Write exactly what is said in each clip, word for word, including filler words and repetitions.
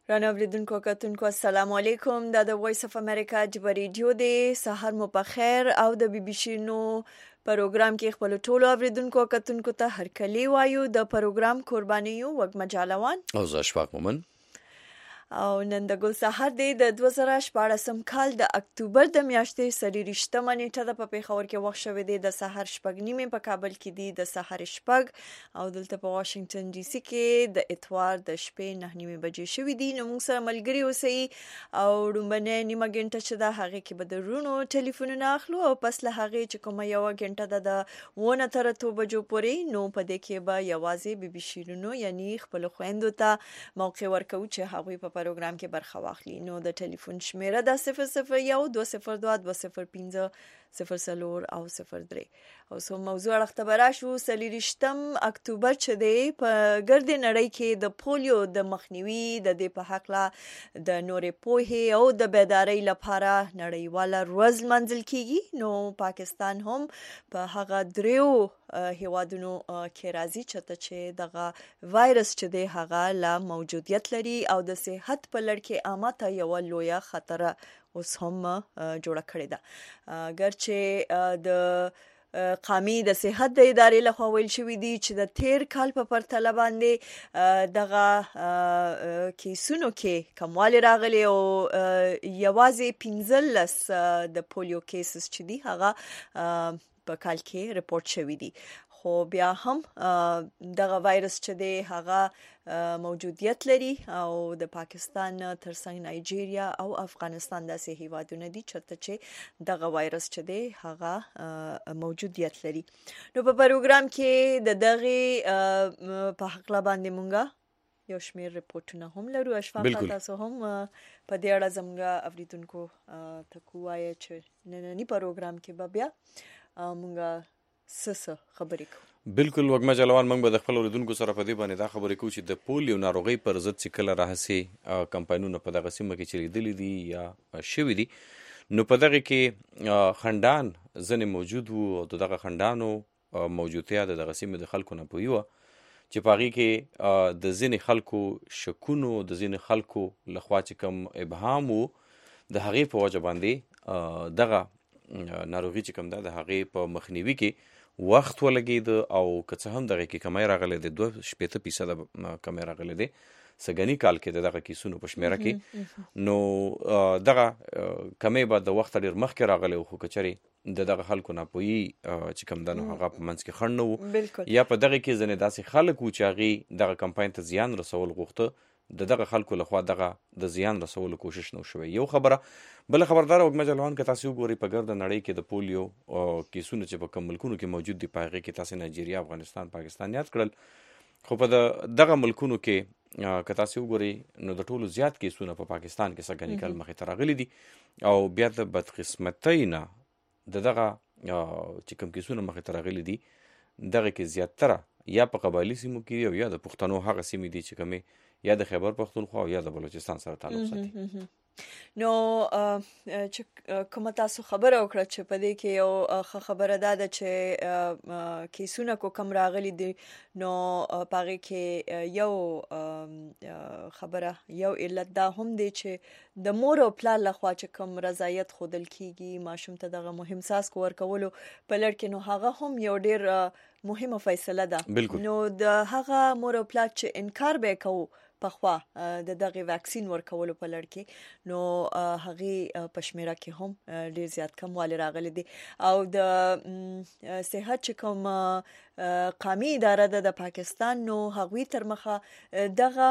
رانه اوریدونکو کتونکو السلام علیکم دا د وایس اف امریکا جبه ریډیو دی. سهار مو په خیر او د بي بي سي نو پروګرام کې خپل ټولو اوریدونکو کتونکو ته هرکلی وایو. د پروګرام قرباني یو وګ مجالوان او زه اشفاق مومن او نن د ګل سهار دی د دوه زره شپاړسم کال د اکتوبر د میاشتې څلورویشتمه نیټه د په پیښور کې وخت شوې دی د سهار شپږ نیمې، په کابل کې دی د سهار شپږ او دلته په واشنگټن ډي سي کې د اتوار د شپې نه نیمې بجې شوې دي. نو موږ سره ملګري اوسئ او ډومبنه نیمه ګنټه چې دا هغه کې به د رونو ټلیفونونه اخلو او پس له هغه چې کومه یو غنټه د ونه تر اتو بجو پورې نو په دې کې به یوازې بي بي سي رونو یعنی خپل خويندو ته موقع ورکو چې هغه په پروګرام کې برخه واخلي. نو د ټلیفون شمیره د صفر صفر یو دوه صفر دوه دوه صفر پنځه صفر صفر او صفر درې او سو موضوع اختبار شو څلورویشتم اکتوبر چې دی په ګرد نړۍ کې د پولیو د مخنیوي د دې په حق لا د نورې پوهې او د بیدارۍ لپاره نړیواله ورځ منځل کیږي. نو پاکستان هم په هغه دریو هیوادونو کې راځي چې دغه وایرس چې دی هغه لا موجودیت لري او د صحت په لړ کې عامه یو لویه خطر اوس هم جوړه کړې ده. ګرچې د قامي د صحت د ادارې لخوا ویل شوې دي چې د تیر کال په پرتله باندې دغه کیسونو کې کموالی راغلی او یوازې پنځلس د پولیو کیسز چې دي هغه په کال کې رپورت شوی دي. خو بیا هم دغه وایرس چې دی هغه موجودیت لري او د پاکستان ترڅنګ نایجیریا او افغانستان داسې هیوادونه دي چې دغه وایرس چې دی هغه موجودیت لري. نو په پروګرام کې د دغه په حق لا باندې مونږه یو شمیر رپورټونه هم لرو. اشفاق تاسو هم په دې اړه زموږ اوریدونکو ته کوی چې نننی پروګرام کې بیا مونږه سسه خبرې کوو. بالکل وګما جلوان موږ به د خپل اوریدونکو سره په دې باندې دا خبرې کوو چې د پولیو ناروغي پر ضد چې کله راهسي کمپاینونه په دغه سیمه کې چلیدلي دي یا شوي دي نو په دغه کې خندان ځنې موجود وو او دغه خندانو موجودتیا د دغه سیمې د خلکو نه پوي وه چې په هغې کې د ځینې خلکو شکونو د ځینې خلکو لخوا چې کوم ابهام وو د هغې په وجه باندې دغه ناروغي چې کوم ده د هغې په مخنیوي کې وخت ولګید او که څه هم دغه کې کمی راغلی دی دوه شپېته فیصده کمی راغلی دی سږني کال کې د دغه کیسونو په شمیره کې. نو دغه کمی به د وخت ډېر مخکې راغلی خو که چېرې د دغه خلکو ناپوهي چې کوم ده نو هغه په منځ کې خنډ نه وو یا په دغه کې ځینې داسې خلک وو چې هغې دغه کمپاین ته زیان رسول غوښته د دغه خلکو لخوا دغه د زیان رسولو کوشش نو شوی. یو خبره بل خبردار وګما جلوان که تاسو وګورئ په ګرد نړۍ کې د پولیو کیسونه چې په کوم ملکونو کې موجود دي په هغې کې تاسو نایجیریا افغانستان پاکستان یاد کړل خو په دغه ملکونو کې که تاسو وګورئ نو د ټولو زیات کیسونه په پاکستان کې سږني کال مخې ته راغلي دي او بیا د بدقسمتۍ نه د دغه چې کوم کیسونه مخې ته راغلي دي دغه کې زیاتره یا په قبایلي سیمو کې او یا د پښتنو هغه سیمې دي چې کومې یا د خیبر پختونخوا او یا د بلوچستان سره تعلق ساتي. نو چې کومه تاسو خبره وکړه چې په دې کې یو خبره ده چې کیسونه کو کم راغلي دي نو پاره کې یو خبره یو علت دا هم دی چې د مور او پلار لخوا چې کوم رضایت خودل کیږي ماشوم ته دغه مهم ساس کو ورکولو په لړ کې نو هغه هم یو ډیر مهمه فیصله ده. نو د هغه مور او پلار چې انکار به کوي پخوا د دغه ویکسین ورکولو په لړ کې نو هغه پښمیره کې هم ډیر زیات کموالی راغلی دي او د صحت چې کوم قامي اداره ده د پاکستان نو هغوی تر مخه دغه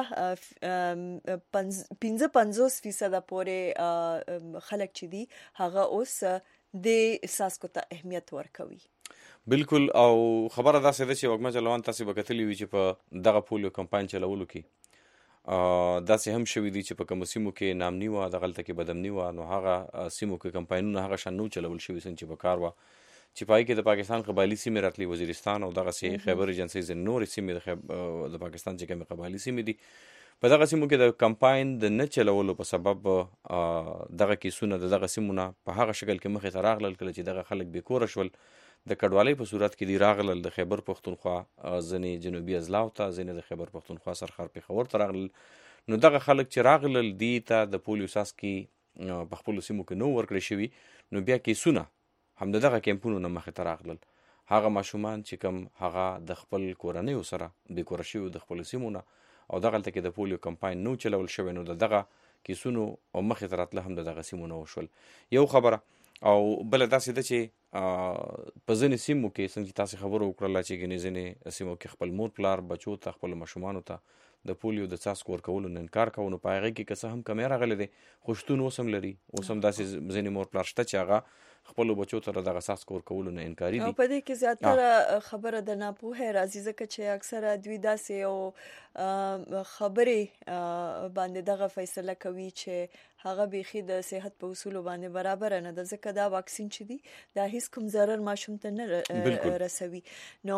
پنځه پنځوس فیصد پورې خلک چې دي هغه اوس د احساس کو ته اهمیت ورکوي. بالکل او خبره داسې ده چې وګما جلوان تاسو به کتلی وي چې په دغه پولیو کمپاین چلولو کې داسې هم شوي دي چې په کومو سیمو کې نامني وه دغلته کې بدامني وه نو هغه سیمو کې کمپاینونه هغه شان نو چلول شوي څنګه چې په کار وه چې په هغې کې د پاکستان قبایلي سیمې راتلي وزیرستان او دغسې خیبر ایجنسۍ ځینې نورې سیمې د پاکستان چې کومې قبایلي سیمې دي په دغه سیمو کې د کمپاین د نه چلولو په سبب دغه کیسونه د دغه سیمو نه په هغه شکل کې مخې ته راغلل کله چې دغه خلک بې کوره شول د کډوالۍ په صورت کې دی راغلل د خیبر پښتونخوا ځینې جنوبي اضلاع ته، ځینې د خیبر پښتونخوا سرخار پېښور ته راغلل. نو دغه خلک چې راغلل دی ته د پولیو څاڅکي په خپلو سیمو کې نو ورکړی شوي، نو بیا کیسونه هم د دغه کیمپونو نه مخې ته راغلل. هغه ماشومان چې کوم هغه د خپل کورنیو سره بېکوره شوي د خپلو سیمو نه او دغلته کې د پولیو کمپاین نو چلول شوی، نو د دغه کیسونو او مخې ته راتله هم د دغه سیمو نه وشول. یو خبره او بله داسې ده چې په ځینې سیمو کې څنګه چې تاسې خبره وکړله چې ګنې ځینې سیمو کې خپل مور پلار بچو ته خپلو ماشومانو ته د پولیو د څاڅکو ورکولو نه انکار کوو، نو په هغې کې که څه هم کمی راغلی دی خو شتون اوس هم لري. اوس هم داسې ځینې مور پلار شته چې هغه خپلو بچو ته د دغه څاڅکو ورکولو نه انکاري دي. او په دې کې زیاتره خبره د ناپوهۍ راځي، ځکه چې اکثره دوی داسې یو خبرې باندې دغه فیصله کوي چې هغه بیخي د صحت په اصولو باندې برابر نه ده، ځکه دا واکسین چې دی دا هیڅ کوم ضرر ماشوم ته نه رسوي. نو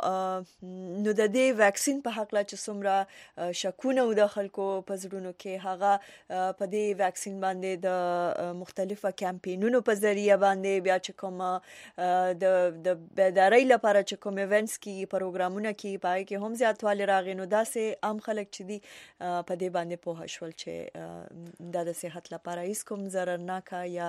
نو د دې واکسین په حق لا چې څومره شکونه و د خلکو په زړونو کې، هغه په دې واکسین باندې د مختلفه کمپینونو په ذریعه باندې بیا چې کوم د د بیدارۍ لپاره چې کوم ایونټس کې پروګرامونه کې پای کې هم زیاتوالی راغی، نو داسې عام خلک چې دی په دې باندې پوه شول چې دا د صحت لپاره هیڅ کوم ضررناک یا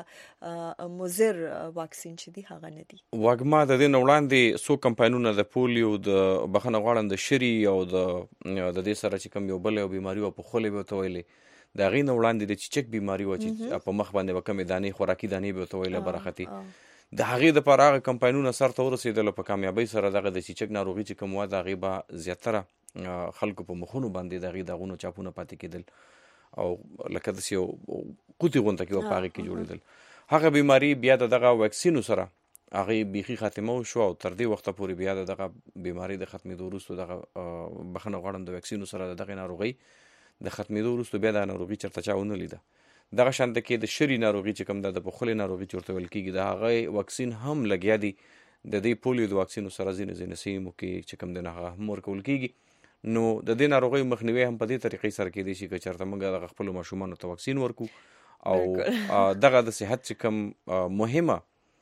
مضر واکسین چې دی هغه نه دی. واګما د دې نه وړاندې څو کمپاینونه د پولیو د بخښنه غواړم د شري او د د دې سره چې کوم یو بل یو بیماري وه په خولې به ورته ویلې، د هغې نه وړاندې د چیچک بیماري وه چې په مخ باندې به کمې دانې خوراکي دانې به ورته ویله برختې، د هغې دپاره هغه کمپاینونه سر ته ورسېدله په کامیابۍ سره. دغه د چیچک ناروغي چې کوم وه د هغې به زیاتره خلکو په مخونو باندې د هغې داغونو چاپونه پاتې کېدل او لکه داسې یو قوطي غونته کې به په هغې کې جوړېدل. هغه بیماري بیا د دغه واکسینو سره هغې بیخي خاتمه وشوه او تر دې وخته پورې بیا د دغه بیماري د ختمېدو وروستو دغه بخښنه غواړم د واکسینو سره د دغې ناروغۍ د ختمېدو وروستو بیا دا ناروغي چېرته چا ونه لیده. دغه شانته کې د شري ناروغي چې کوم ده د پخولې ناروغي چې ورته ویل کېږي، د هغې واکسین هم لګیا دي. د دې پولیو د واکسینو سره ځینې ځینې سیمو کې چې کوم دی نه هغه هم ورکول کېږي. نو د دې ناروغیو مخنیوی هم په دې طریقې سره کېدی شي که چېرته موږ دغه خپلو ماشومانو ته واکسین ورکو او دغه د صحت چې کوم مهمه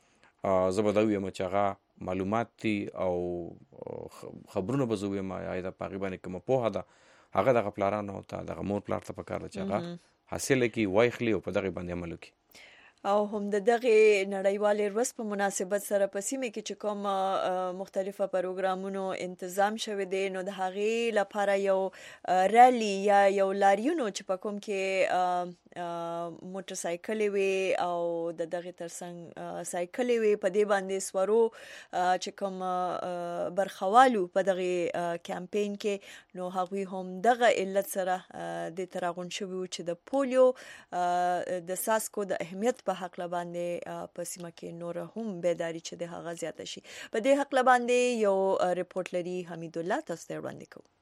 زه به دا ویم چې هغه معلومات دي او خبرونه به زه ویم یا د په هغې باندې کومه پوهه ده هغه دغه پلارانو ته دغه مور پلار ته پکار ده چې هغه حاصله کړي، واخلي او په دغې باندې عمل وکړي. او هم د دغې نړیوالې ورځ په مناسبت سره په سیمه کې چې کوم مختلفه پروګرامونو انتظام شوی دی، نو د هغې لپاره یو ریلی یا یو لاریونو چې په کوم کې موټر سایکلې وي او د دغې ترڅنګ سایکلې وي، په دې باندې سورو چې کوم برخوالو په دغې کمپین کې، نو هغوی هم دغه علت سره دې ته راغونډ شوي وو چې د پولیو د څاڅکو د اهمیت په حق باندې په سیمه کې نور هم بیداری چې د هغه زیاته شي. په دې حق باندې یو ریپورت لري حمید الله، تاسو ته وړاندې کوو.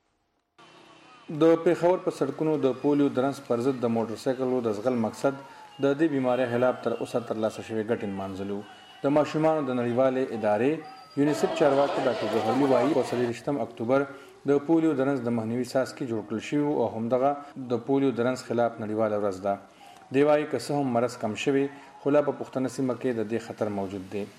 د پېښور په سړکونو د پولیو درنس پر ضد د موټر سایکلو د ځغل مقصد د دې بیمارۍ خلاف تر اوسه ترلاسه شوی ګټې نمانځلو. د ماشومانو د نړیوالې ادارې یونیسف چارواکي ډاکټر ظهري وایي په څلېرویشتم اکتوبر د پولیو درنس د مخنیوي څاڅکي جوړ کړل شوي او همدغه د پولیو درنس خلاف نړیواله ورځ ده. دی وایي که څه هم مرض کم شوی خو لا په پښتنه سیمه کې د دې خطر موجود دی.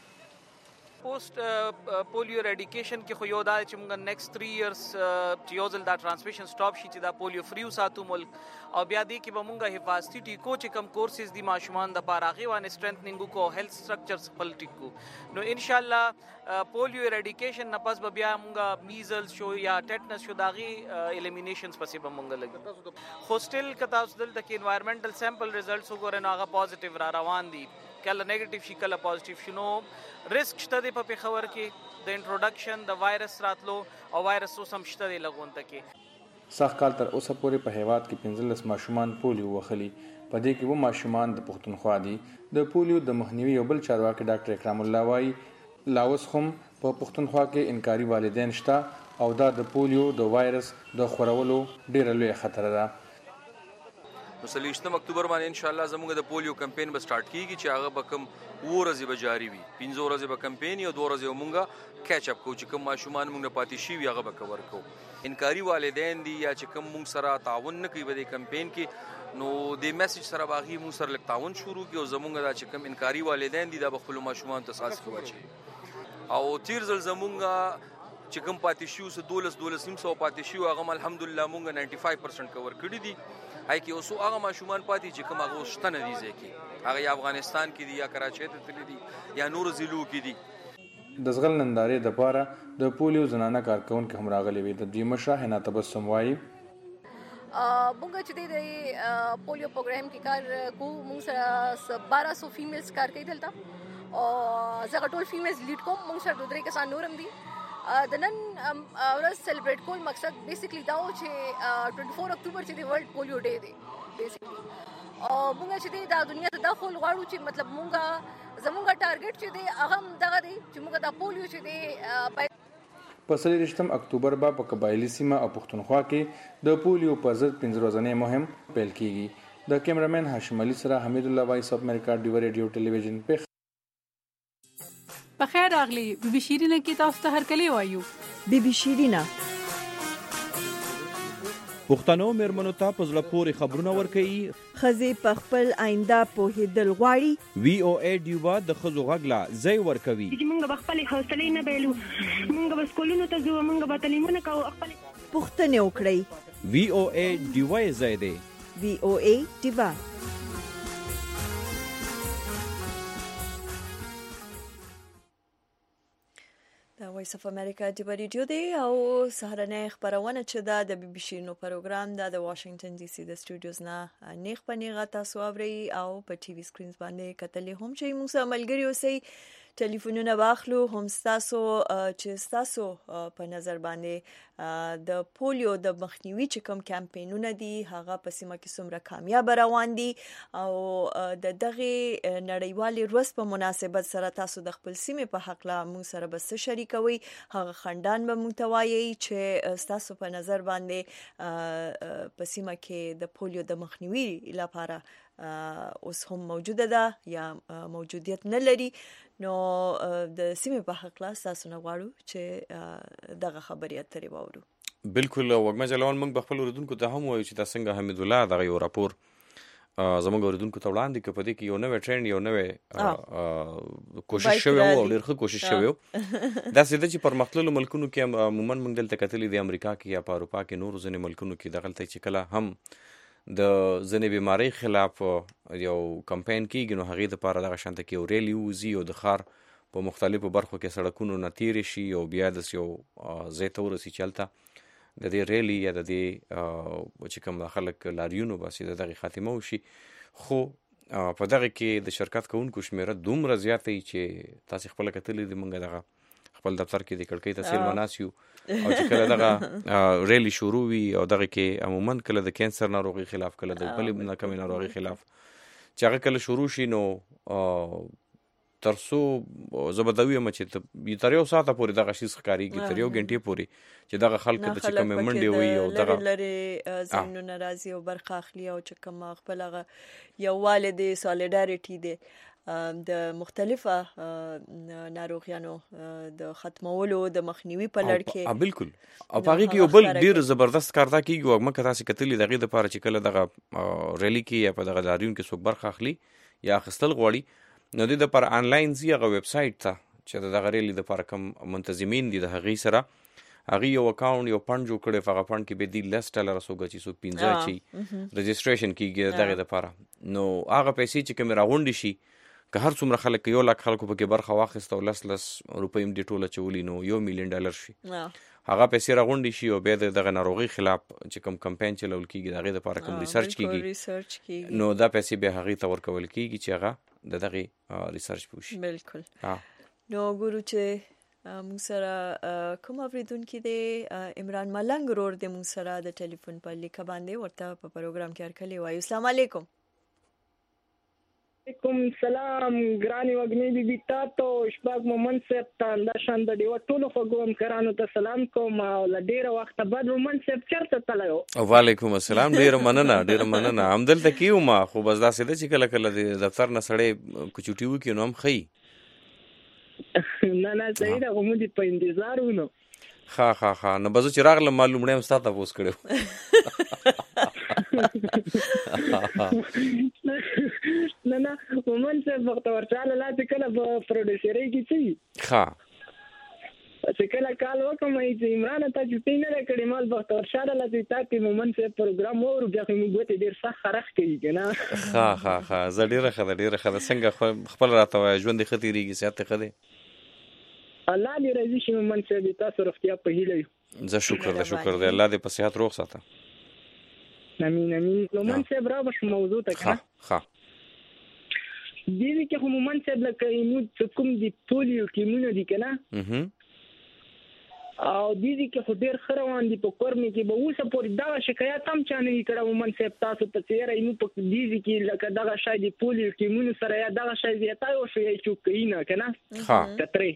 پوسټ پولیو اریډیکیشن کې خو یو دا چې موږ نیکسټ تھری ایئرز چې یو ځل دا ټرانسمیشن سټاپ شي چې دا پولیو فری وساتو ملک، او بیا دې کې به موږ حفاظتي ټیکو چې کم کورسز دي ماشومان دپاره هغې باندې سټرنتنینګ وکړو او هیلث سټرکچرز خپل ټیک کړو. نو انشاءالله پولیو اریډیکیشن نه پس به بیا موږ میزلز شو یا ټیټنس شو د هغې ایلیمینیشنز پسې به موږ لګو. خو سټل که تاسو دلته کې انوایرمنټل سیمپل ریزلټس وګورئ نو هغه پازیټیو را روان دي، کله نیگیټیو شي کله پازیټیو شي. نو ریسک شته دی په پېښور کې د انټروډکشن د وایرس راتلو او وایرس اوس هم شته دی لغونته کې. سږ کال تر اوسه پورې په هیواد کې پنځلس ماشومان پولیو وخلي، په دې کې اووه ماشومان د پښتونخوا دي. د پولیو د مخنیوي یو بل چارواکي ډاکټر اکرام الله وایي لا اوس هم په پښتونخوا کې انکاري والدین شته او دا د پولیو د وایرس د خورولو ډېره لویه خطره ده. نو څلېرویشتم اکتوبر باندې انشاءالله زموږ د پولیو کمپین به سټارټ کیږي چې هغه به کوم اووه ورځې به جاري وي. پنځه ورځې به کمپین او دوه ورځې به موږ کیچ اپ کوو چې کوم ماشومان موږ نه پاتې شوي هغه به کور کوو. انکاري والدین دي یا چې کوم موږ سره تعاون نه کوي په دې کمپین کې، نو د میسج سره به هغې موږ سره لږ تعاون شروع کړي او زموږ دا چې کوم انکاري والدین دي دا به خپلو ماشومانو ته څاڅکي واچوي. او تیر ځل زمونږ چې کوم پاتې شو سه دولس دولس نیم سو پاتې شو هغه الحمدلله مونږ نایمټي فایو پرسنټ کور کړی دي. هاي کې اوسو هغه ماشومان پاتې چې کوم هغه شته نه دي ځکه هغه یا افغانستان کې دي یا کراچۍ ته تللي دي یا نور ضلعو کې دي. د زغل نندارې د پاره د پولیو زنانه کارکونکو هم راغلي وي. د دوی مشره حنا تبسم وایي مونږ چې د پولیو پروګرام کې کار کو مونږ سره بارہ سو فیمیلز کار کوي دلته او زه ټول فیمیلز لیډ کوم. مونږ سره دوه درې کسان نورم دي. د نن ورځ سیلیبریټ کول مقصد بیسیکلی دا و چې ټوئنټي فور اکتوبر چې د ورلد پولیو ډے دی بیسیکلی او مونږ چې دا دنیا ته دا خول غواړو چې مطلب مونږ زمونږ ټارګټ چې دی هغه دغه دی چې مونږ دا پولیو چې دی په څلوېښتم اکتوبر به په قبایلي سیمه او پښتونخوا کې د پولیو پر ضد پنځه ورځنی مهم پیل کیږي. د کیمرامین هاشم علي سره حمید الله وایس اف امریکا ډیو ریډیو ټلویزیون په بخیر راغلی. بی بی شیرینه کې تاسو ته هر کلی وایو. بی بی شیرینه پښتنو مېرمنو ته په زړه پورې خبرونه ورکوي. ښځې په خپل آینده پوهېدل غواړي. وی او ای ډیوبا د ښځو غږ لا ځای ورکوي. چې موږ به خپلې حوصلې نه بایلو، موږ به سکولونو ته ځو، موږ به تعلیمونه کوو، خپلې پوښتنې وکړئ. وی او ای ډیوبا یې ځای دی. وی او ای ډیوبا د وایس اف امریکا د ریډیو دی او سهارنۍ خبرونه چې دا د بي بي سي نو پروګرام دا د واشنگټن ډي سي د سټوډیوز نه نیغ په نیغه تاسو اورئ او په ټي وي سکرینز باندې کتلې هم چې موږ سره ملګري اوسئ. ټلیفونونه واخلو هم تاسو چې تاسو په نظر باندې د پولیو د مخنیوي چې کوم کمپاینونه دي هغه په سیمه کې څومره کامیاب روان دي او د دغه نړیوالې ورځ په مناسبت سره تاسو د خپل سیمې په حق لا موږ سره بس شریکوي. هغه خندان به متوایي چې تاسو په نظر باندې په سیمه کې د پولیو د مخنیوي لپاره اوس هم موجوده ده یا موجودیت نه لري. نو د سیمې په حق لا تاسو نه غواړو چې دغه خبرې اترې واورو. بالکل وګما جلوان موږ بخپل اوریدونکو ته هم وایو چې تاسو څنګه حمید الله دغه یو راپور زموږ اوریدونکو ته وړاندې کړ. په دې کې یو نوې ټرند یو نوې کوشش شوی او ډېر ښه کوشش شوی. دا سیده چې پرمختللو ملکونو کې عموما موږ دلته کتلې د امریکا کې یا په اروپا کې نورو ځینې ملکونو کې دغلته چې کله هم د ځینې بیماری خلاف یو کمپاین کیږي نو هغې دپاره دغه شانته کې یو ریلی ووځي او د ښار په مختلفو برخو کې سړکونو نه تېرې شي او بیا داسې یو ځای ته ورسي چې هلته د دې ریلی یا د دې چې کوم خلک لاریون وباسي د دغې خاتمه وشي. خو په دغه کې د شرکت کوونکو شمېره دومره زیاته وي چې تاسې خپله کتلې دي موږ دغه خپل دفتر کې د کړکۍ ته سیل مناس یو او چې کله دغه ریلی شروع وي او دغه کې عموما کله د کینسر ناروغي خلاف کله د بلې ناکامې ناروغي خلاف چې هغه کله شروع شي نو تر څو زه به دا ویم چې تر یو ساعته پورې دغه شیز ښکارېږي تر یو غنټې پورې چې دغه خلک د چې کومې منډې وي او دغه لرې ځایونو راځي او برخه اخلي او چې کوم خپل هغه یووالی دی سالیډاریټي دی د مختلفه ناروغیانو د ختمولو د مخنیوي په لړ کې. بالکل او په هغې کې یو بل ډېر زبردست کار دا کېږي او موږ تاسې کتلي د هغې دپاره چې کله دغه ریلي کې یا په دغه لاریون کې څوک برخه اخلي یا اخیستل غواړي نو دې دپاره آنلاین ځي هغه ویب سایټ ته چې د دغه ریلي دپاره کوم منتظمین دي د هغې سره هغې یو اکاونټ یو فنډ جوړ کړی په هغه فنډ کې به دي لس ډالره څوک چې څوک پنځه اچوي رجسټریشن کېږي د دغې دپاره نو هغه پیسې چې کومې راغونډې شي که هر څومره خلک یو لاک خلکو پکې برخه واخیسته او لس لس روپۍ هم دې ټوله چولي نو یو میلیون ډالر شي هغه پیسې راغونډې شي او بیا د دغه ناروغۍ خلاف چې کوم کمپاین چلول کېږي د هغې دپاره کوم ریسرچ کېږي نو دا پیسې بیا هغې ته ورکول کېږي چې هغه د دغې ریسرچ پې وشي. بالکل. نو ګورو چې موږ سره کوم اورېدونکي دی عمران ملنګ ورور دی موږ سره د ټلیفون په لیکه باندې ورته په پروګرام کې هرکلی وایو. السلام علیکم. علیکم سلام ګرانی وګنی بي بي تاسو شپږ مومن صاحب ته دا شان د دیو ټولو خوګوم کرانو ته سلام کوم او لډیره وخت بعد مومن صاحب چرته تلایو. وعلیکم السلام ډیره مننه ډیره مننه همدلته کیو ما خو بس دا سده چې کله کله د دفتر نه سړی کوچوټي وکي نو هم خي نه نه صحیح ده کوم دي په انتظار ونو ها ها ها نو بزو چې راغله معلوم نه مستا تاسو کړو نه نه مومن صاحب وخت ورچاله لا چې کله په پروډوسرۍ کې چي ها چې کله کال وکم چې عمران ته چې نه کړې مال وخت ورشاله لته تاکي مومن سه پروګرام اور بیا موږ ته ډیر سخت خرخ کوي کنه. ها ها ها زه ډیره خده ډیره خده څنګه خپل راته ژوند خطرېږي سیاست خده الله دې راضي شي مومن سه دې تاسو رختیا په هیله. زه شکر دې شکر دې الله دې په صحت روغ ساته. امين امين. مومن سه برابر موضوع ته کنه. ها دې کې مومن سه لکه نو کوم دي پولیو کې مونږ دي کنه او دې دې کې خو ډېر خروان دي په کورمي کې به اوسه پورې دا شکایت هم چا نه کړه مومن صاحب تاسو ته چیرې نو په دې دې کې لکه دا شاید د پولیو کې مونږ سره یا دا شاید زیاته او شی چې کینا کنه ها کترې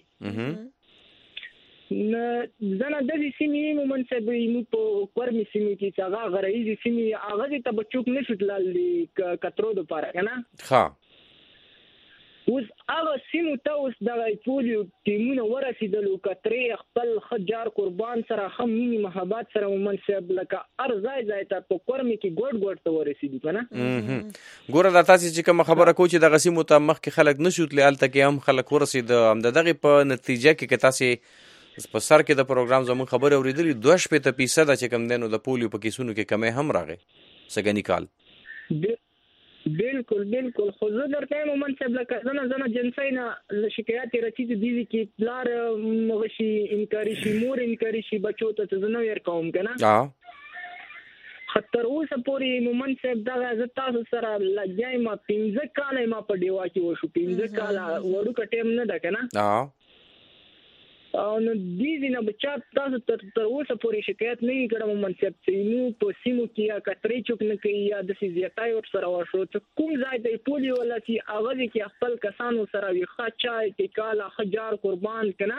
نه زنه د دې سیمې مومن صاحب نو په کورمي سیمې کې چې هغه غریزي سیمې هغه ته بچوک نشو تلل کترو د پاره کنه. ها اوس هغه سیمو ته اوس د پولیو ټیمونه ورسېدلو کترې خپل خجار قربان سره هم مینی محبت سره مومن صاحب لکه ار ځای ځای ته په کورمي کې ګډ ګډ ته ورسېدو کنه. ګوره دا تاسو چې کوم خبره کوي چې د غسیمو ته مخ کې خلک نشوت لال ته کې هم خلک ورسېد هم دغه په نتیجه کې کې تاسو په سر کې د پروګرام زمون خبره اوریدلې دوه شپږ فیصد چې کم دینو د پولیو په کیسونو کې کمې هم راغې سګنی کال. بالکل بالکل خو زه درته مومن صاحب لکه زنه زنه جنسي نه شکایت رسیدي دي کې پلار مغشي انکاري شي مور انکاري شي بچو ته زنه ور کوم کنه. خطر اوسه پورې مومن صاحب دا ز تاسو سره لګای ما پنځه کال ما په دیوا کې وشو پنځه کال وړو کټیم نه ده کنه. او نو دې دې نه بچا تاسو تر تر اوسه پورې شکایت نه کړم مومن صاحب چې نو په سیمو کې یا کترې چوک نه کوي یا د سیزیاتای ور سره وشو ته کوم ځای ته پولیو ولا چې اواز کې خپل کسانو سره وي خاچای کې کاله خجار قربان کنه.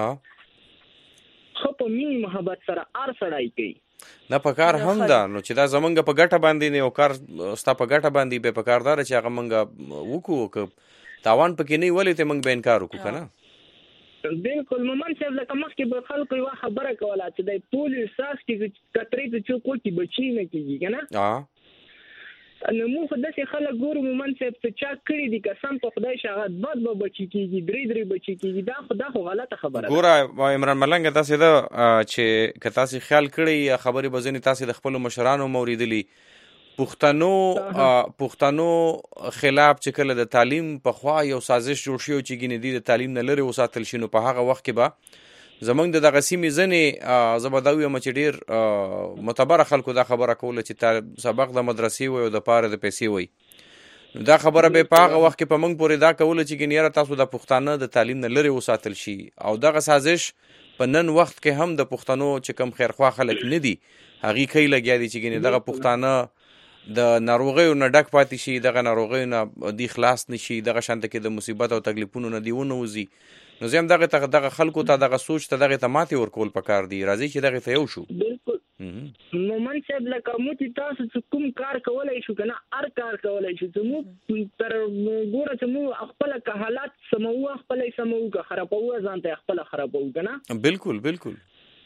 خو په مینی محبت سره ار سړای کوي نه پکار هم ده نو چې دا زمونږ په ګټه باندې نه او کار ستا په ګټه باندې به پکاردار چې هغه مونږ وکړو تاوان پکې نه ولې ته مونږ به انکار وکړو کنه. بالکل مومن صاحب لکه مخکې به خلکو یو خبره کوله چې د پولیس ساس کې کترې ته چوکو کې بچی نه کیږي کنه. اه نو موږ داسې خلک ګورو مومن صاحب چې چا کړی دي قسم په خدای شهادت بعد به بچی کیږي درې درې بچی کیږي دا خدا خو غلطه خبره ده. ګوره عمران ملنګ تاسو دا چې که تاسو خیال کړی خبرې بزنی تاسو د خپل مشرانو موریدلی پښتنو پښتنو خلاف چې کله د تعلیم په خوا یو سازش جوړ شو چې ګینې د تعلیم نه لري وساتل شنو په هغه وخت کې به زمونږ د دغه سیمې ځنې زبداوی مچ ډیر معتبر خلکو دا خبره کوله چې سبق د مدرسې وي او د پاره د پیسې وي دا خبره به په هغه وخت کې په موږ پورې دا کوله چې ګینې تاسو د پښتانه د تعلیم نه لري وساتل شي او دغه سازش په نن وخت کې هم د پښتنو چې کم خیرخوا خلک نه دي هغه کوي لګیا دي چې ګینې دغه پښتانه د ناروغیو نه ډک پاتې شي دغه ناروغیو نه دی خلاص نشي دغه شانته کې د مصیبت او تکلیفونو نه دیونه وزي نو زم دغه ته دغه خلکو ته دغه سوچ ته دغه تماتي ورکول پکار دی راځي چې دغه ته یو شو. بالکل مومن صاحب لکه مو چې تاسو کوم کار کولای شو کنه هر کار کولای شو چې مو تر ګوره چې مو خپل که حالات سمو خپل سمو که خرابو ځان ته خپل خرابو کنه. بالکل بالکل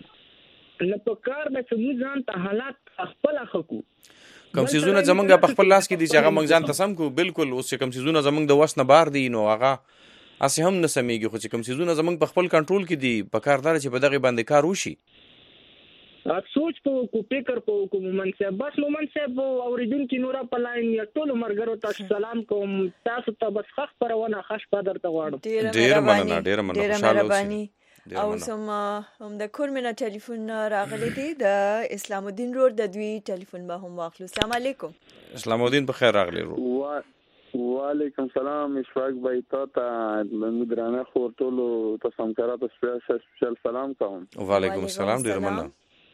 نه په کار به چې مو ځان ته حالات خپل حقو کم سيزونه زمونږ په خپل لاس کې دي چې هغه موږ ځان ته سم کو بالکل اوس چې کم سيزونه زمونږ د وس نه بار دي نو هغه اسی هم نه سمېږي خو چې کم سيزونه زمونږ په خپل کنټرول کې دي په کاردار چې په دغه باندې کار وشي سوچ په کو فکر په کو مومن صاحب بس مومن صاحب اوریدونکو نورا په لاین یا ټول مرګرو تاسو سلام کوم تاسو ته بس خخ پرونه خش پدر ته غواړم ډیر مننه ډیر مننه خوشاله اوسئ. او سم هم د کورمنه ټلیفون راغلی دی د اسلام الدین رور د دوی ټلیفون به هم واخلو. السلام علیکم. اسلام الدین بخیر راغلی رور. وعلیکم سلام اشفاق بھائی تا ته مدرانه خور ټولو تاسو سره سپیشل سلام کوم. وعلیکم السلام ډیر مننه.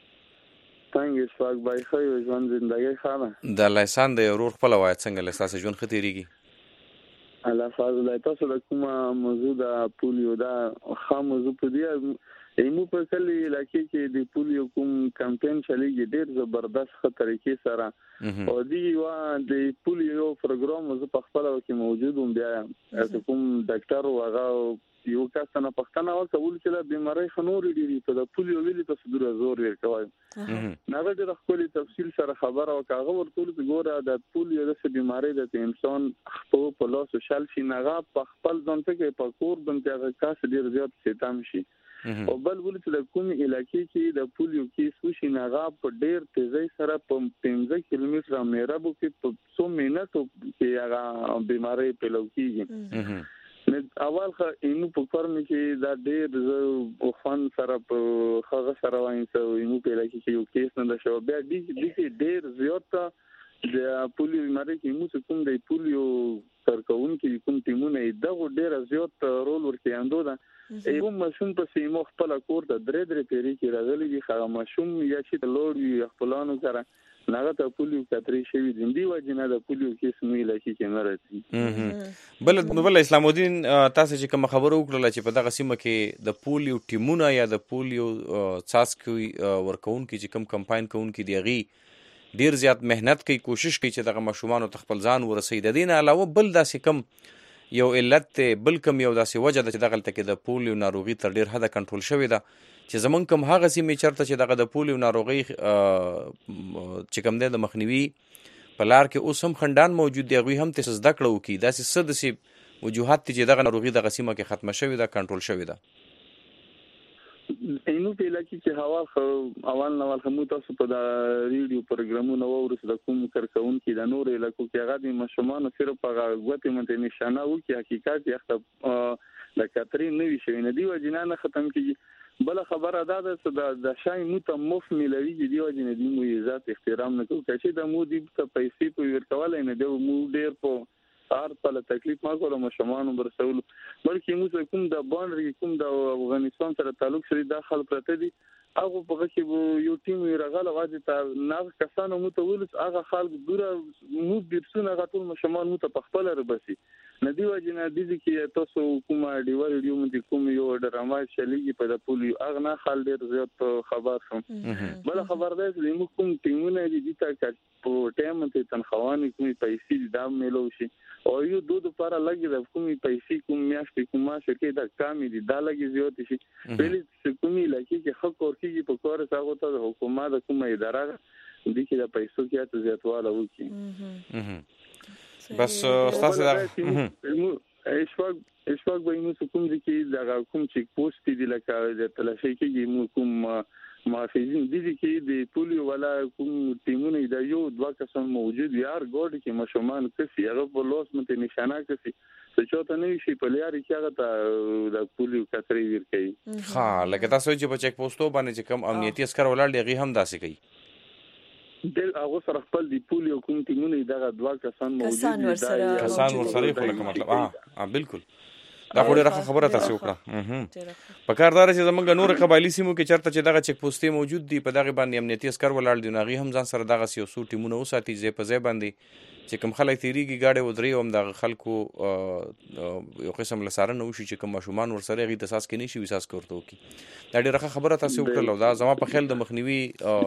څنګه اشفاق بھائی خو ژوند ژوندۍ ښه د لایسان د رور خپل وای څنګه لساسه ژوند خطرېږي الله فضل تاسو د کومه موضوع د پولیو دا خام موضوع په دی ایمو په کلی علاقې کې د پولیو کوم کمپاین چلیږي ډېر زبردست خطرې سره او دی وا د پولیو پروګرام زه په خپل کې موجود وم بیا کوم ډاکټر وغه یو کس نه پښتنه وکول چې د بیماری خنور ډیری په د پولیو ویلي تاسو ډیر زور ور کوي نه غواړي د خپل تفصیل سره خبره او کاغه ورته ګوره د پولیو د بیماری د انسان خپل په لاس شل شي نه په خپل ځان ته کې په کور باندې هغه کاس ډیر زیات سیتام شي او بل ول چې د کوم علاقې کې د پولیو کیس وشي ناغه په ډیر تیزی سره په پنځه کیلومتره میرابو کې په څو منټو کې هغه بیماری پیلو کیږي اول خو اینو په فرم کې دا ډیر خوان سره په هغه سره وایي چې اینو په علاقې کې یو کیس نه شو بیا دې ډیر زیات د پولیو بیماری کې مو کوم د پولیو ترکون کې کوم ټیمونه دغه ډیر زیات رول ورکیاندو دا یو ماشوم په سیمو خپل کور ته درې درې پیری کې راغلي دي خو ماشوم یا چې لوړ وي خپلانو سره ناغه ته پولیو کتري شوی دی وجنه د پولیو کیس نو علاقې کې نه راځي بل بل اسلام الدین تاسو چې کوم خبرو وکړه چې په دغه سیمه کې د پولیو ټیمونه یا د پولیو څاسکوي ورکون کې چې کوم کمپاین کوون کې دیغي ډیر زیات مهنت کوي کوشش کوي چې دغه ماشومان ته خپل ځان ورسوي د دین علاوه بل داسې کم یو علت بل کم یو داسې وجه ده چې دغه تل کې د پولیو ناروغي تر ډیر حد کنټرول شوی ده چې زمون کوم هغه سیمه چرته چې دغه د پولیو ناروغي چې کوم ده د مخنیوي په لار کې اوس هم خندان موجود دی غوي هم تاسو زده کړو کی داسې صد سي وجوهات چې دغه ناروغي دغه سیمه کې ختمه شوی ده کنټرول شوی ده اینو په لکه چې هوا خو اول نو هم تاسو په د ریډیو پروګرامونو ورسره د کوم کارکون کې د نور علاقو کې هغه د مشمانو صرف هغه غوته منته نشانه وو کې حقیقت یخت د کاترین نوې شوی نه دی وجنانه ختم کیږي بل خبره ده چې د شای مو ته مف ملوي دی وجنه دی مو عزت احترام نه کوي چې د مو دی په پیسې په ورکول نه دی مو ډیر په هر په تکلیف ما کوله مشمانو برسول بلکې موږ کوم د باندې کوم د افغانستان سره تعلق شری داخل پرته دي هغه په کې یو ټیم راغله واځي ته ناغ کسانو متولس هغه خلک ګوره مو بیرسونه غټول مشمان مو ته خپل ربسي ندی وجنه دي چې تاسو کومه ډیوال ډیو مې کوم یو ډرامه شلیږي په د پولیو هغه نه خل ډیر زیات خبر شوم بل خبر ده چې موږ کوم ټیمونه دي چې په ټیم ته تنخواني کومي پیسې دا ملو شي او یو دوه لپاره لګي د کومي پیسې کوم میاشتې کومه شکې د کامې دي دا لګي زیات شي بلې کومي لکه چې حق ورکیږي په کور سره ته د حکومت کومه اداره دي چې د پیسو کې ته زیاتواله وکړي بس تاسو دا اشفاق اشفاق به موږ کوم دي چې دا کوم چې پوسټ دي لکه د تلاشي کې موږ کوم محافظین دي چې د پولیو ولا کوم ټیمونه د یو دوا کسان موجود یار ګوډ کې مشمان کسي هغه په لوس مته نشانه کسي څه چوته نه شي په لاري کې هغه ته د پولیو کتري ور کوي ها لکه تاسو چې په چک پوسټو باندې چې کوم امنیتي اسکر ولاړ دی هم داسې کوي دل هغه سره خپل د پولیو کوم ټیمونه دغه دوا کسان موجود دي کسان ورسره خو لکه مطلب ها بالکل دا خو ډیره خبره تاسو وکړه په کاردار چې زمونږ نور قبایلی سیمو کې چرته چې دغه چک پوسټي موجود دي په دغه باندې امنیتي اسکر ولاړ دي ناغي هم ځان سره دغه سیاسو ټیمونه وساتي چې په ځای باندې چې کوم خلک تیریږي گاډي ودري هم دغه خلکو یو قسم لساره نه وشي چې کوم ماشومان ورسره غي د اساس کې نشي وساس کوته کی دا ډیره خبره تاسو وکړه دا زما په خیال د مخنیوي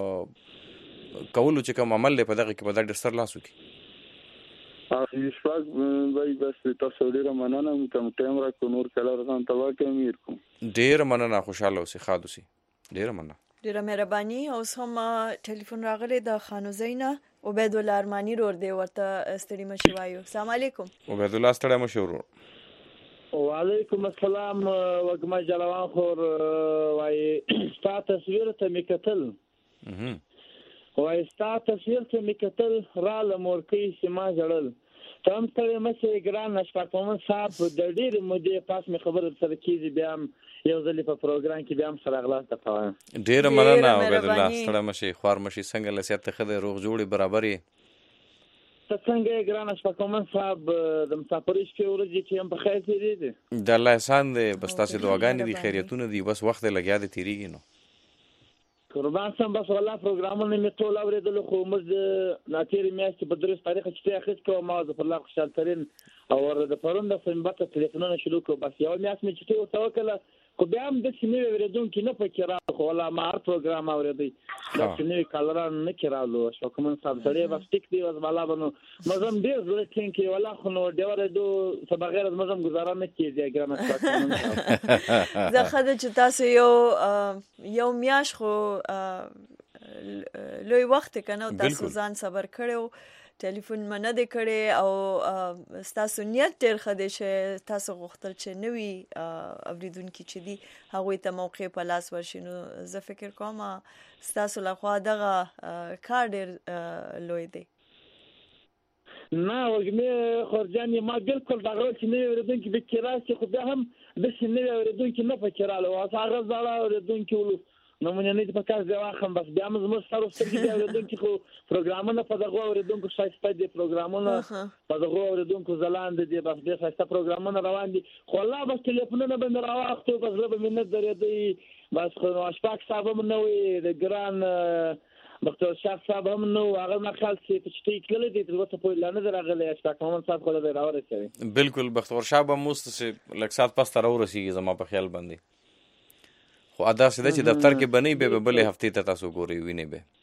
کولو چې کوم عمل په دغه کې په ډیر سر لاسو کی اشفاق وای بس تاسو ډیره مننه کوم ټیم را کو نور کله ځان ته واکه امیر کوم ډیره مننه خوشاله اوسې خادو سي ډیره مننه ډیره مهرباني اوس هم ټلیفون راغلی د خانو زینا عبید الله ارمانی رور دی ورته ستړي مشي وایو السلام علیکم عبید الله ستړي مشي ورور وعلیکم السلام وګما جلوان خور وای ستا تصویر ته میکتل وای ستا تصویر ته میکتل را لمورکی سما جړل تم ته مې ګران نشپاتوم صاحب د ډېر مودې پاس مې خبر سره کیږي بیا یو ځلې په پروګرام کې بیا هم سره غلاس ته پاوه ډېر مننه عبید الله ستړي مشي خور مشي څنګه لسیات خدای روغ جوړي برابرې ته څنګه ګران نشپاتوم صاحب د مسافرۍ کې ورځي چې هم په خیر کې دي د الله احسان دی بس تاسو دعاګانې دي خیریتونه دي بس وخت لګیا دي تیریږي نو قربان سم بس والله پروګرامونه مې ټول اوریدل خو موږ ناتیر میاشتې په درس تاریخ چې اخیست کوم ما د الله خوشحال ترين او د پروند د سنبته ټلیفونونه شروع کو بس یو میاشت مې چې ته توکل خو بیا هم د سیمې ورېدون کې نه پکې را خو والله ما هر پروګرام اوریدي د سیمې کالران نه کړهلو شو کوم صاحب سره بس ټیک دی واز بالا بنو مزم ډیر زړه ټینګي والله خو نو ډیوره دو سبغیر مزم گزاره نه کیږي ګرامه زه خدای چې تاسو یو یو میاش خو لوی وخت کنه تاسو ځان صبر کړو ټلیفون منه دی کړی او ستاسو نیت ډېر ښه دی چې تاسو غوښتل چې نوي اورېدونکي چې دي هغوی ته موقع په لاس ورشي. نو زه فکر کوم ستاسو لخوا دغه کار ډېر لوی دی. نه وګمې خورجان ما بالکل دغه چې نوي اورېدونکي به کې راشي خو بیا هم داسې نوي اورېدونکي نه پکې راغله او هغه زاړه اورېدونکي ولو نمونه نه دي په کار دی واخم بس بیا موږ زموږ سره سترګې دی اورېدونکي خو پروګرامونه په دغه اورېدونکو ښایسته دي پروګرامونه په دغه اورېدونکو ځلاند دي بس ډېر ښایسته پروګرامونه روان دي خو الله بس ټلیفونونه به مې راواخلو بس زړه به مې نه درېدی بس خو اشفاق صاحب هم نه وي د ګران بختیار شاه صاحب هم نو هغه مخال چې په چټي کله دي تر وته په لانه راغلی اشفاق محمد صاحب خو له راورسوي. بالکل بختیار شاه به موست چې لک سات پس تر ورسیږي زما په خیال باندې خو ادا سده چې دفتر کې بنئ به بلې هفتې ته تاسو ګورئ وینئ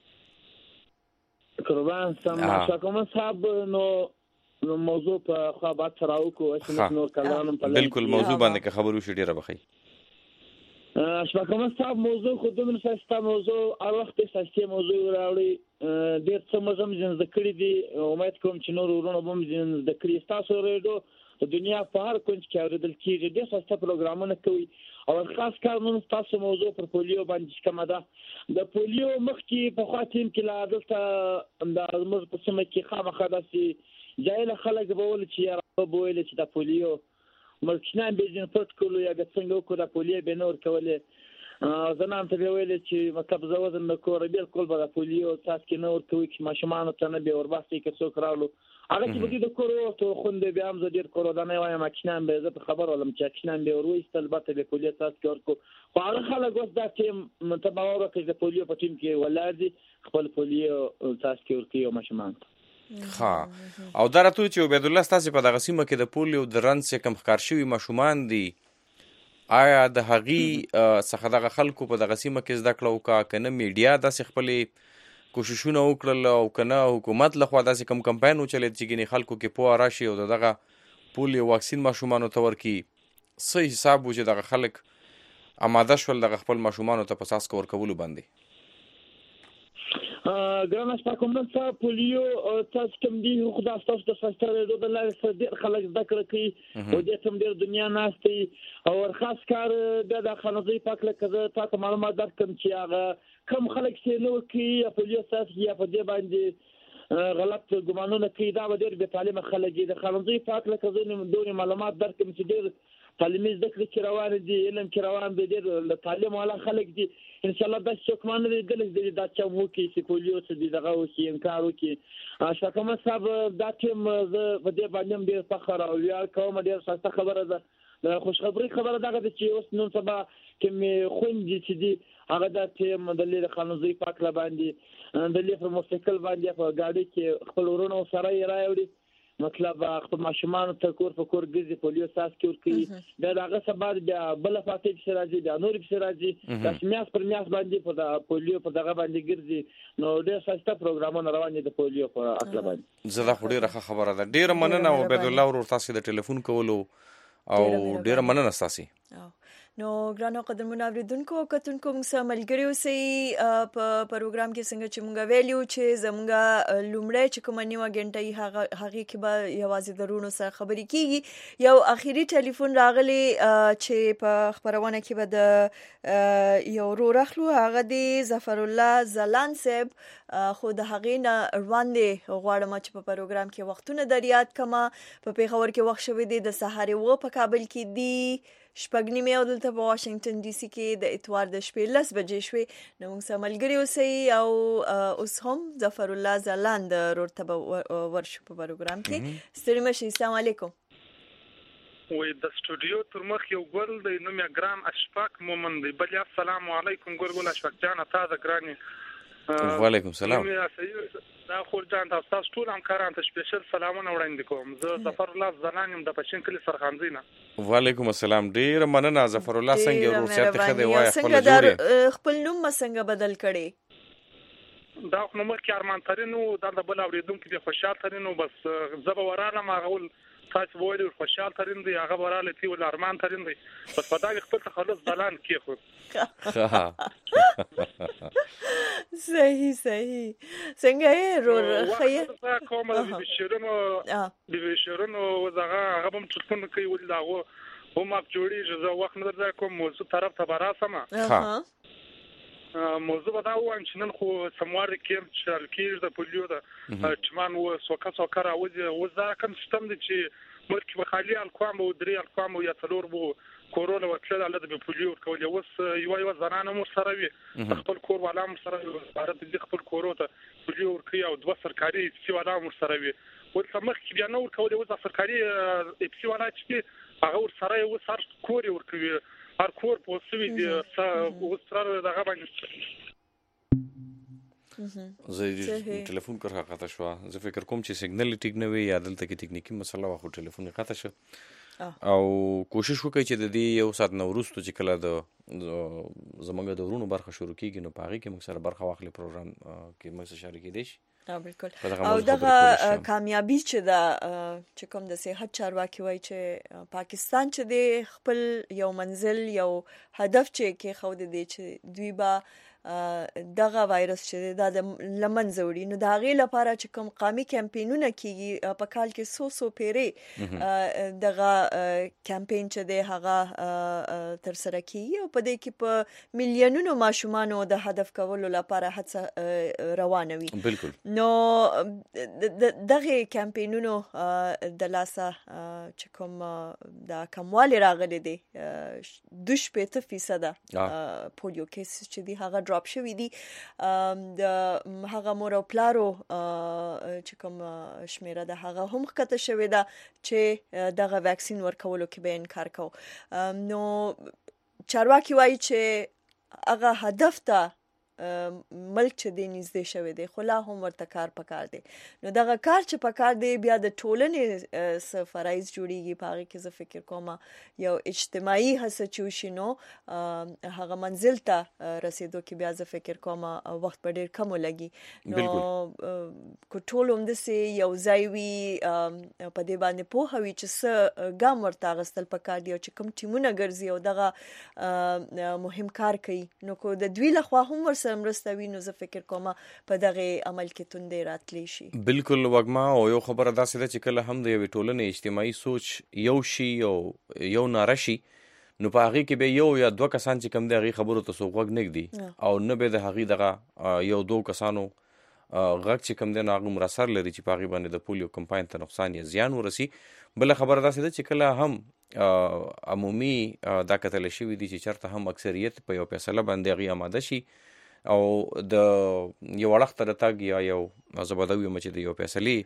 به قربان سم اشفاق محمد صاحب نو نو موضوع په خبرات سره وکړو چې نور کلام په بالکل موضوع باندې که خبرو شي ډیره بخي اشفاق محمد صاحب موضوع خو دومره سسته موضوع هر وخت سسته موضوع راوړي ډېر څه مزم زنده کړی دي امید کوم چې نور ورونه به زنده کړی تاسو ریډو د دنیا په هر کونج کې اورېدل کېږي ډېر سسته پروګرامونه کوي او خاص کار نن تاسو موضوع پر پولیو باندې کومه ده د پولیو مخکې په خوا ټیم کې لا دلته د موږ په سیمه کې خامخا داسې جاهل خلک به ول چې یاره به ویل چې د پولیو ملکشنان به ځین پټ کولو یا څنګه وکړو د پولیو به نور کولې زنان ته به ویل چې مطلب زه وزن د کور بالکل به د پولیو تاسو کې نور کوي چې ماشومان ته نه به ورباسي کې څوک راولو هغه چې بده د کور ورته خوندې بیا هم زه ډېر کور دا نه وایم ماشومان به زه خبر ولم چې ماشومان به ورويستل به د پولیو تاسو کې ورکو خو هغه خلک اوس دا ټیم متباور کوي د پولیو په ټیم کې ولادي خپل پولیو تاسو کې ورکي او ماشومان ها او دا راته چې عبید الله ستاسو په دغه سیمه کې د پولیو د رنځ کم ښکار شوي ماشومان دي آیا د هغي څخه دغه خلکو په دغه سیمه کې زده کړه وکړه کنه میډیا داسې خپلې کوششونه وکړل او کنه حکومت لخوا داسې کم کمپاین وچلېد چې ګینې خلکو کې پوهه راشي او دغه پولیو واکسین ماشومانو ته ورکړي څه حساب و چې دغه خلک اماده شول دغه خپل ماشومانو ته په څاڅکو ورکولو باندې ګران اشفاق محمد صاحب پولیو تاسو کوم دي خو دا تاسو د فاستر د لارې سره ډېر خلک زده کړه کوي او د تم ډېر دنیا ناشتي او خاص کار د خانزي پاک لکه تاسو معلومات درکم چې هغه کم خلک چې نو کوي پولیو تاسو یا په دې باندې غلط ګمانونه کوي دا ډېر به تعلیم خلک د خانزي پاک لکه زه دوی معلومات درکم چې ډېر تعلیمي زده کړې چې روان دي علم کې روان دي ډېر تعلیم والا خلک دي ان شاء الله د څوکمانه دي دلته د دا چې مو کې چې پولیو څه دي دغه وکي انکار وکي اشفاق محمد صاحب دا ټیم زه په دې باندې ډېر فخر او ویاړ کوم ډېر سخته خبره ده خوشخبری خبره ده چې اوس نن سبا کې خوندې چې دي هغه د ټیم د لید خانوزي پاک لا باندې د لید پر موټرسایکل باندې په ګاډي کې خپل ورونو سره یې راوړي مطلب خپل ماشومان ته کور په کور ګرځي پولیو ساس کې ورکي دا هغه سبا د بل فاتح چې راځي د نور چې راځي د میاس پر میاس باندې په پولیو په دغه باندې ګرځي نو ډېر سخته پروګرامونه روان دي د پولیو په اصل باندې زه دا خو ډېره خبره ده ډېر مننه عبید الله ورور تاسو د ټلیفون کولو او ډېر مننه تاسو نو ګرانو قدرمنو اوریدونکو او کتونکو موږ سره ملګری اوسئ په پروګرام کې څنګه چې موږ ویلیو چې زموږ لومړی چې کومه نیمه ګنټه هغه هغې کې به یوازې د رونو سره خبرې کېږي یو اخري ټلیفون راغلی چې په خپرونه کې به د یو ورور اخلو هغه د ظفر الله زلان صاحب خو د هغې نه وړاندې غواړم چې په پروګرام کې وختونه در یاد کړم په پېښور کې وخت شوی دی د سهار اوه په کابل کې دی شپږ نیمې او دلته په واشنګټن ډي سي کې د اتوار د شپې لس بجې شوې نو موږ سره ملګري اوسئ او اوس هم ظفر الله زلاند ورور ته به ورشو په پروګرام کې ستړي مه شئ السلام علیکم وې د سټوډیو تر مخ یو ګل دی نوم یې ګران اشفاق مومن دی بل السلام علیکم ګورګل اشفاق جان تاسو ګرانی وعلیکم السلام دا خور جان تاسو ټول همکاران ته سپیشل سلامونه وړاندې کوم زه ظفر الله زلان یم د پښین کلی سرخانزینه وعلیکم السلام ډیر مننه ظفر الله څنګه ورور صاحب ته خدای وای خپل جوړه خپل نوم څنګه بدل کړي دا خو نو کې ارمان ترینو دا د بل اوریدونکو کې خوشاله ترینو بس زبه وراله ما غول تاسو وایي خوشاله ترین دی هغه وراله تی ول ارمان ترین دی بس په دا خپل تخلص دلان کې خو صحیح صحیح څنګه یې رو خیر کومه د شیرونو د شیرونو وزغه هغه هم څه کوي ول دا هو هم جوړیږي زه وخت نه درځم کوم موضوع طرف ته براسمه ها موضوع دا و چې نن خو سموار کې چې کېږي د پولیو د چمان و سوکا سوکا راوځي و زه کوم سیستم دي چې ملک بخالي القوام او دري القوام یا څلور بو کورونا وکړه د پولیو کول اوس یو یو زنانه مو سره وي خپل کور والا مو سره وزارت د خپل کورونا پولیو ورکي او دوه سرکاري سی والا مو سره وي او سمخ کې بیا نو کول اوس سرکاري سی والا چې هغه ور سره یو سر کور ورکوي هر کور په سوي دي اوسترال دغه باندې زه ټلیفون کړه قطع شو زه فکر کوم چې سیګنل ټیک نه وي یا دلته کې ټکنیکی مسله واخو ټلیفون قطع شو او کوشش وکړئ چې د دې یو سات نو وروسته چې کله د زمونږ د ورونو برخه شروع کیږي نو پاره کې موږ سره برخه واخلي پروګرام کې موږ سره شریک دي شي او بالکل او دغه کامیابی چې دا چې کوم د صحت چارواکي وای چې پاکستان چې د خپل یو منزل یو هدف چې کې خو د دې چې دوی با دغه وایرس چې دا د لمن زوري نو دا غي لپاره چې کوم قامي کمپاینونه کیږي په کال کې سو سو پیری دغه کمپاین چې د هغه تر سره کیږي او په دې کې په میلیونونو ماشومان د هدف کولو لپاره هڅه روانه وي بالکل نو دغه کمپاینونو د لاسه چې کوم د کموالي راغلي دي دوش په فیصد پولیو کیس چې دی هغه ډراپ شوی دي د هغه مور او پلارو چې کوم شمیره ده هغه هم ښکته شوی ده چې دغه ویکسین ورکولو کې به انکار کو نو چارواکي وایي چې هغه هدف ته ملک چې د نږدې شوی دی خو لا هم ورته کار پکار دی نو دغه کار چې پکار دی بیا د ټولنې څخه فرایز جوړیږي په هغه کې زه فکر کوم یو اجتماعي هڅه چې وشي نو هغه منزل ته رسیدو کې بیا زه فکر کوم وخت په ډیر کم لګي نو کو ټول هم د سي یو ځای وي په دې باندې په هوي چې څه ګام ورته غستل پکار دی او چې کوم ټیمونه ګرځي او دغه مهم کار کوي نو کو د دوی لخوا هم مرستوي نو زه فکر کوم په دغه عمل کې توندې راتلی شي بالکل وګما او یو خبره داسې ده چې کله هم د یو ټولنې اجتماعي سوچ یو شي او یو نارشي نو په هغه کې به یو یا دوه کسان چې کم دغه خبرو ته سوغوګ نګدي او نه به د هغه دغه یو دوه کسانو غږ چې کم د ناغم راسر لري چې په هغه باندې د پولیو کمپاین ته نقصان یا زیان ورسي بل خبره داسې ده چې کله هم عمومي دا کتل شي دي چې چرته هم اکثریت په یو فیصله باندې غي آماده شي او د یو وړاندې ترتاګ یا یو زبدوي مچ د یو فیصله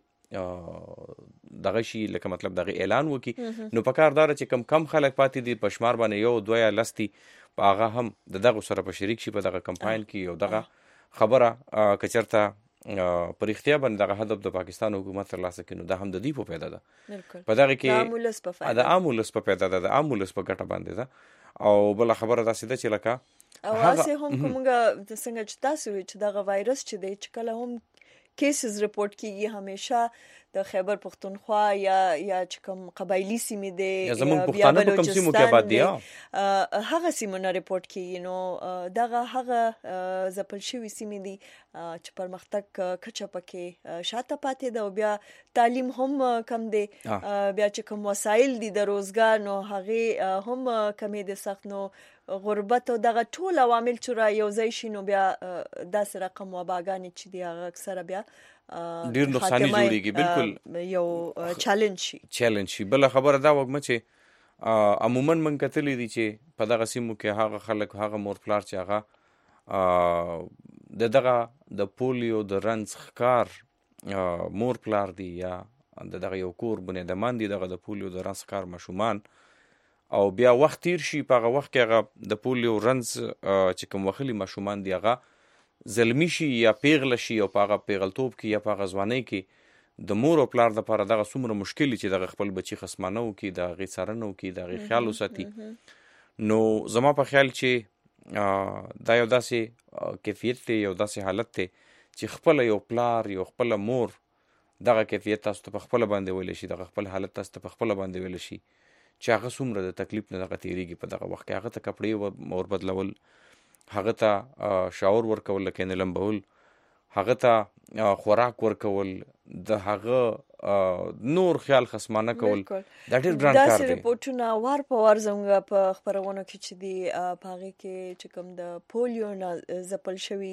دغه شي لکه مطلب دغه اعلان وکي نو په کار دار چې کم کم خلک پاتې دي پښمار باندې یو دوه یا لستي په هغه هم دغه سره په شریک شي په دغه کمپاین کې یو دغه خبره کچرته پر اختیار باندې دغه هدف د پاکستان حکومت تر لاسه کینو دا هم د دې په پیدا ده په دغه کې د امولس په پیدا ده د امولس په ګټه باندې ده او بل خبره داسې ده چې لکه او اسه هم کومه د څنګه چې تاسو چې دغه وایرس چې دی چې کله هم کیسز رپورټ کیږي همیشه د خیبر پختونخوا یا یا چې کوم قبایلی سیمې دي یا زموږ پښتانه په کوم سیمو کې آباد دي هغه سیمونه رپورټ کیږي نو دغه هغه زپل شوی سیمې دي چې پرمختګ کچه پکې شاته پاتې ده او بیا تعلیم هم کم دی بیا چې کوم وسایل دي د روزګار نو هغه هم کمې دي سخت نو غربت او دغه ټول عوامل چې را یو ځای شي نو بیا داسې رقم وباګانې چې دی هغه اکثره بیا ډیر نقصان جوړیږي بالکل یو چیلنج شي چیلنج شي بل خبره دا وګم چې عموما من کتلې دي چې په دغه سیمو کې هغه خلک هغه مور پلار چې هغه د دغه د پولیو د رنځ ښکار مور پلار دی یا دغه یو کور بنیادمان دي دغه د پولیو د رنځ ښکار ماشومان او بیا وخت تیر شي په هغه وخت کې هغه د پولیو رنځ چې کوم وخلی ماشومان دی هغه زلمی شي یا پیغله شي او په هغه پیغلتوب کې یا په هغه ځوانۍ کې د مور او پلار لپاره دغه څومره مشکل چې دغه خپل بچي خصمانه وکي د غي څارنه وکي د غي خیال وساتي نو زما په خیال چې دا یو داسې کیفیت دی یو داسې حالت دی چې خپل یو پلار یو خپل مور دغه کیفیت تاسو ته په خپل باندې ویل شي، دغه خپل حالت تاسو ته په خپل باندې ویل شي چې هغه څومره د تکلیف نه دغه تیریږي په دغه وخت کې، هغه ته کپړې ور بدلول، هغه ته شاور ورکول، لکه نه لمبول، هغه ته خوراک ورکول، د هغه نور خیال خصمانه کول، دا ډېر ګران کار دی. داسې رپورټونه وار په وار زموږ په خپرونو کې چې دي په هغې کې چې کوم د پولیو نه ځپل شوي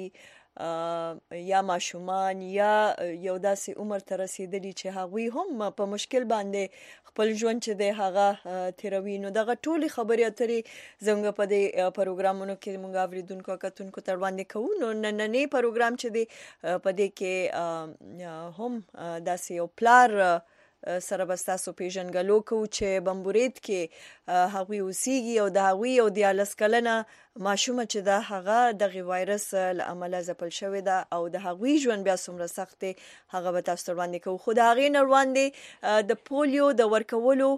یا ماشومان یا یو داسې عمر ته رسیدلي چې هغوی هم په مشکل باندې خپل ژوند چې دی هغه تیروي، نو دغه ټولې خبرې اترې زموږ په دې پروګرامونو کې موږ اورېدونکو او کتونکو ته وړاندې کوو. نو نننی پروګرام چې دی په دې کې هم داسې یو پلار سره به ستاسو پیژنګلو کوو چې بمبورید کې هغوی اوسیږي او د هغوی یو دیارلس کلنه ماشومه چې ده هغه دغه وایرس له امله ځپل شوې ده او د هغوی ژوند بیا څومره سخت دی هغه به تاسو ته وړاندې کوو. خو د هغې نه وړاندې د پولیو د ورکولو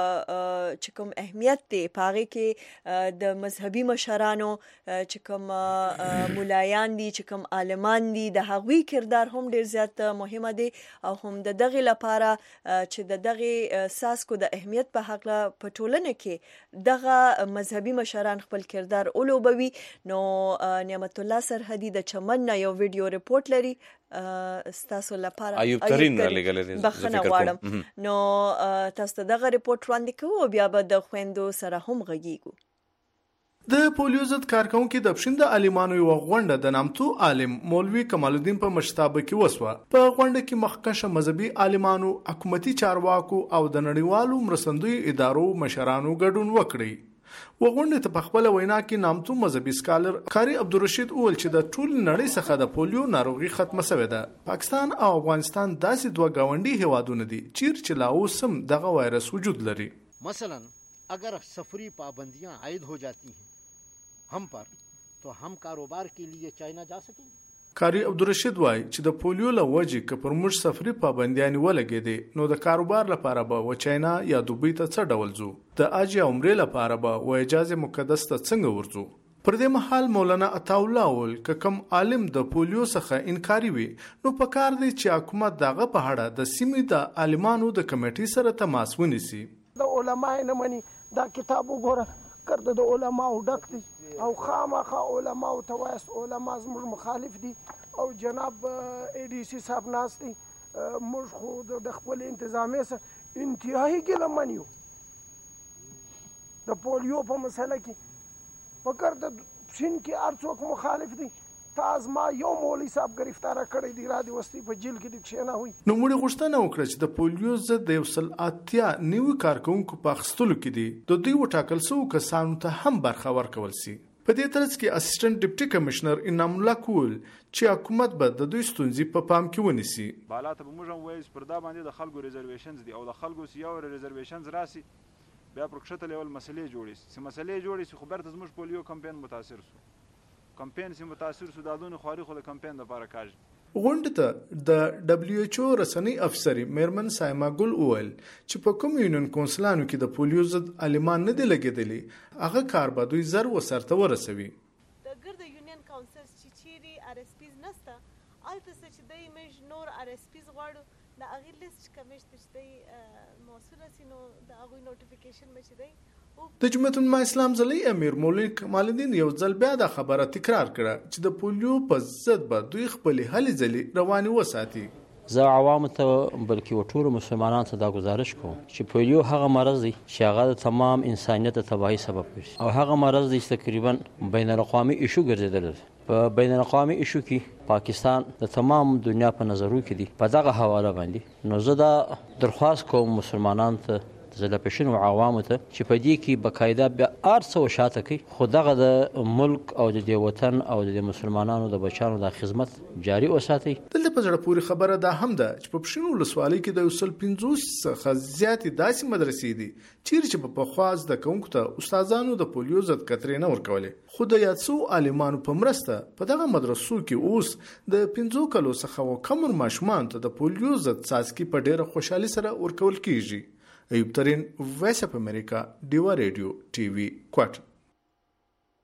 چې کوم اهمیت دی په هغې کې د مذهبي مشرانو چې کوم ملایان دي چې کوم عالمان دي د هغوی کردار هم ډېر زیات مهمه دی او هم د دغې لپاره چې د دغې څاڅکو د اهمیت په هکله په ټولنه کې دغه مذهبي مشران خپل کردار لوبوي. نو نعمت الله سرحدي د چمن نه یو ویډیو رپورټ لري ستاسو لپاره، ایوب ترین را لګل دي، بخښنه غواړم. نو تاسو ته دغه رپورټ وړاندې کوو، بیا به د خويندو سره هم غږیږو. د پولیو ضد کارکونکو د پښین د عالمانو یو غونډه د نامتو عالم مولوي کمال الدین په مشتابه کې وسوه. په غونډه کې مخکښه مذهبي عالمانو، حکومتي چارواکو او د نړیوالو مرستندوی ادارو مشرانو ګډون وکړي. وغونډه ته په خپل وینا کې نامتو مذهبي سکالر قاری عبدالرشید اول چې د ټول نړۍ څخه د پولیو ناروغي ختمه شوې ده. پاکستان او افغانستان داسې دوه گاونډي هیوادونه دي چیرې چې لا اوس هم دغه وایرس وجود لري. مثلا اگر سفری پابندیاں عائد ہو جاتی ہیں ہم پر تو ہم کاروبار کے لیے چائنا جا سکیں گے. قاری عبدالرشید وای چې د پولیو له وجې که پر موږ سفري پابندیانې ولګېدې نو د کاروبار لپاره به و چاینا یا دوبۍ ته څه ډول ځو، د حج یا عمرې لپاره به و اجازه مقدس ته څنګه ورځو. پر دې مهال مولانا عطاالله ول که کم عالم د پولیو څخه انکاري وي نو په کار دی چې حکومت دغه په اړه د سیمې د عالمانو د کمیټې سره تماس ونیسي. د علماء نه مني دا کتاب وګوره کرده د علماء ډک دی او خامخا علماء ته وایس علماء زموږ مخالف دي او جناب ای ډي سی صاحب ناس دي موږ خو د خپل انتظامیه سره انتهایی ګیلمن یو د پولیو په مسله کې په کرده سین کې هر څوک مخالف دي. تاز ما یو مولوی صاحب گرفتار کړی دی را دی وستي په جیل کې د کښینه وي. نو موږ غوښتنه وکړه چې د پولیو ضد د یو سل اتیا نیو کارکونکو په اخیستلو کې دي د دوی وټاکل شوو کسانو ته هم برخه ورکول شي. په دې ترڅ کې اسسټنټ ډیپټي کمشنر انعام الله کول چې حکومت به د دوی ستونزې په پام کې ونیسي. بالا ته موږ هم وایو پر دا باندې د خلکو ریزرویشنز دي او د خلکو سیاو ریزرویشنز راسي بیا پر کښته لیول مسلې جوړې سي مسلې جوړې سي خو برته زموږ پولیو کمپین متاثر سو کمپین سي متاثر سو دادونه خوري خو د کمپین لپاره کاج. غونډه ته د دبليو ایچ او رسنۍ افسر میرمن سایما ګل اول چې په کوم یونین کونسلانو کې د پولیو ضد عالمان نه دی لګیدلی هغه کار به دوی زر وسرته ورسوي. د ګرد یونین کونسل چې چیرې ار اس پیز نسته الته چې د ایمیج نور ار اس پیز غواړو د اغه لیست کمیشن چې د موصوله سينو د اغه نوټیفیکیشن مچ دی. د جمعیت العلماء اسلام ځلې امیر مولوي کمال الدین یو ځل بیا د خبره تکرار کړه چې د پولیو په ضد به دوی خپل هلې ځلې رواني وساتي. زه عوام ته بلکې ټول مسلمانانو ته دا گزارش کوم چې پولیو هغه مرض دی چې هغه د تمام انسانیت ته تباہی سبب ګرځي او هغه مرض دی چې تقریبا بین الاقوامي ایشو ګرځیدل. په بین الاقوامي ایشو کې پاکستان د تمام دنیا په نظرو کې دی. په دغه حواله باندې نو زه دا درخواست کوم مسلمانانو ته زله پښینو عوامو ته چې په دې کې بقاعده بیا ارڅو شاته کوي خو دغه د ملک او د وطن او د مسلمانانو د بچانو د خدمت جاری وساتي. دلته په ځړه پوری خبره ده هم ده چې په پښینو لسوالۍ کې د یوسل پنځوس څخه زیاتې داسې مدرسې دي چیرې چې په خواز د کوونکو ته استادانو د پولیو ضد کترې نه ورکولې خو د یاد سو عالمانو په مرسته په دغه مدرسو کې اوس د پنځو کلو څخه کم ماشومان ته د پولیو ضد څاڅکي په ډیره خوشحالي سره ورکول کیږي. ایوب ترین وایس اف امریکا ډیوا ریډیو ټي وي کوټ.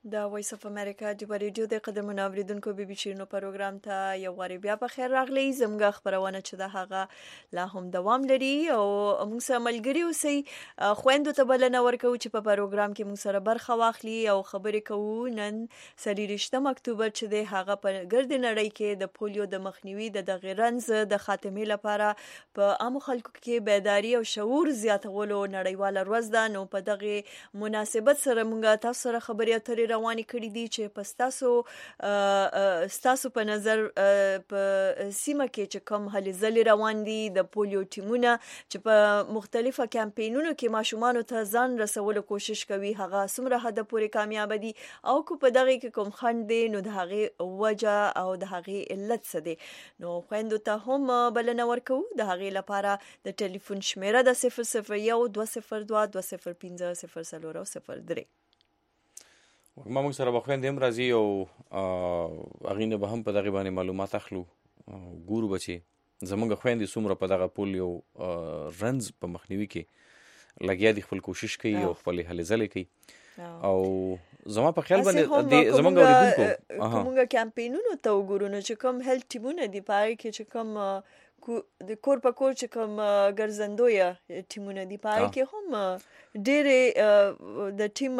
د وایس اف امریکا د ریډیو د قدرمن اوریدونکو بي بي شیرینو پروګرام ته یو غوړي بیا په خیر راغلی. زموږ خبرونه چې د هغه لا هم دوام لري او موږ سره ملګری اوسئ. خويندو ته بلنه ورکوو چې په پروګرام کې موږ سره برخه واخلي او خبرې کوو. نن څلورویشتم اکتوبر چې دی هغه په ګرد نړۍ کې د پولیو د مخنیوي د دغه رنځ د خاتمې لپاره په عامو خلکو کې بیداری او شعور زیاتولو نړیواله ورځ ده. نو په دغه مناسبت سره موږ تاسو سره خبرې اترې روانې کړې دي چې په ستاسو ستاسو په نظر په سیمه کې چې کوم هلې ځلې روان دي د پولیو ټیمونه چې په مختلفه کمپینونو کې ماشومان ته ځان رسولو کوشش کوي هغه څومره حد پورې کامیاب دي او کو په دغه کې کوم خنډ دي نو د هغه وجه او د هغه علت څه دي. نو خويندو ته هم بلنه ورکوو. د هغه لپاره د ټلیفون شمیره د صفر صفر یو دوه صفر دوه دوه صفر پنځه صفر څلور او صفر درې. ما موږ سره بخویندې هم راځي او هغې نه به هم په دغې باندې معلومات اخلو. ګورو به چې زموږ خویندې څومره په دغه پولیو رنځ په مخنیوي کې لګیا دي، خپل کوشش کوي او خپلې هلې ځلې کوي. او زما په خیال باندې زموږ اورېدونکو کومه کمپینونو ته وګورو نو چې کوم هیلث ټیمونه دي په هغې کې چې کوم د کور په کور چې کوم ګرځندویه ټیمونه دي په هغې کې هم ډېرې د ټیم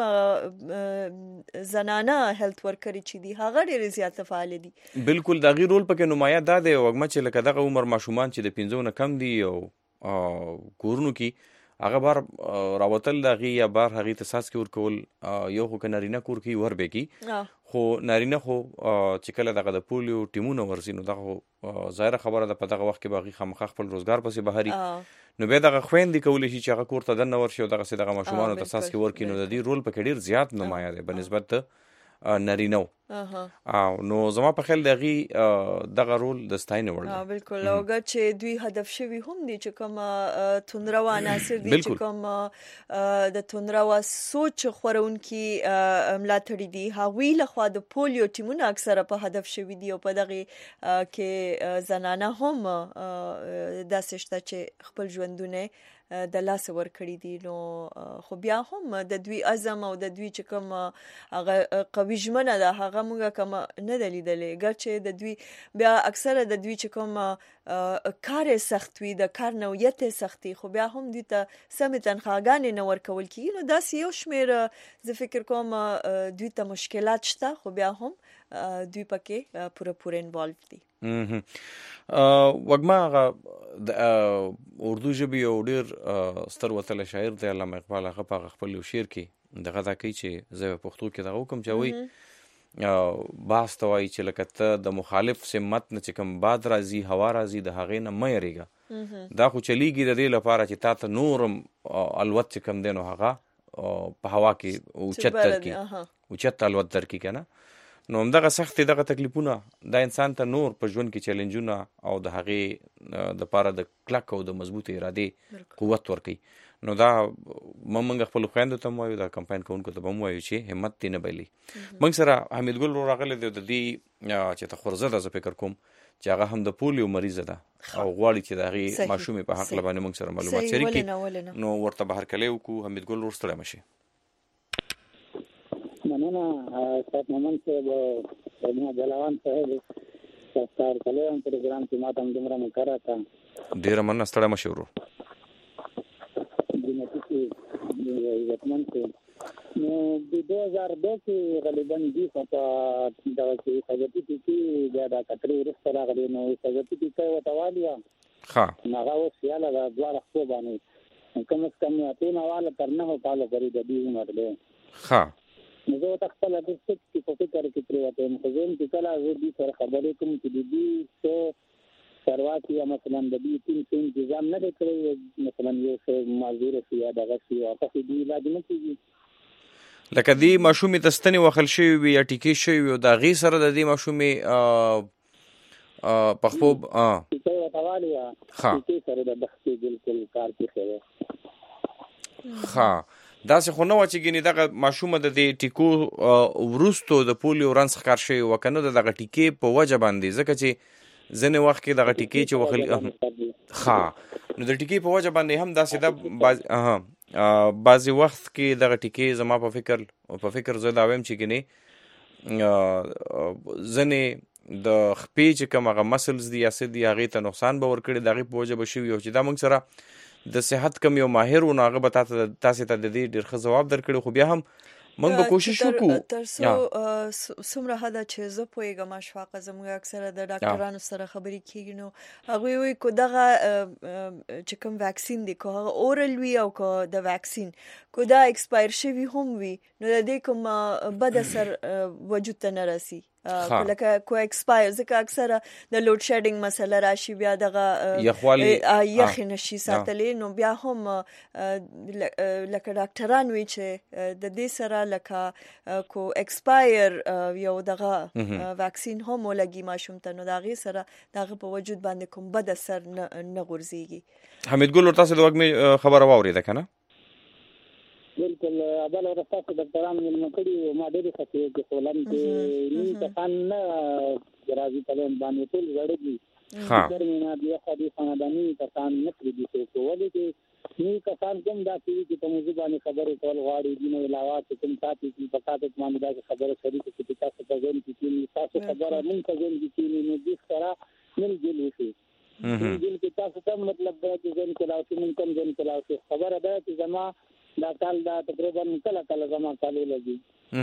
زنانه هیلث ورکرې چې دي هغه ډېرې زیاته فعال دي. بالکل د هغې رول پکې نمایه دا دی وږمه چې لکه دغه عمر ماشومان چې د پنځو نه کم دي او کورونو کې هغه بار راوتل د هغې یا بار هغې ته څاڅکي ورکول یو خو که نارینه کور کې ور به کي خو نارینه خو چې کله دغه د پولیو ټیمونه ورځي نو دغه ظاهره خبره ده په دغه وخت کې به هغې خامخا خپل روزګار پسې بهري نو بیا دغه خویندې کولی شي چې هغه کور ته دننه ورشي او دغسې دغه ماشومانو ته څاڅکي ورکړي نو د دې رول پکې ډېر زیات نمایه دی په نسبت د نارینه او نو زما په خیال د هغې دغه رول د ستاینې وړ دی. بالکل او ګر چې دوی هدف شوي هم دي چې کوم توندرو عناصر دي چې کوم د توندرو سوچ خورونکي ملاتړي دي هغوی لخوا د پولیو ټیمونه اکثره په هدف شوي دي او په دغه کې زنانه هم داسې شته چې خپل ژوندونه د لاس ور کړی دي. نو خو بیا هم د دوی عزم او د دوی چې کوم هغه قوي ژمنه ده هغه موږ کوم نه ده لیدلې ګر چې د دوی بیا اکثره د دوی چې کوم کار سخت وي د کار نوعیت سختي خو بیا هم دوی ته سمې تنخواګانې نه ورکول کېږي. نو داسې یو شمېر زه فکر کوم دوی ته مشکلات شته خو بیا هم دوی پکې پوره پوره انوالو دي. وږمه هغه د اردو ژبې یو ډېر ستر وتلی شاعر دی علامه اقبال هغه په هغه خپل یو شعر کې دغه دا کوي چې زه په پښتو کې دغه وکړم چې وایي باز ته وایي چې لکه ته د مخالف سمت نه چې کوم باد راځي هوا راځي د هغې نه مه یېرېږه دا خو چلیږي د دې لپاره چې تا ته نورم الوت چې کوم دی نو هغه په هوا کې اوچت درکړي اوچت الوت درکړي که نه نو همدغه سختې دغه تکلیفونه دا انسان ته نور په ژوند کې چیلنجونه او د هغې دپاره د کلک او د مضبوطې ارادې قوت ورکوي. نو دا موږ خپلو خویندو ته هم وایو دا کمپاین کوونکو ته به هم وایو چې همت دې نه بایلي. موږ سره حمید ګل ورو راغلی دی د دې چې ته خورزه ده زه فکر کوم چې هغه هم د پولیو مریضه ده او غواړي چې د هغې ماشومې په هکله باندې موږ سره معلومات شریک کړي نو ورته به هرکلی وکړو. حمید ګل ور ستړی مه شي. مننه استاد مومن صاحب او جلاوان صاحب ستاسو کلیوم پروګرام کې ماته هم دومره مکره کا ډېره مننه ستړی مه شي ورو جنتي کې عزتمن کې نو د دو هزار دو کې غالبا دي خو په دغه کې سګتي کې بیا دا کترې وروسته راغلی نو سګتي کې ورته والیا ښه نو هغه اوس خیاله ده دواړه خپو باندې کم از کم اتونه واله تر نهو کالو پورې د دې عمر دی. ښه نو زه ورته خپله ډسټرکټ کې په فکر کې پرېوتی یم خو زه یم چې کله زه دوی سره خبرې کوم چې د دوی څه چارواکي یا مثلا د دوی ټیم څه انتظام نه دی کړی مثلا یو څه معذوره شي یا دغه شي واپس دوی علاج نه کېږي لکه دې ماشومې ته ستنې وهل شوي وي یا ټیکې شوي وي او د هغې سره د دې ماشومې په خپو ټیکۍ ورته والي یا ټیکۍ سره د بختې بالکل کار پېښی دی. ښه داسې خو نه وه چې ګینې دغه ماشومه د دې ټیکو وروستو د پولیو رنځ ښکار شوی وه که نه د دغه ټیکې په وجه باندې ځکه چې ځینې وخت کې دغه ټیکې چې وهل ښه نو د ټیکې په وجه باندې هم داسې ده بعضې وخت کې دغه ټیکې زما په فکر په فکر زه دا وایم چې ګنې ځینې د خپې چې کوم هغه مسلز دي یا څه دي هغې ته نقصان به ورکړي د هغې په وجه به شوي او چې دا موږ سره د صحت کم یو ماهر و نو هغه به تاسې ته د دې ډېر ښه ځواب درکړي خو بیا هم موږ به کوشش وکړو تر څو څومره حده چې زه پوهېږم اشفاقه زموږ اکثره د ډاکټرانو سره خبرې کېږي نو هغوی وایي که دغه چې کوم ویکسین دی که هغه اورل وي او که د ویکسین که دا ایکسپایر شوي هم وي نو د دې کوم بد اثر وجود ته نه رسي لکه کو ایکسپایر ځکه اکثره د لوډ شیډینګ مسله راشي بیا دغه یخې نشي ساتلی نو بیا هم لکه ډاکټران وي چې د دې سره لکه کو ایکسپایر یو دغه ویکسین هم ولګي ماشوم ته نو د هغې سره د هغه په وجود باندې کوم بد اثر نه غورځېږي. حمید ګل ورته د وږمې خبره واورېده که نه؟ بالکل اول ورستاسو ډاکټران مېلمه کړي وو ما ډېرې ښه کې خولم چې نیم کسان نه راځي کلین باندې ټول زړه دي ګرمې نه دي یخه دي خانداني کسان نه پرېږدي څوک ولې چې نیم کسان کوم داسې وي چې په موضوع باندې خبرې کول غواړي دي نه علاوه چې کوم ساتي چې په کاټک باندې داسې خبره شریکه چې تاسو په ځین کې کېني تاسو خبره مونږ په ځین کې کېني نو دې سره مل جل وشي مل کې تاسو ته مطلب دی چې ځین کې لاو چې مونږ کوم ځین کې لاو خبره ده چې زما دا کال دا تقریبا کله کله زما کالو لګي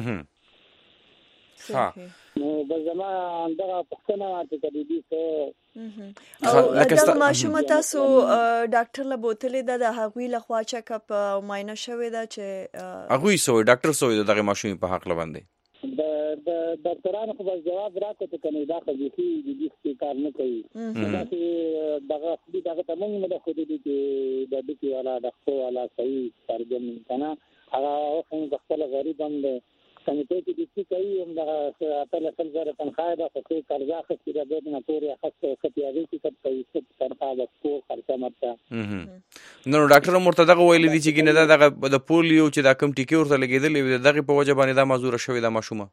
ها نو بل زما دغه پښتنه چې کدي دي څه او دغه ماشوم تاسو ډاکټر له بوتلې ده د هغوی له خوا چک اپ معاینه شوې ده چې هغوی سوې ډاکټر سوې دغه ماشوم په حق لباندې د د ډاکټرانو خو جواب راکړ چې کني دا خو دې دې څه کار نه کوي دا چې دغه دې دغه ته موږ نه خو دې چې د دې والا د خو والا صحیح ترجمه کنه هغه څنګه خپل غریب هم ده کمیټې کې دې څه کوي هم دغه خپل خپل زره تنخواه ده خو قرضه خسته ده د نه پورې خسته خپياږي چې څه کوي څه ترپا د کو خرچه مرته نو ډاکټر مرتضی ویلي دي چې ګینه دا د پولیو چې دا کم ټیکې ورته لګېدلې دغه په وجه باندې دا معذوره شوې ده ماشومه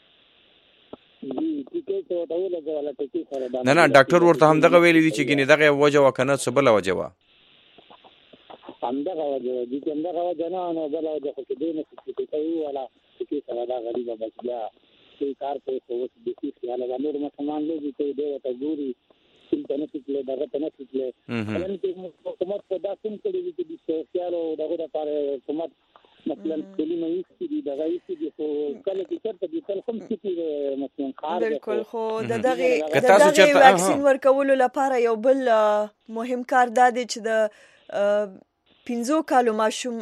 نه نه ډاکټر ورته هم دغه ویلي دي چې ګینه دغه وجه وکنه څه بل وجه وا همدغه وجه دي چې همدغه وجه نه نو بل وجه خو دې نه څه کوي ولا چې سره دا غریب بچیا چې کار کوي خو د دې خیال د نور مسلمان لږ کوي دی ته ګوري چې نه څه دغه ته نه څه لن کې حکومت په داسې کړي چې د سوسیال او دغه لپاره حکومت مثلا کلمه یې دي دغه یې دي خو کله چې چرته د کوم څه مثلا خار بالکل خو دغه دغه ویکسین ورکولو لپاره یو بل مهم کار دا دی چې د پنځو کالو ماشوم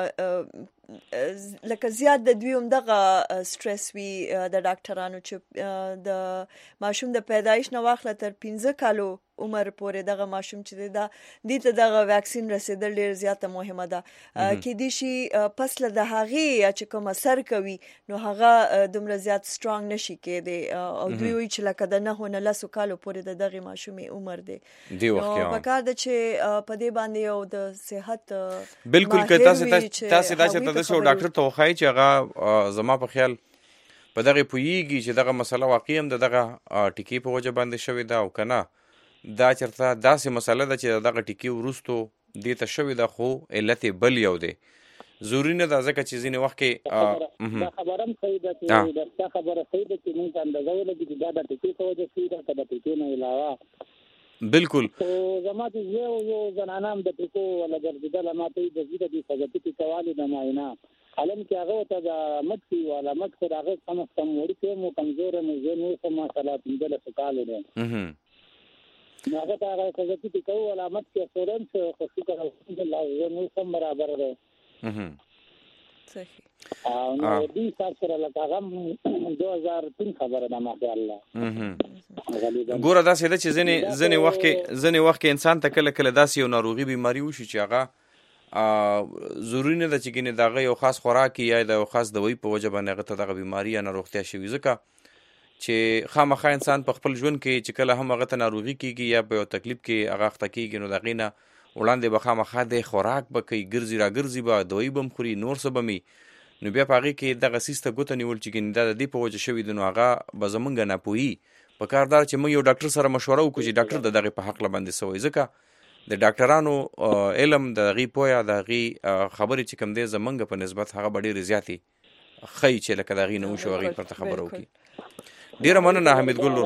لکه زیات د دوی هم دغه سټرس وي د ډاکټرانو چې د ماشوم د پیدایش نه واخله تر پنځه کالو عمر پورې دغه ماشوم چې دا دې ته دغه ویکسین رسیدل ډېر زیاته مهمه ده کېدای شي پس له د هغې چې کوم اثر کوي نو هغه دومره زیات سټرانګ نشي کېدی او دوی وایي چې لکه د نهو نه لسو کالو پورې د دغې ماشومې عمر دی نو پکار ده چې په دې باندې یو د صحت بالکل که تاسې تاسې دا چېرته داسې یو ډاکټر ته وښایي چې هغه زما په خیال په دغې پوهېږي چې دغه مسله واقعي هم د دغه ټیکې په وجه باندې شوې ده او که نه دا چرته داسې مسله ده چې دغه ټیکې وروستو دې ته شوې ده خو علت یې بل یو دی ضروري نه ده ځکه چې ځینې وخت کې دا خبره هم صحیح ده چې دا خبره صحیح ده چې موږ اندازه ولګي چې دا د ټیکې په وجه شوې ده که د ټیکې نه علاوه بالکل خو زما چې یو یو زنانه هم د ټیکو ولا ګرځېدله ما ته یې د زیده دي فزتي ټیکوالې د معاینه حالم چې هغه ته د مټ کې والا مټ خو د هغه کم از کم وړوکی مو کمزوری مو زه نور خو ماشاءالله پنځلسو کالو دی هغه ته هغه فزتي ټیکو والا مټ کې سورم خو شکر الحمدلله زه نور هم برابر دی صحیح او نو دې حساب سره لکه هغه دو هزار تین خبره ده ماشاءالله ګوره داسې ده چې ځینې ځینې وخت کې ځینې وخت کې انسان ته کله کله داسې یو ناروغي بیماري وشي چې هغه ضروري نه ده چې ګینې د هغه یو خاص خوراک یا د یو خاص دوایي په وجه باندې هغه ته دغه بیماري یا ناروغتیا شوي ځکه چې خامخا انسان په خپل ژوند کې چې کله هم هغه ته ناروغي کېږي یا په یو تکلیف کې هغه اخته کېږي نو د هغې نه وړاندې به خامخا د خوراک به کوي ګرځي را ګرځي به دوایي به هم خوري نور څه به مي نو بیا په هغې کې دغه څیز ته ګوته نیول چې ګینې دا د دې په وجه شوي دي نو هغه به زمونږ ناپوهي په کار دا چې موږ یو ډاکټر سره مشوره وکړو چې ډاکټر د دغې په حقله باندې څه وایي ځکه د ډاکټرانو علم د غي پویا د غي خبرې چې کوم دی زمنګ په نسبت هغه ډېر زیاتی خی چې لکه د غي نو شو غي پر خبرو کی ډیره مننه حمید ګل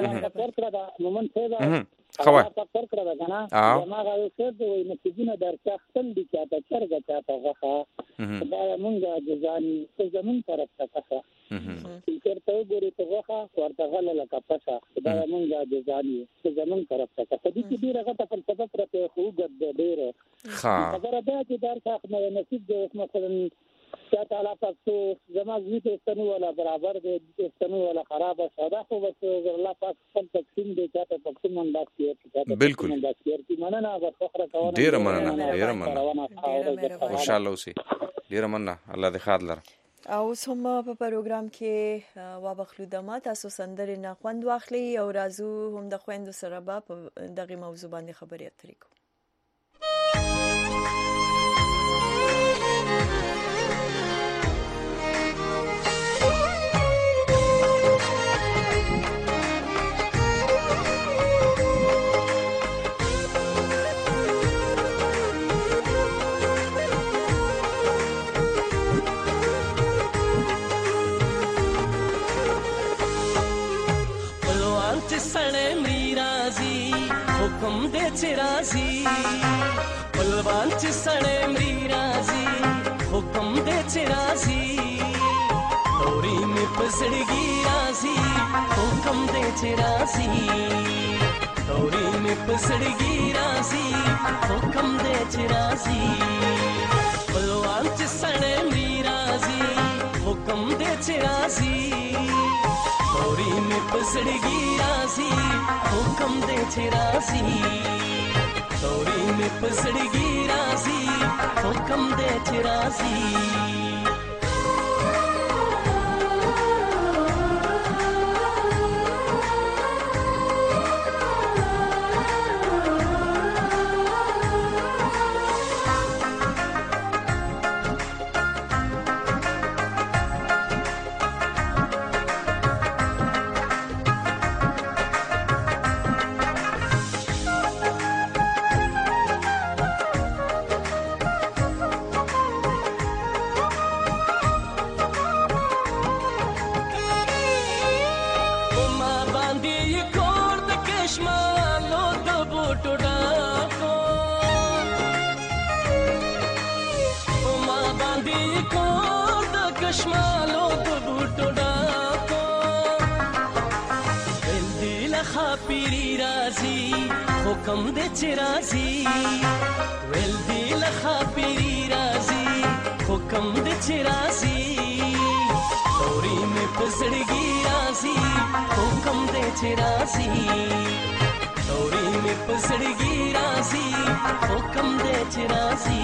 خوا تفکر کړه دا کنه ما غواړم چې د وینې چې در څخل دي چې تا چرګه چاته غوخه دا مونږه د ځان څه زمون طرف ته ښه چې چرته وګوري ته غوخه ورته غل لکه پښه دا مونږه د ځان څه زمون طرف ته ښه دي چې ډیره غته فلسفه پرته خو ګد ډیره ښه خبره ده چې در څخه نصیب د اوس مثلا क्या ताला पक्सो जमा जीत इस्तनु वाला बराबर दे इस्तनु वाला खराब है सदा को बस अल्लाह पाक सब तकसीम दे चाहते पक्सो मंदास किया चाहते बिल्कुल मंदास किया कि माने ना बस फखर कवन ډیر مننه ډیر مننه خوشاله اوسئ ډیر مننه الله دې خیر لره. او هم په پروګرام کې وابخلو دمه تاسو سندرې نه خوند واخلي او رازو هم د خويندو سره په دغه موضوع باندې خبرې اترې کوو. हुकुम दे चिराजी बलवान च सड़े मरी राजी हुकुम दे चिराजी तोरी में पसड़गी राजी हुकुम दे चिराजी तोरी में पसड़गी राजी हुकुम दे चिराजी बलवान च सड़े मरी राजी हुकुम दे चिराजी तोरी में पसड़गी राजी हुकुम दे चिराजी तोरी में पसड़गी राजी हुकुम दे चिराजी. हुकुम दे चिराजी वेल दिल खापीरी राजी हुकुम दे चिराजी तोरी में पसड़गी राजी हुकुम दे चिराजी तोरी में पसड़गी राजी हुकुम दे चिराजी.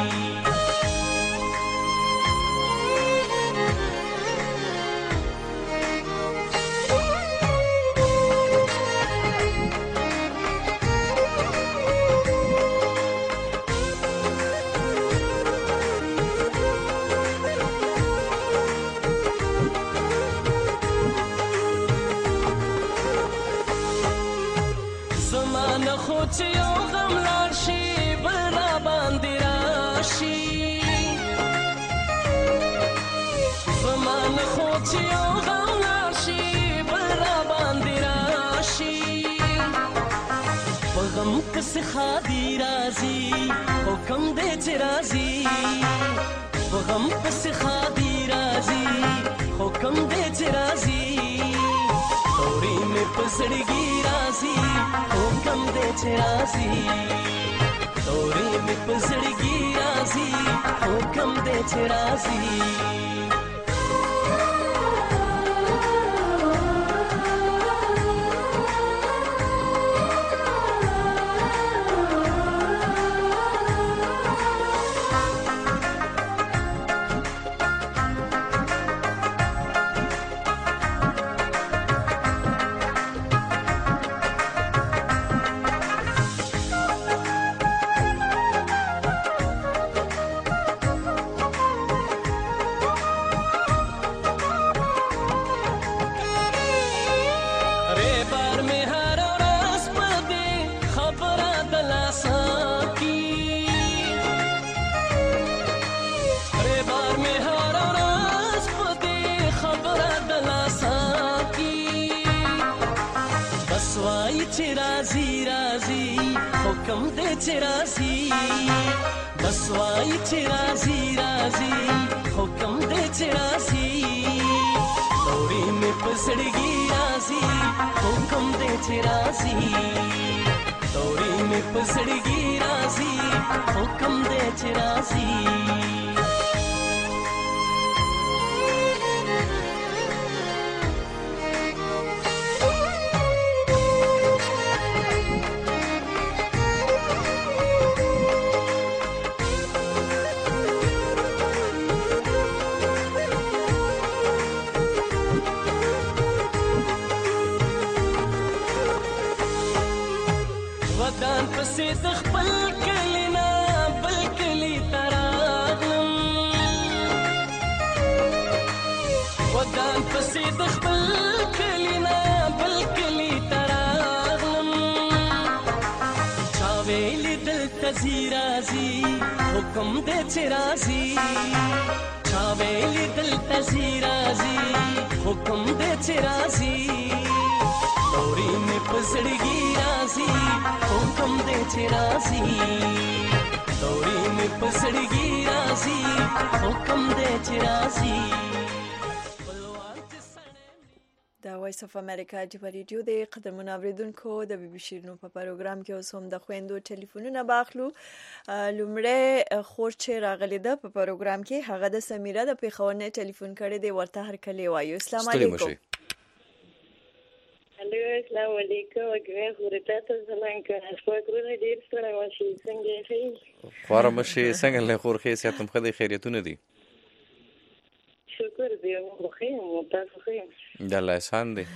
कस खादी राजी हुकुम दे चिराजी वो गम कस खादी राजी हुकुम दे चिराजी तोरी में पसड़गी राजी हुकुम दे चिराजी तोरी में पसड़गी राजी हुकुम दे चिराजी. حکم دې چې راځي بس وای چې راځي راځي حکم دې چې راځي توري مې پسړګي راځي حکم دې چې راځي توري مې پسړګي راځي حکم دې چې راځي ودان پسې د خپل کلی نه بل کلی ته راغلم ودان پسې د خپل کلی نه بل کلی ته راغلم چا ویلي دلته ځي راځي حکم دې چې راځي چا ویلي دلته ځي راځي حکم دې چې راځي توري مې پسړګي راځي حکم دې چې راځي توري مې پسړګي راځي حکم دې چې راځي د وایس اف امریکا چې په ریډیو د قدرمن اوریدونکو د بي بي شیرینو په پروګرام کې اوس هم د خويندو ټلیفونونه باخلو لومړی خور چې راغلی ده په پروګرام کې هغه د سمیره د پیښور نه ټلیفون کړی دی ورته هر کله وایو السلام علیکم السلام علیکم اګوې خورته تاسو څنګه شپږونه ډیر سره واشي څنګه یې خواره مشه څنګه له خور خې ساتم خدای خیریتونه دي شکر دې مو خې مو تاسو خې د الله احسان دي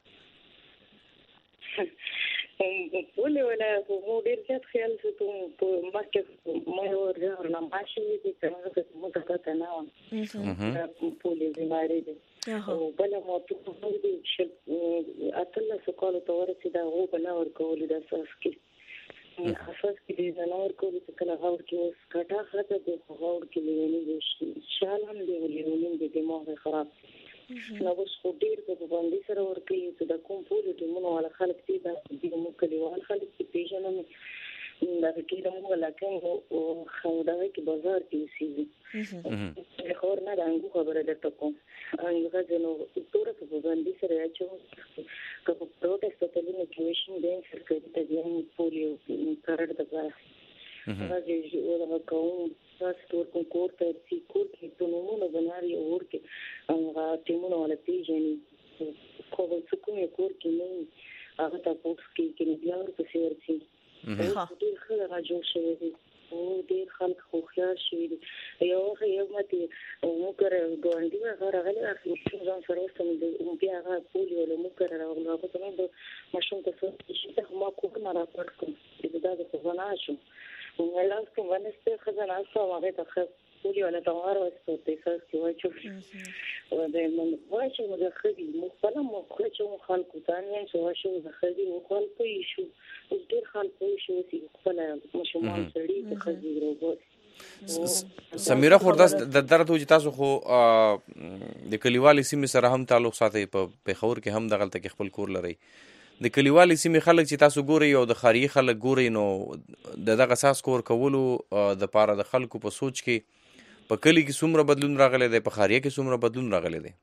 په لوله مو ډیر ځات خیال ساتو په مکه مې ورته نه ماشي دي څنګه مو تاسو نه و په لوله دي او بل مو ته په دې چې اتله سکول ته ورسېدا او بل ورکول د اساس کې اساس کې د نور کول چې کله غوړ کې اوس کټه خاطر د غوړ کې لېونی شي شال هم دی ولېونی د دماغ خراب نو اوس خو ډیر په باندې سره ورکې چې د کوم پولیو ټیمونو ولا خلک دي د مو کلیوال خلک چې پیژنم دا کې د مو لکه او خودای کې بازار کې سي خور نه رنګ خبره ده ته هغه جنو تور په باندې سره چې کوم پروټیست ته لنه کېشن دین سرکټ ته دی پولیو کارډ ده هغه چې هغه کوم تاسو ټول کور ته چې کور کې په نومونو بناري اور کې هغه ټیمونو ولا پیژني کوم څه کوم کور کې نه هغه تاسو کې کې بیا ورته ورسي ها ډیر خلک راځي شوی او ډیر خلک خو خیال شوی یو یو متي مو کړه ګوندی هغه راغلی اخلي ځان سره سم دی او بیا هغه پولیو له مو کړه راغلی هغه ته نو ماشوم ته څه چې ما کور نه راپورټ کوم چې دا د خزانه شو ولاس کوم ونسته خزانه شو هغه ته پولیو له تمار وسته تاسو کې وایو او د نن وایو موږ خدي مو خپل مو خو خلکو ثاني شو شو خدي مو خلکو شو ډیر خلکو شو چې خپل مشمول سړي ته خدي روبوت سمیره خورداس د درته چې تاسو خو د کلیوالي سیمې سره هم تعلق ساتي په پیښور کې هم دغلت کې خپل کور لري د کلیوالي سیمې خلک چې تاسو ګوري او د خاري خلک ګوري نو د دغه اساس کور کولو د پاره د خلکو په سوچ کې په کلی کې څومره بدلون راغلی دی په خاري کې څومره بدلون راغلی دی